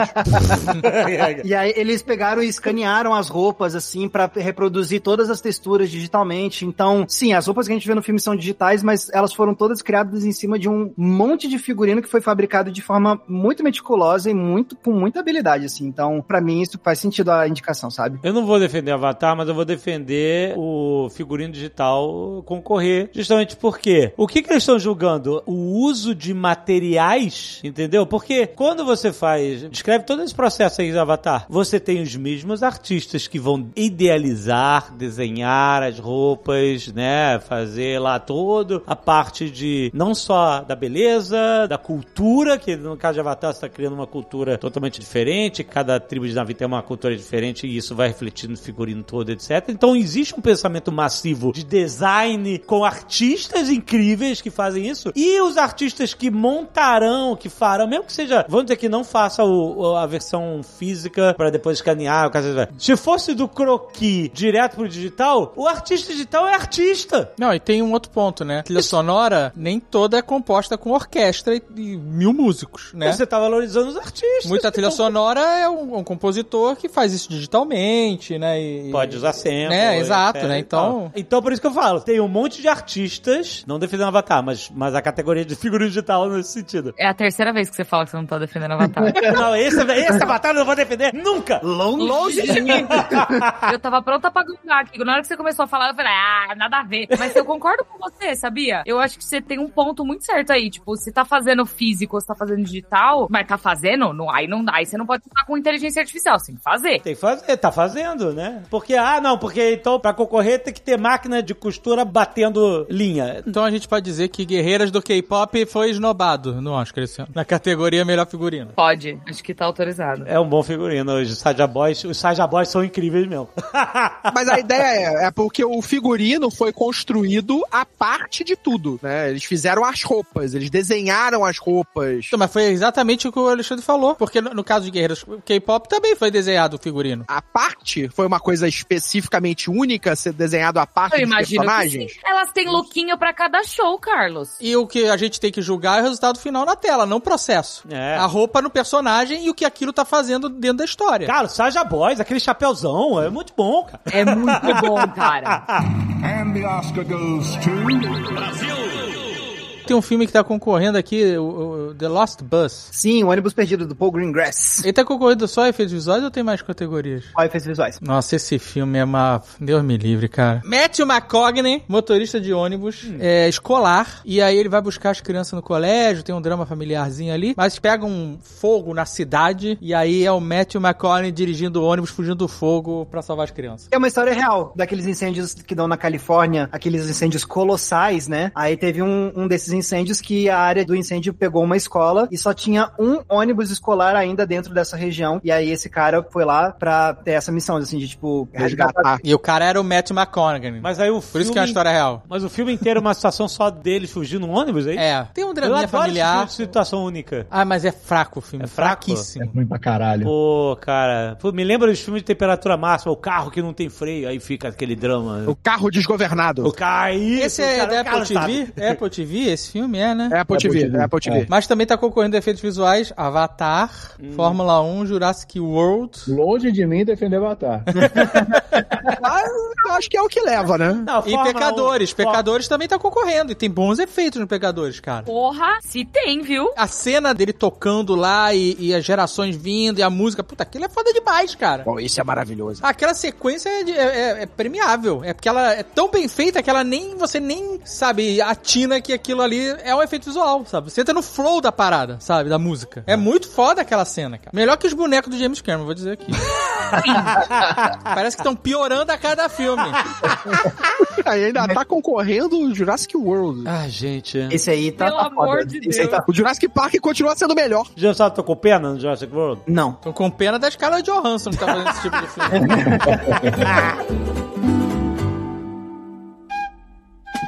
E aí eles pegaram e escanearam as roupas, assim, pra reproduzir todas as texturas digitalmente. Então, sim, as roupas que a gente vê no filme são digitais, mas elas foram todas criadas em cima de um monte de figurino que foi fabricado de forma muito meticulosa e com muita habilidade, assim. Então, pra mim, isso faz sentido a indicação, sabe? Eu não vou defender Avatar, mas eu vou defender o figurino digital concorrer, justamente porque o que eles estão julgando? O uso de materiais, entendeu? Porque quando você descreve todo esse processo aí do Avatar, você tem os mesmos artistas que vão idealizar, desenhar as roupas, né? Fazer lá toda a parte de, não só da beleza, da cultura, que no caso de Avatar você está criando uma cultura totalmente diferente, cada tribo de Na'vi tem uma cultura diferente e isso vai refletir no figurino todo, etc. Então existe um pensamento massivo de design com artistas incríveis que fazem isso e os artistas que montarão, que farão, mesmo que seja, vamos dizer que não faça a versão física para depois escanear, se fosse do croquis direto pro digital, o artista digital é artista. Não, e tem um outro ponto, né? A trilha sonora nem toda é composta com orquestra e 1000 músicos, né? Você tá valorizando os artistas. Muita trilha sonora é um compositor que faz isso digitalmente, né? E pode usar sample. Né? Exato, né? Então, por isso que eu falo, tem um monte de artistas, não defendendo Avatar, mas a categoria de figurino digital nesse sentido. É a terceira vez que você fala que você não tá defendendo Avatar. Não, esse Avatar eu não vou defender nunca! Longe de mim! Eu tava pronta pra gungar aqui. Na hora que você começou a falar, eu falei, nada a ver. Mas eu concordo com você, sabia? Eu acho que você tem um ponto muito certo aí. Tipo, se tá fazendo físico ou se tá fazendo digital, mas tá fazendo, aí não dá. Aí você não pode ficar com inteligência artificial, você tem que fazer. Tem que fazer, tá fazendo, né? Porque então pra concorrer tem que ter máquina de costura batendo linha. Então a gente pode dizer que Guerreiras do K-Pop foi esnobado no Oscar esse ano, na categoria Melhor Figurino. Pode, acho que tá autorizado. É um bom figurino hoje. Os Saja Boys são incríveis mesmo. Mas a ideia é porque o figurino foi construído a parte de tudo, né? Eles fizeram as roupas, eles desenharam as roupas. Mas foi exatamente o que o Alexandre falou, porque no caso de Guerreiras K-Pop também foi desenhado o figurino. A parte foi uma coisa especificamente única, ser desenhado a parte dos personagens? Que sim. Elas têm lookinho pra cada show, Carlos. E o que a gente tem que julgar é o resultado final na tela, não o processo. É. A roupa no personagem e o que aquilo tá fazendo dentro da história. Cara, o Saja Boys, aquele chapéuzão, é muito bom, cara. É muito bom, cara. And the Oscar goes to... Brasil! Tem um filme que tá concorrendo aqui, o The Lost Bus. Sim, o ônibus perdido, do Paul Greengrass. Ele tá concorrendo só a efeitos visuais ou tem mais categorias? Só efeitos visuais. Nossa, esse filme é uma... Deus me livre, cara. Matthew McConaughey, motorista de ônibus, escolar, e aí ele vai buscar as crianças no colégio, tem um drama familiarzinho ali, mas pega um fogo na cidade, e aí é o Matthew McConaughey dirigindo o ônibus, fugindo do fogo pra salvar as crianças. É uma história real, daqueles incêndios que dão na Califórnia, aqueles incêndios colossais, né? Aí teve um desses incêndios que a área do incêndio pegou uma escola e só tinha um ônibus escolar ainda dentro dessa região. E aí esse cara foi lá pra ter essa missão, assim, de tipo, resgatar. E o cara era o Matthew McConaughey. Mas aí Por isso que é uma história real. Mas o filme inteiro é uma situação só deles fugindo no ônibus, aí? É. Tem um draminha familiar. Situação única. Ah, mas é fraco o filme. É fraco? Fraquíssimo. É ruim pra caralho. Pô, cara. Pô, me lembra dos filmes de temperatura máxima, o carro que não tem freio, aí fica aquele drama. O carro desgovernado. O carro aí. Esse é da Apple TV? É Apple TV esse filme? É, né? É Apple TV. Mas também tá concorrendo a efeitos visuais Avatar, Fórmula 1, Jurassic World. Longe de mim defender Avatar. Mas eu acho que é o que leva, né? Não, E Pecadores. Pecadores também tá concorrendo. E tem bons efeitos no Pecadores, cara. Porra, se tem, viu? A cena dele tocando lá e as gerações vindo e a música, puta, aquilo é foda demais, cara. Bom, isso é maravilhoso. Aquela sequência é premiável. É porque ela é tão bem feita que você nem, sabe, atina que aquilo ali é um efeito visual, sabe? Você entra no flow da parada, sabe? Da música. É muito foda aquela cena, cara. Melhor que os bonecos do James Cameron, vou dizer aqui. Parece que estão piorando a cada filme. Aí ainda tá concorrendo o Jurassic World. Ah, gente. Esse aí tá Pelo amor de Deus. O Jurassic Park continua sendo melhor. Já sabe, tô com pena no Jurassic World? Não. Tô com pena da Scarlett Johansson que tá fazendo esse tipo de filme.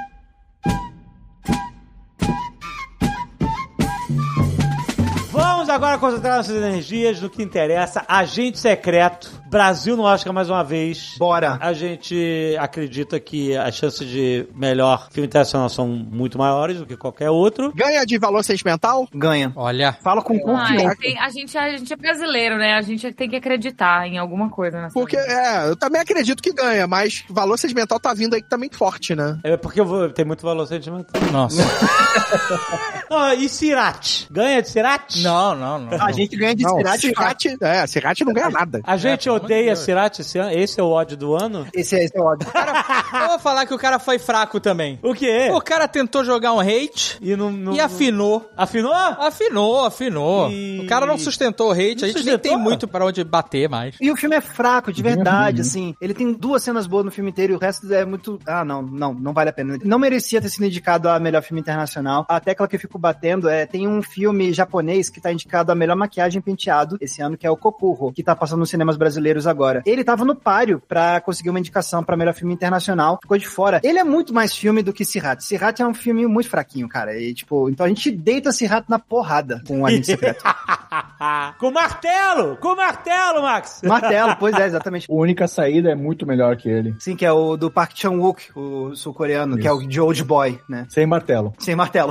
Vamos agora concentrar nossas energias no que interessa. Agente Secreto. Brasil no Oscar mais uma vez. Bora. A gente acredita que as chances de melhor filme internacional são muito maiores do que qualquer outro. Ganha de valor sentimental? Ganha. Olha. Fala com confiança. A gente é brasileiro, né? A gente tem que acreditar em alguma coisa nessa Porque, vida. eu também acredito que ganha, mas valor sentimental tá vindo aí também forte, né? É porque tem muito valor sentimental. Nossa. Não, e Sirate? Ganha de Sirate? Não. A gente ganha de Sirate. Sirate não ganha nada. A gente odeia Sirate esse ano? Esse é o ódio do ano? Esse é o ódio. Eu vou falar que o cara foi fraco também. O quê? O cara tentou jogar um hate e afinou. Afinou? Afinou. E... O cara não sustentou o hate, a gente nem tem muito pra onde bater mais. E o filme é fraco, de verdade, assim. Ele tem 2 cenas boas no filme inteiro e o resto é muito... não vale a pena. Não merecia ter sido indicado a melhor filme internacional. A tecla que eu fico batendo tem um filme japonês que tá indicado a melhor maquiagem e penteado esse ano, que é o Kokuro, que tá passando nos cinemas brasileiros agora. Ele tava no páreo pra conseguir uma indicação pra melhor filme internacional, ficou de fora. Ele é muito mais filme do que Sirate. Sirate é um filme muito fraquinho, cara. E, então a gente deita Sirate na porrada com o Agente Secreto. Com martelo! Com martelo, Max! Martelo, pois é, exatamente. A única saída é muito melhor que ele. Sim, que é o do Park Chan-wook, o sul-coreano, que é o de Old Boy, né? Sem martelo. Sem martelo.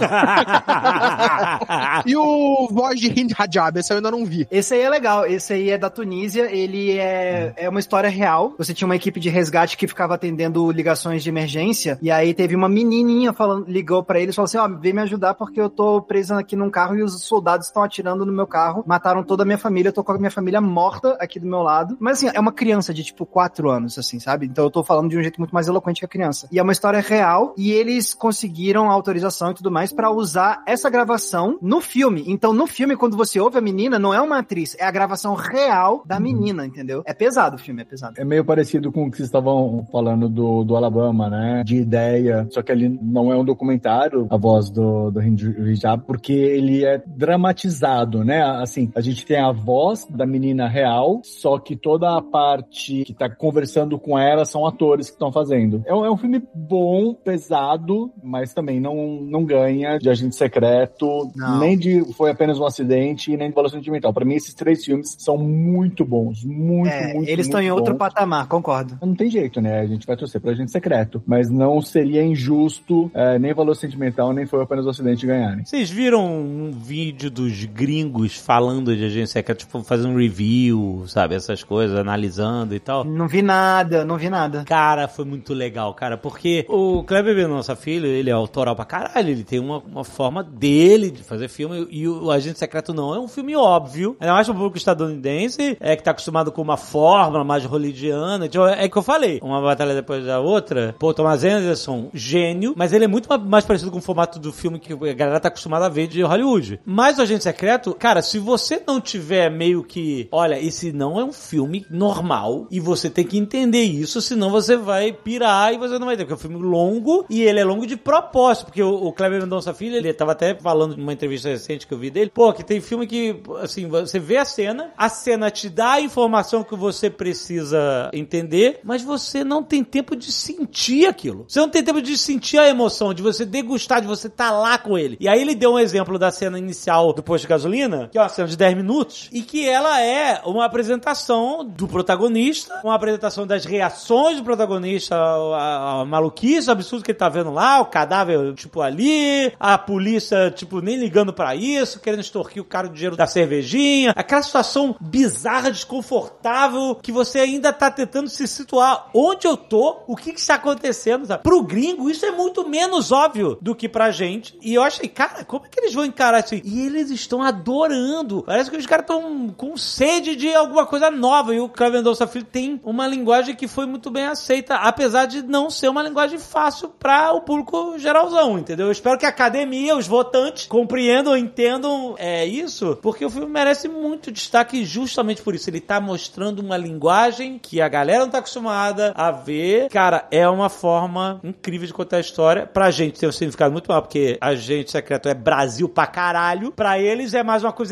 E o Voz de Hind Rajab, esse eu ainda não vi. Esse aí é legal, esse aí é da Tunísia, ele é uma história real. Você tinha uma equipe de resgate que ficava atendendo ligações de emergência, e aí teve uma menininha ligou pra eles e falou assim, vem me ajudar porque eu tô presa aqui num carro e os soldados estão atirando no meu carro, mataram toda a minha família, eu tô com a minha família morta aqui do meu lado. Mas assim, é uma criança de 4 anos, assim, sabe? Então eu tô falando de um jeito muito mais eloquente que a criança. E é uma história real, e eles conseguiram a autorização e tudo mais pra usar essa gravação no filme. Então no filme, quando você ouve a menina, não é uma atriz, é a gravação real da menina, entendeu? É pesado o filme, é pesado. É meio parecido com o que vocês estavam falando do Alabama, né? De ideia, só que ele não é um documentário, a voz do Hind Rajab, porque ele é dramatizado, né? Assim, a gente tem a voz da menina real, só que toda a parte que tá conversando com ela são atores que estão fazendo. É um filme bom, pesado, mas também não ganha de Agente Secreto, nem de Foi Apenas um Acidente e nem de Valor Sentimental. Pra mim, esses 3 filmes são muito bons. Muito eles estão em outro patamar, concordo. Não tem jeito, né? A gente vai torcer pra Agente Secreto. Mas não seria injusto nem Valor Sentimental, nem Foi Apenas um Acidente ganharem. Vocês viram um vídeo dos gringos falando de Agente Secreto, tipo, fazendo um review, sabe? Essas coisas, analisando e tal? Não vi nada. Cara, foi muito legal, cara, porque o Kleber Mendonça Filho, ele é autoral pra caralho, ele tem uma forma dele de fazer filme, e o Agente Secreto não é um filme óbvio, ainda mais pro público estadunidense, que tá acostumado com uma fórmula mais hollywoodiana, então é que eu falei, uma batalha depois da outra. Pô, Thomas Anderson, gênio, mas ele é muito mais parecido com o formato do filme que a galera tá acostumada a ver de Hollywood. Mas o Agente Secreto, cara, se você não tiver meio que, olha, esse não é um filme normal, e você tem que entender isso, senão você vai pirar e você não vai ter, porque é um filme longo, e ele é longo de propósito, porque o Kleber Mendonça Filho, ele tava até falando numa entrevista recente que eu vi dele, que tem filme que, assim, você vê a cena te dá a informação que você precisa entender, mas você não tem tempo de sentir aquilo. Você não tem tempo de sentir a emoção, de você degustar, de você estar lá com ele. E aí ele deu um exemplo da cena inicial do posto de gasolina, que é uma cena de 10 minutos, e que ela é uma apresentação do protagonista, uma apresentação das reações do protagonista, a maluquice, o absurdo que ele tá vendo lá, o cadáver, tipo, ali, a polícia, tipo, nem ligando pra isso, querendo extorquir o cara do dinheiro da cervejinha, aquela situação bizarra, desconfortável, que você ainda tá tentando se situar onde eu tô, o que está acontecendo, sabe? Pro gringo, isso é muito menos óbvio do que pra gente, e eu achei, cara, como é que eles vão encarar isso aí? E eles estão adorando, parece que os caras estão com sede de alguma coisa nova, e o Kleber Mendonça Filho tem uma linguagem que foi muito bem aceita, apesar de não ser uma linguagem fácil pra o público geralzão, entendeu? Eu espero que a academia, os votantes, compreendam, entendam isso, porque o filme merece muito destaque justamente por isso. Ele tá mostrando uma linguagem que a galera não tá acostumada a ver. Cara, é uma forma incrível de contar a história. Pra gente tem um significado muito maior, porque Agente Secreto é Brasil pra caralho. Pra eles é mais uma coisa exótica.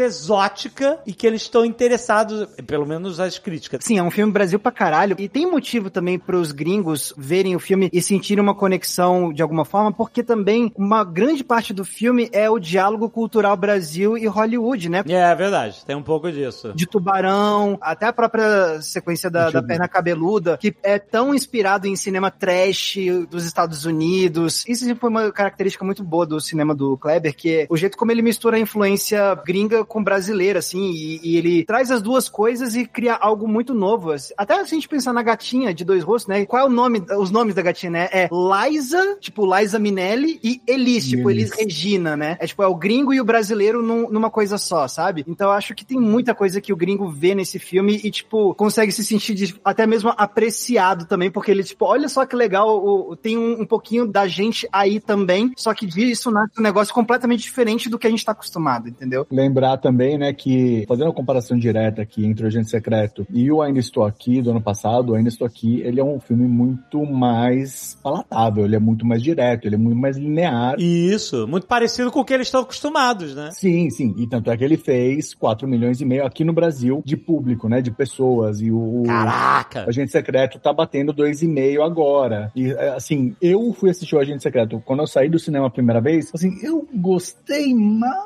exótica e que eles estão interessados, pelo menos as críticas. Sim, é um filme Brasil pra caralho. E tem motivo também pros gringos verem o filme e sentirem uma conexão de alguma forma, porque também uma grande parte do filme é o diálogo cultural Brasil e Hollywood, né? É verdade, tem um pouco disso. De Tubarão, até a própria sequência da Perna Cabeluda, que é tão inspirado em cinema trash dos Estados Unidos. Isso foi uma característica muito boa do cinema do Kleber, que é o jeito como ele mistura a influência gringa com brasileira, assim, e ele traz as duas coisas e cria algo muito novo. Até se a gente pensar na Gatinha de Dois Rostos, né? Qual é o nome, os nomes da Gatinha, né? É Liza, tipo Liza Minnelli, e Elis, tipo Elis Regina, né? É tipo, é o gringo e o brasileiro numa coisa só, sabe? Então eu acho que tem muita coisa que o gringo vê nesse filme e, tipo, consegue se sentir até mesmo apreciado também, porque ele, tipo, olha só que legal, tem um pouquinho da gente aí também, só que disso nasce um negócio completamente diferente do que a gente tá acostumado, entendeu? Lembrar também, né, que, fazendo uma comparação direta aqui entre o Agente Secreto e o Ainda Estou Aqui, do ano passado, o Ainda Estou Aqui, ele é um filme muito mais palatável, ele é muito mais direto, ele é muito mais linear. Isso, muito parecido com o que eles estão acostumados, né? Sim, sim, e tanto é que ele fez 4,5 milhões aqui no Brasil de público, né, de pessoas, e Caraca! O Agente Secreto tá batendo 2,5 agora. E, assim, eu fui assistir o Agente Secreto quando eu saí do cinema a primeira vez, assim, eu gostei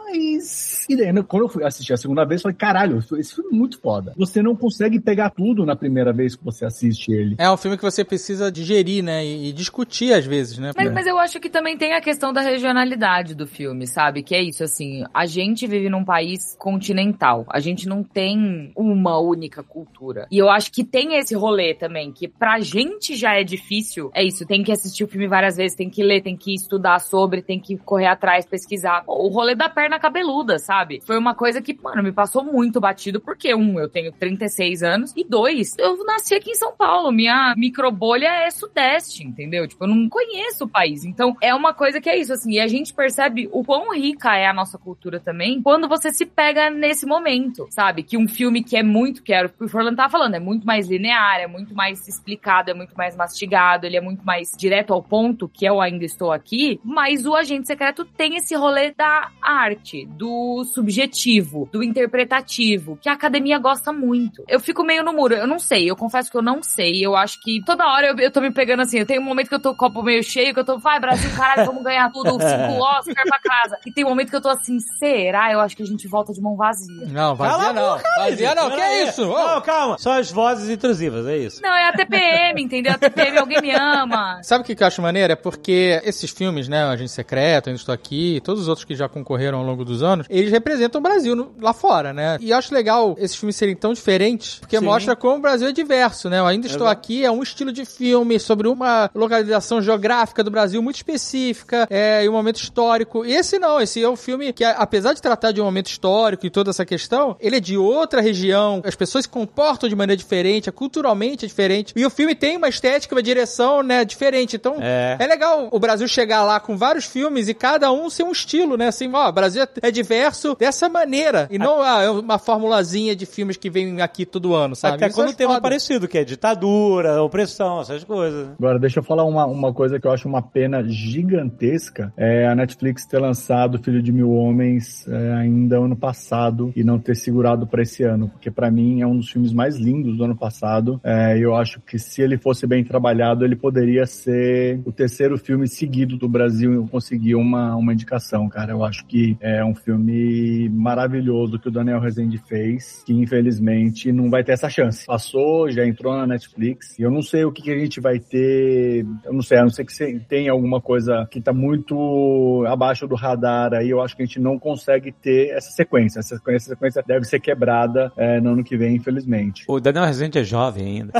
mais. E daí, quando eu fui assistir a segunda vez, eu falei, caralho, esse filme é muito foda. Você não consegue pegar tudo na primeira vez que você assiste ele. É um filme que você precisa digerir, né, e discutir às vezes, né? Mas eu acho que também tem a questão da regionalidade do filme, sabe? Que é isso, assim, a gente vive num país continental, a gente não tem uma única cultura. E eu acho que tem esse rolê também, que pra gente já é difícil, é isso, tem que assistir o filme várias vezes, tem que ler, tem que estudar sobre, tem que correr atrás, pesquisar. O rolê da Perna Cabeluda, sabe? Foi uma coisa que, mano, me passou muito batido, porque, eu tenho 36 anos, e 2, eu nasci aqui em São Paulo, minha microbolha é sudeste, entendeu? Tipo, eu não conheço o país. Então, é uma coisa que é isso, assim, e a gente percebe o quão rica é a nossa cultura também, quando você se pega nesse momento, sabe? Que um filme que é muito, que era o que o Forlan tava falando, é muito mais linear, é muito mais explicado, é muito mais mastigado, ele é muito mais direto ao ponto, que eu Ainda Estou Aqui, mas o Agente Secreto tem esse rolê da arte, do subjetivo, do interpretativo, que a academia gosta muito. Eu fico meio no muro, eu não sei, eu confesso que eu não sei, eu acho que toda hora eu tô me pegando assim, eu tenho um momento que eu tô com o copo meio cheio, que eu tô, vai Brasil, caralho, vamos ganhar tudo, 5 Oscar pra casa. E tem um momento que eu tô assim, será? Eu acho que a gente volta de mão vazia. Não, vazia não. Vazia não, que é isso? Não, calma, só as vozes intrusivas, é isso. Não, é a TPM, entendeu? A TPM, alguém me ama. Sabe o que eu acho maneiro? É porque esses filmes, né, Agente Secreto, Ainda Estou Aqui, todos os outros que já concorreram ao longo dos anos, eles representam o Brasil lá fora, né? E eu acho legal esses filmes serem tão diferentes, porque mostra como o Brasil é diverso, né? O Ainda Estou Aqui é um estilo de filme sobre uma localização geográfica do Brasil muito específica, e um momento histórico. E esse não, esse é um filme que, apesar de tratar de um momento histórico e toda essa questão, ele é de outra região, as pessoas se comportam de maneira diferente, culturalmente é diferente, e o filme tem uma estética, uma direção, né, diferente. Então, é legal o Brasil chegar lá com vários filmes e cada um ser um estilo, né? Assim, ó, o Brasil é diverso dessa maneira. E não é uma formulazinha de filmes que vem aqui todo ano, sabe? Até quando tem um parecido, que é ditadura, opressão, essas coisas. Agora, deixa eu falar uma coisa que eu acho uma pena gigantesca. É a Netflix ter lançado Filho de Mil Homens ainda ano passado e não ter segurado pra esse ano. Porque pra mim é um dos filmes mais lindos do ano passado. E eu acho que se ele fosse bem trabalhado, ele poderia ser o terceiro filme seguido do Brasil e conseguir uma indicação, cara. Eu acho que é um filme maravilhoso que o Daniel Rezende fez, que infelizmente não vai ter essa chance. Passou, já entrou na Netflix, e eu não sei o que a gente vai ter, a não ser que tem alguma coisa que tá muito abaixo do radar aí, eu acho que a gente não consegue ter essa sequência. Essa sequência deve ser quebrada no ano que vem, infelizmente. O Daniel Rezende é jovem ainda.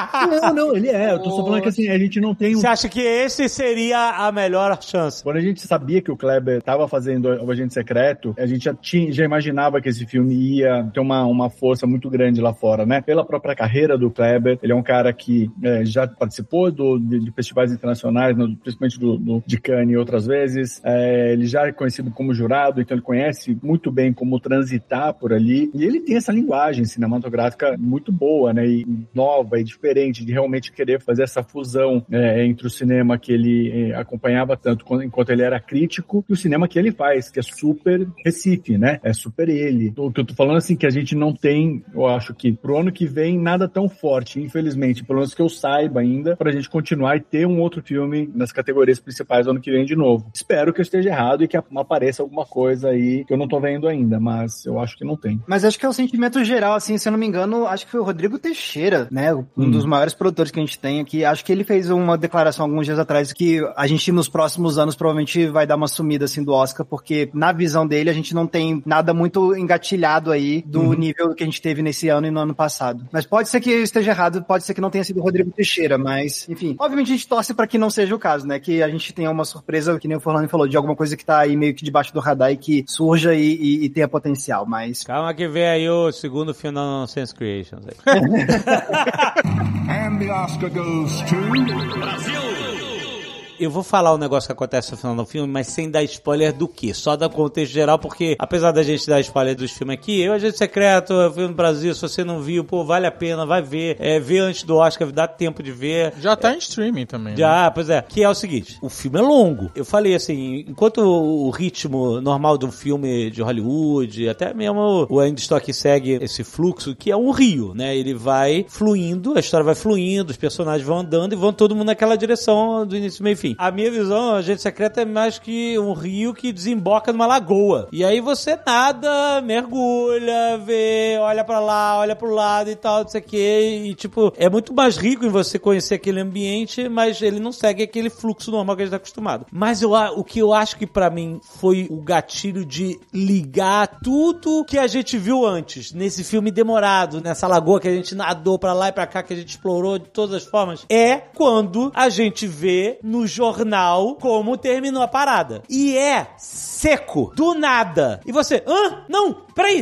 Não, ele é. Eu tô só falando que assim, a gente não tem Você acha que esse seria a melhor chance? Quando a gente sabia que o Kleber tava fazendo o Agente Secreto, a gente já imaginava que esse filme ia ter uma força muito grande lá fora, né? Pela própria carreira do Kleber, ele é um cara que já participou de festivais internacionais, principalmente de Cannes e outras vezes. Ele já é conhecido como jurado, então ele conhece muito bem como transitar por ali. E ele tem essa linguagem cinematográfica muito boa, né? E nova e diferente, de realmente querer fazer essa fusão entre o cinema que ele acompanhava tanto enquanto ele era crítico e o cinema que ele faz, que é super Recife, né? É super super ele. O que eu tô falando, assim, que a gente não tem, eu acho que pro ano que vem, nada tão forte, infelizmente, pelo menos que eu saiba ainda, pra gente continuar e ter um outro filme nas categorias principais ano que vem de novo. Espero que eu esteja errado e que apareça alguma coisa aí que eu não tô vendo ainda, mas eu acho que não tem. Mas acho que é o sentimento geral, assim, se eu não me engano, acho que foi o Rodrigo Teixeira, né, um dos maiores produtores que a gente tem aqui. Acho que ele fez uma declaração alguns dias atrás que a gente nos próximos anos provavelmente vai dar uma sumida, assim, do Oscar, porque na visão dele a gente não tem nada muito engatilhado aí do nível que a gente teve nesse ano e no ano passado. Mas pode ser que eu esteja errado, pode ser que não tenha sido o Rodrigo Teixeira, mas, enfim, obviamente a gente torce pra que não seja o caso, né, que a gente tenha uma surpresa, que nem o Forlani falou, de alguma coisa que tá aí meio que debaixo do radar e que surja e tenha potencial, mas... Calma que vem aí o segundo filme da Nonsense Creations aí. And the Oscar goes to... Brasil! Eu vou falar o negócio que acontece no final do filme, mas sem dar spoiler do quê? Só dar contexto geral, porque apesar da gente dar spoiler dos filmes aqui, eu, Agente Secreto, eu vi no Brasil, se você não viu, pô, vale a pena, vai ver. Vê antes do Oscar, dá tempo de ver. Já tá em streaming também. Já, né? Pois é. Que é o seguinte, o filme é longo. Eu falei assim, enquanto o ritmo normal de um filme de Hollywood, até mesmo o Ainda Estou Aqui segue esse fluxo, que é um rio, né? Ele vai fluindo, a história vai fluindo, os personagens vão andando e vão todo mundo naquela direção do início, meio e fim. A minha visão, Agente Secreto é mais que um rio que desemboca numa lagoa. E aí você nada, mergulha, vê, olha pra lá, olha pro lado e tal, não sei o que. E tipo, é muito mais rico em você conhecer aquele ambiente, mas ele não segue aquele fluxo normal que a gente tá acostumado. Mas o que eu acho que pra mim foi o gatilho de ligar tudo que a gente viu antes, nesse filme demorado, nessa lagoa que a gente nadou pra lá e pra cá, que a gente explorou de todas as formas, é quando a gente vê no jornal como terminou a parada. E é seco, do nada. E você, não, peraí.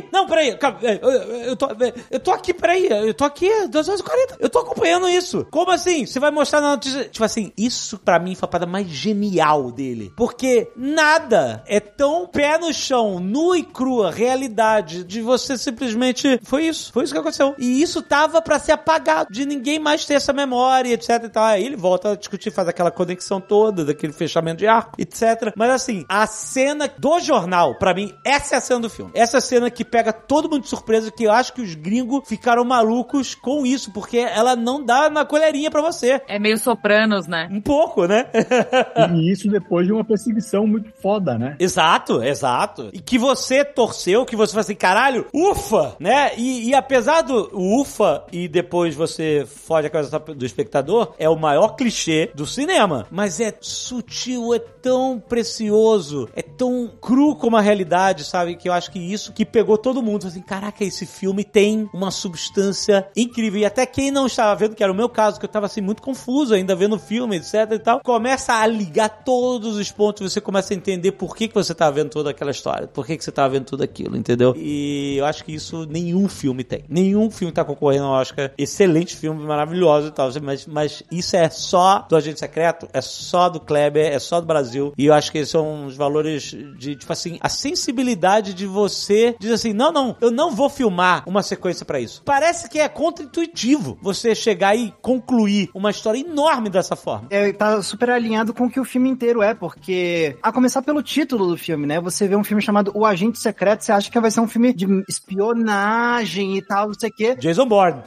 Eu tô aqui, peraí. Eu tô aqui, 2h40. Eu tô acompanhando isso. Como assim? Você vai mostrar na notícia? Tipo assim, isso pra mim foi a parada mais genial dele. Porque nada é tão pé no chão, nua e crua, realidade, de você simplesmente... Foi isso que aconteceu. E isso tava pra ser apagado, de ninguém mais ter essa memória, etc e tal. Aí ele volta a discutir, faz aquela conexão toda, daquele fechamento de arco, etc. Mas assim, a cena do jornal, pra mim, essa é a cena do filme. Essa é a cena que pega todo mundo de surpresa, que eu acho que os gringos ficaram malucos com isso, porque ela não dá na colherinha pra você. É meio Sopranos, né? Um pouco, né? E isso depois de uma perseguição muito foda, né? Exato. E que você torceu, que você falou assim, caralho, ufa, né? E apesar do ufa e depois você foge a cabeça do espectador, é o maior clichê do cinema. Mas é sutil, é tão precioso, é tão cru como a realidade, sabe? Que eu acho que isso que pegou todo mundo. Assim, caraca, esse filme tem uma substância incrível. E até quem não estava vendo, que era o meu caso, que eu estava assim muito confuso ainda vendo o filme, etc e tal, começa a ligar todos os pontos, você começa a entender por que você tá vendo toda aquela história, por que você tá vendo tudo aquilo, entendeu? E eu acho que isso nenhum filme tem. Nenhum filme tá concorrendo ao Oscar. Excelente filme, maravilhoso e tal, mas isso é só do Agente Secreto, é só do Kleber, é só do Brasil. E eu acho que esses são os valores de, tipo assim, a sensibilidade de você dizer assim, não, eu não vou filmar uma sequência pra isso. Parece que é contra-intuitivo você chegar e concluir uma história enorme dessa forma. Tá super alinhado com o que o filme inteiro é, porque, a começar pelo título do filme, né? Você vê um filme chamado O Agente Secreto, você acha que vai ser um filme de espionagem e tal, não sei o quê. Jason Bourne.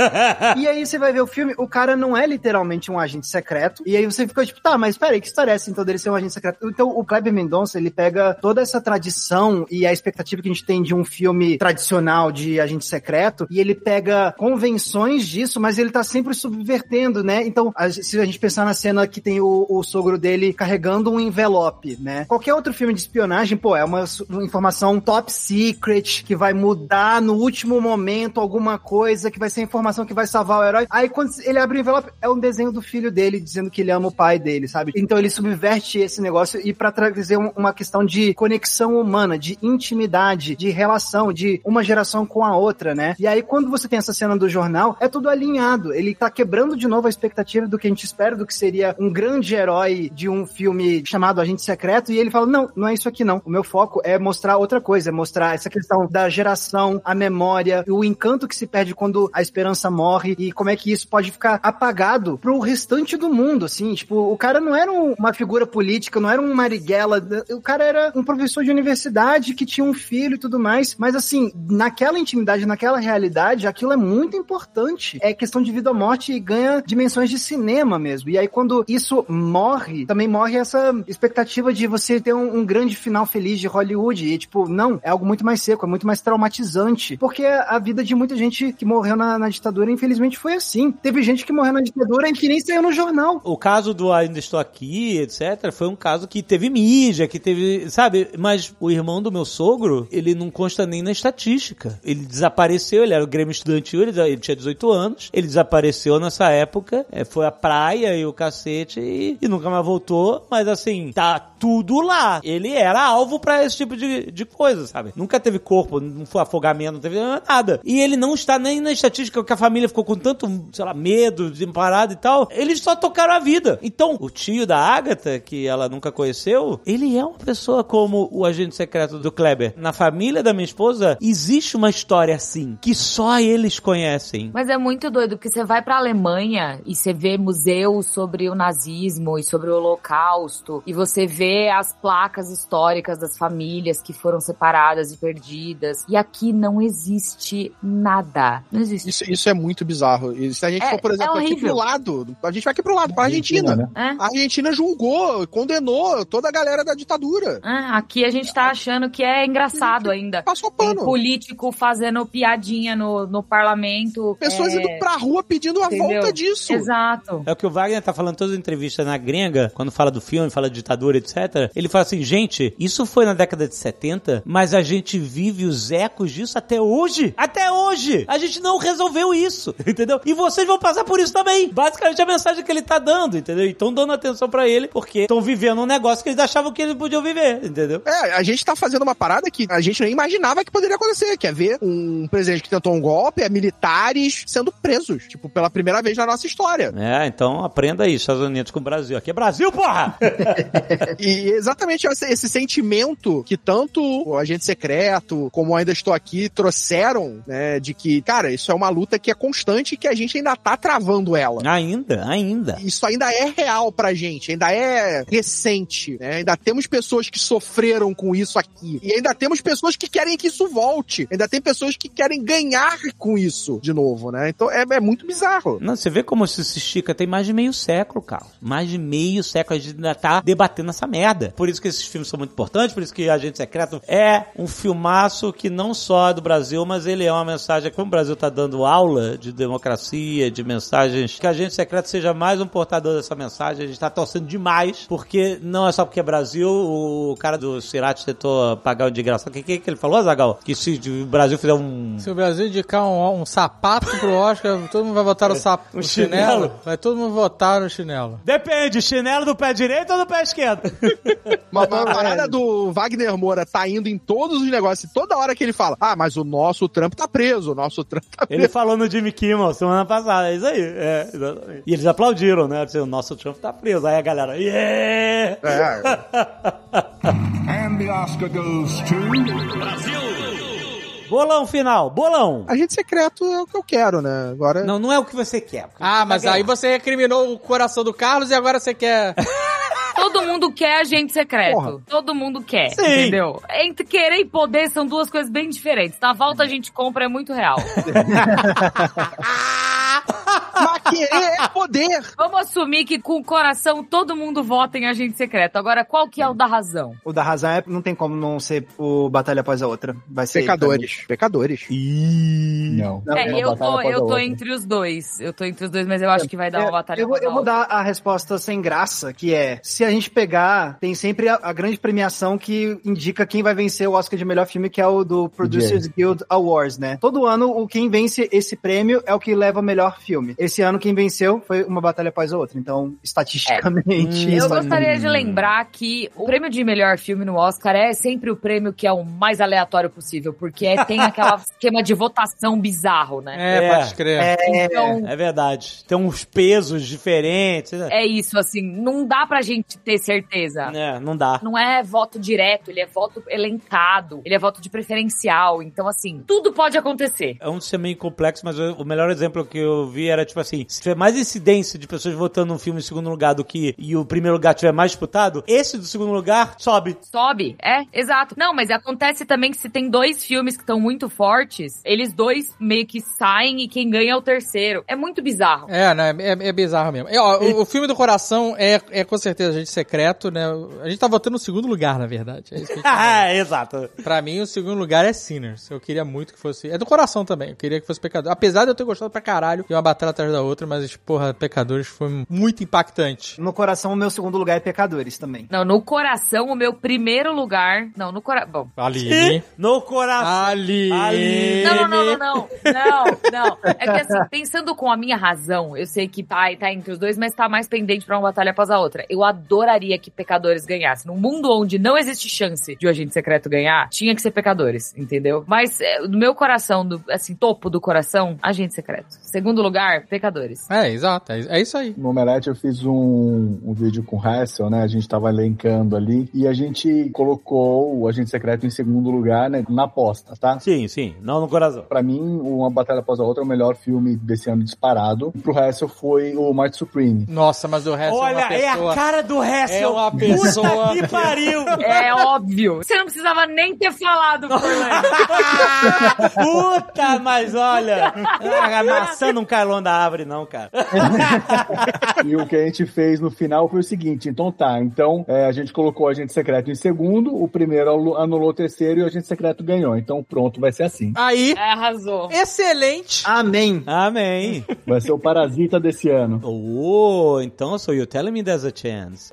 E aí você vai ver o filme, o cara não é literalmente um agente secreto, e aí você fica tipo, tá, mas peraí, que história é essa então dele ser um agente secreto? Então o Kleber Mendonça, ele pega toda essa tradição e a expectativa que a gente tem de um filme tradicional de agente secreto, e ele pega convenções disso, mas ele tá sempre subvertendo, né? Então, se a gente pensar na cena que tem o sogro dele carregando um envelope, né? Qualquer outro filme de espionagem, pô, é uma informação top secret, que vai mudar no último momento alguma coisa, que vai ser a informação que vai salvar o herói. Aí quando ele abre o envelope, é um desenho do filho dele, dizendo que ele ama o pai dele, sabe? Então ele subverte esse negócio e pra trazer uma questão de conexão humana, de intimidade, de relação, de uma geração com a outra, né? E aí quando você tem essa cena do jornal, é tudo alinhado. Ele tá quebrando de novo a expectativa do que a gente espera, do que seria um grande herói de um filme chamado Agente Secreto, e ele fala, não é isso aqui não. O meu foco é mostrar outra coisa, é mostrar essa questão da geração, a memória, o encanto que se perde quando a esperança morre, e como é que isso pode ficar apagado pro restante do mundo, assim, tipo, cara não era uma figura política, não era um Marighella, o cara era um professor de universidade que tinha um filho e tudo mais, mas assim, naquela intimidade, naquela realidade, aquilo é muito importante. É questão de vida ou morte e ganha dimensões de cinema mesmo. E aí quando isso morre, também morre essa expectativa de você ter um grande final feliz de Hollywood. E tipo, não, é algo muito mais seco, é muito mais traumatizante. Porque a vida de muita gente que morreu na ditadura, infelizmente, foi assim. Teve gente que morreu na ditadura e que nem saiu no jornal. O caso do Ainda Estou Aqui, etc., foi um caso que teve mídia, que teve, sabe? Mas o irmão do meu sogro, ele não consta nem na estatística. Ele desapareceu, ele era o Grêmio Estudantil, ele tinha 18 anos, ele desapareceu nessa época, foi à praia e o cacete e nunca mais voltou, mas assim, tá tudo lá. Ele era alvo pra esse tipo de coisa, sabe? Nunca teve corpo, não foi afogamento, não teve nada. E ele não está nem na estatística, porque a família ficou com tanto, sei lá, medo, desamparado e tal. Eles só tocaram a vida. Então, o tio da Agatha, que ela nunca conheceu, ele é uma pessoa como o agente secreto do Kleber. Na família da minha esposa, existe uma história assim, que só eles conhecem. Mas é muito doido, porque você vai pra Alemanha e você vê museus sobre o nazismo e sobre o Holocausto, e você vê as placas históricas das famílias que foram separadas e perdidas, e aqui não existe nada. Não existe. Isso é muito bizarro. E se a gente for, por exemplo, aqui pro lado, a gente vai aqui pro lado, pra Argentina. Né? A Argentina julgou, condenou toda a galera da ditadura. Aqui a gente tá achando que é engraçado ainda. Passou pano. Um político fazendo piadinha no parlamento. Pessoas indo pra rua pedindo a volta disso. Exato. É o que o Wagner tá falando em todas as entrevistas na gringa, quando fala do filme, fala de ditadura, etc. Ele fala assim, gente, isso foi na década de 70, mas a gente vive os ecos disso até hoje. Até hoje! A gente não resolveu isso, entendeu? E vocês vão passar por isso também. Basicamente a mensagem que ele tá dando, entendeu? E estão dando atenção pra ele, porque estão vivendo um negócio que eles achavam que eles podiam viver, entendeu? A gente tá fazendo uma parada que a gente nem imaginava que poderia acontecer, que é ver um presidente que tentou um golpe, militares sendo presos, tipo, pela primeira vez na nossa história. Então aprenda aí, Estados Unidos com o Brasil. Aqui é Brasil, porra! E exatamente esse sentimento que tanto o Agente Secreto, como Ainda Estou Aqui, trouxeram, né, de que, cara, isso é uma luta que é constante e que a gente ainda tá travando ela. Ainda. Isso ainda é real pra gente, ainda é recente, né? Ainda temos pessoas que sofreram com isso aqui. E ainda temos pessoas que querem que isso volte. Ainda tem pessoas que querem ganhar com isso de novo, né? Então é muito bizarro. Não, você vê como isso se estica, tem mais de meio século, cara. Mais de meio século a gente ainda tá debatendo essa merda. Por isso que esses filmes são muito importantes, por isso que Agente Secreto é um filmaço que não só é do Brasil, mas ele é uma mensagem, como o Brasil tá dando aula de democracia, de mensagens, que Agente Secreto seja mais um portador dessa mensagem. A gente tá torcendo demais, porque não é só porque é Brasil, o cara do Cerati tentou pagar o de graça. O que ele falou, Azaghal? Que se o Brasil fizer Se o Brasil indicar um sapato pro Oscar, todo mundo vai votar no chinelo? Vai todo mundo votar no chinelo. Depende, chinelo do pé direito ou do pé esquerdo? Mas a parada do Wagner Moura tá indo em todos os negócios, toda hora que ele fala, mas o nosso Trump tá preso, o nosso Trump tá preso. Ele falou no Jimmy Kimmel semana passada, é isso aí. Exatamente. E eles aplaudiram, né? O nosso Trump tá preso. Aí a galera, yeah! And the Oscar goes to... Brasil! Bolão final, bolão. Agente Secreto é o que eu quero, né? Agora... Não é o que você quer. Mas aí você recriminou o coração do Carlos e agora você quer... Todo mundo quer agente secreto. Porra. Todo mundo quer, Sim. entendeu? Entre querer e poder são duas coisas bem diferentes. Na volta a gente compra, é muito real. Mas querer é poder. Vamos assumir que com o coração todo mundo vota em agente secreto. Agora, qual que é o da razão? O da razão não tem como não ser o Batalha Após a Outra. Vai ser Pecadores. Não. Eu tô entre os dois. Mas eu acho que vai dar uma batalha. Eu vou dar a resposta sem graça, que é, se a gente pegar, tem sempre a grande premiação que indica quem vai vencer o Oscar de melhor filme, que é o do Producers Guild Awards, né? Todo ano, quem vence esse prêmio é o que leva o melhor filme. Esse ano, quem venceu foi Uma Batalha Após a Outra. Então, estatisticamente... Eu gostaria de lembrar que o prêmio de melhor filme no Oscar é sempre o prêmio que é o mais aleatório possível, porque tem aquele esquema de votação bizarro, né? Pode crer. Então, é verdade. Tem uns pesos diferentes. Né? É isso, assim, não dá pra gente ter certeza. Não dá. Não é voto direto, ele é voto elencado, ele é voto de preferencial, então assim, tudo pode acontecer. É um ser meio complexo, mas o melhor exemplo que eu vi era tipo assim, se tiver mais incidência de pessoas votando num filme em segundo lugar do que e o primeiro lugar tiver mais disputado, esse do segundo lugar sobe. Sobe, exato. Não, mas acontece também que se tem 2 filmes que estão muito fortes, eles 2 meio que saem e quem ganha é o terceiro. É muito bizarro. Né? É bizarro mesmo. O filme do coração é com certeza Agente Secreto, né? A gente tá votando no segundo lugar, na verdade. É isso que a gente tá exato. Pra mim, o segundo lugar é Sinners. Eu queria muito que fosse... É do coração também. Eu queria que fosse Pecadores. Apesar de eu ter gostado pra caralho de uma batalha atrás da outra, mas, porra, Pecadores foi muito impactante. No coração, o meu segundo lugar é Pecadores também. Não, no coração, o meu primeiro lugar... Não, no coração... Bom. Aline. No coração. Aline. Não. É que assim, pensando com a minha razão, eu sei que tá entre os dois, mas tá mais pendente pra uma batalha após a outra. Eu adoraria que Pecadores ganhasse. Num mundo onde não existe chance de o Agente Secreto ganhar, tinha que ser Pecadores, entendeu? Mas no meu coração, topo do coração, Agente Secreto. Segundo lugar, Pecadores. Exato. É isso aí. No Omelete eu fiz um vídeo com o Hassel, né? A gente tava elencando ali e a gente colocou o Agente Secreto em segundo lugar, né? Na aposta, tá? Sim. Não no coração. Pra mim, Uma Batalha Após a Outra é o melhor filme desse ano disparado. Pro Hassel foi o Marty Supreme. Nossa, mas o Hassel olha, é uma pessoa... a cara do Hassel. É uma pessoa... Puta que pariu. É óbvio. Você não precisava nem ter falado, Orlando. Puta, mas olha, a maçã não cai longe da árvore não, cara. E o que a gente fez no final foi o seguinte, então a gente colocou o Agente Secreto em segundo, o primeiro anulou o terceiro e o Agente Secreto ganhou. Então pronto, vai ser assim. Aí, arrasou. Excelente. Amém. Vai ser o Parasita desse ano. Então so you're telling me there's a chance.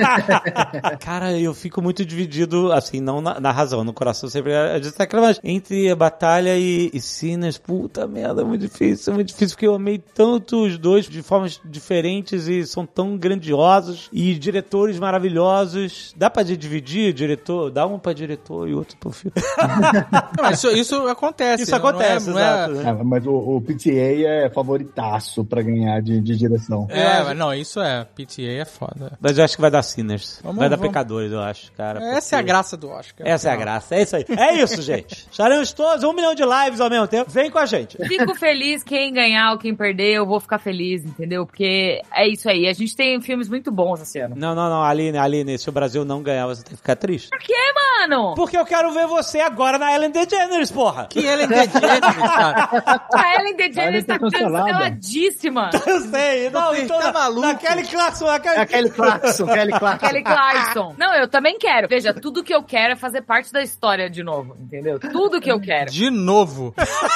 Cara, eu fico muito dividido, assim, não na razão, no coração sempre mas entre a batalha e Sinners, puta merda, é muito difícil, porque eu amei tanto os dois de formas diferentes e são tão grandiosos e diretores maravilhosos. Dá pra dividir diretor? Dá um pra diretor e outro pro filme. Isso acontece. Isso acontece, exato. Né? Mas o PTA é favoritaço pra ganhar de direção. Mas não, isso PTA é foda. Mas eu acho que vai dar Sinners. Vai dar Pecadores, eu acho, cara. Essa é a graça do Oscar. Essa é a graça, é isso aí. É isso, gente. Estaremos todos 1 milhão de lives ao mesmo tempo. Vem com a gente. Fico feliz quem ganhar ou quem perder, eu vou ficar feliz, entendeu? Porque é isso aí. A gente tem filmes muito bons esse ano. Não, Aline, se o Brasil não ganhar, você tem que ficar triste. Por quê, mano? Porque eu quero ver você agora na Ellen DeGeneres, porra. Que Ellen DeGeneres, cara? A Ellen DeGeneres tá canceladíssima. Eu sei. Não, então tá maluco. Naquele Clarkson. Kelly Clarkson. Não, eu também quero. Veja, tudo que eu quero é fazer parte da história de novo, entendeu? Tudo que eu quero. De novo.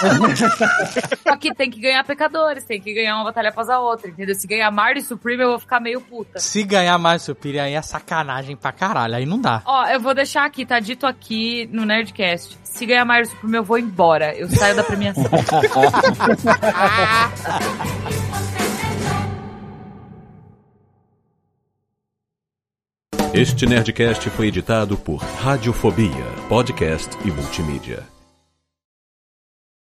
Só que tem que ganhar Pecadores, tem que ganhar uma batalha após a outra, entendeu? Se ganhar Marty Supreme, eu vou ficar meio puta. Se ganhar Marty Supreme, aí é sacanagem pra caralho, aí não dá. Ó, eu vou deixar aqui, tá dito aqui no Nerdcast. Se ganhar Marty Supreme, eu vou embora. Eu saio da premiação. Este Nerdcast foi editado por Radiofobia, podcast e multimídia.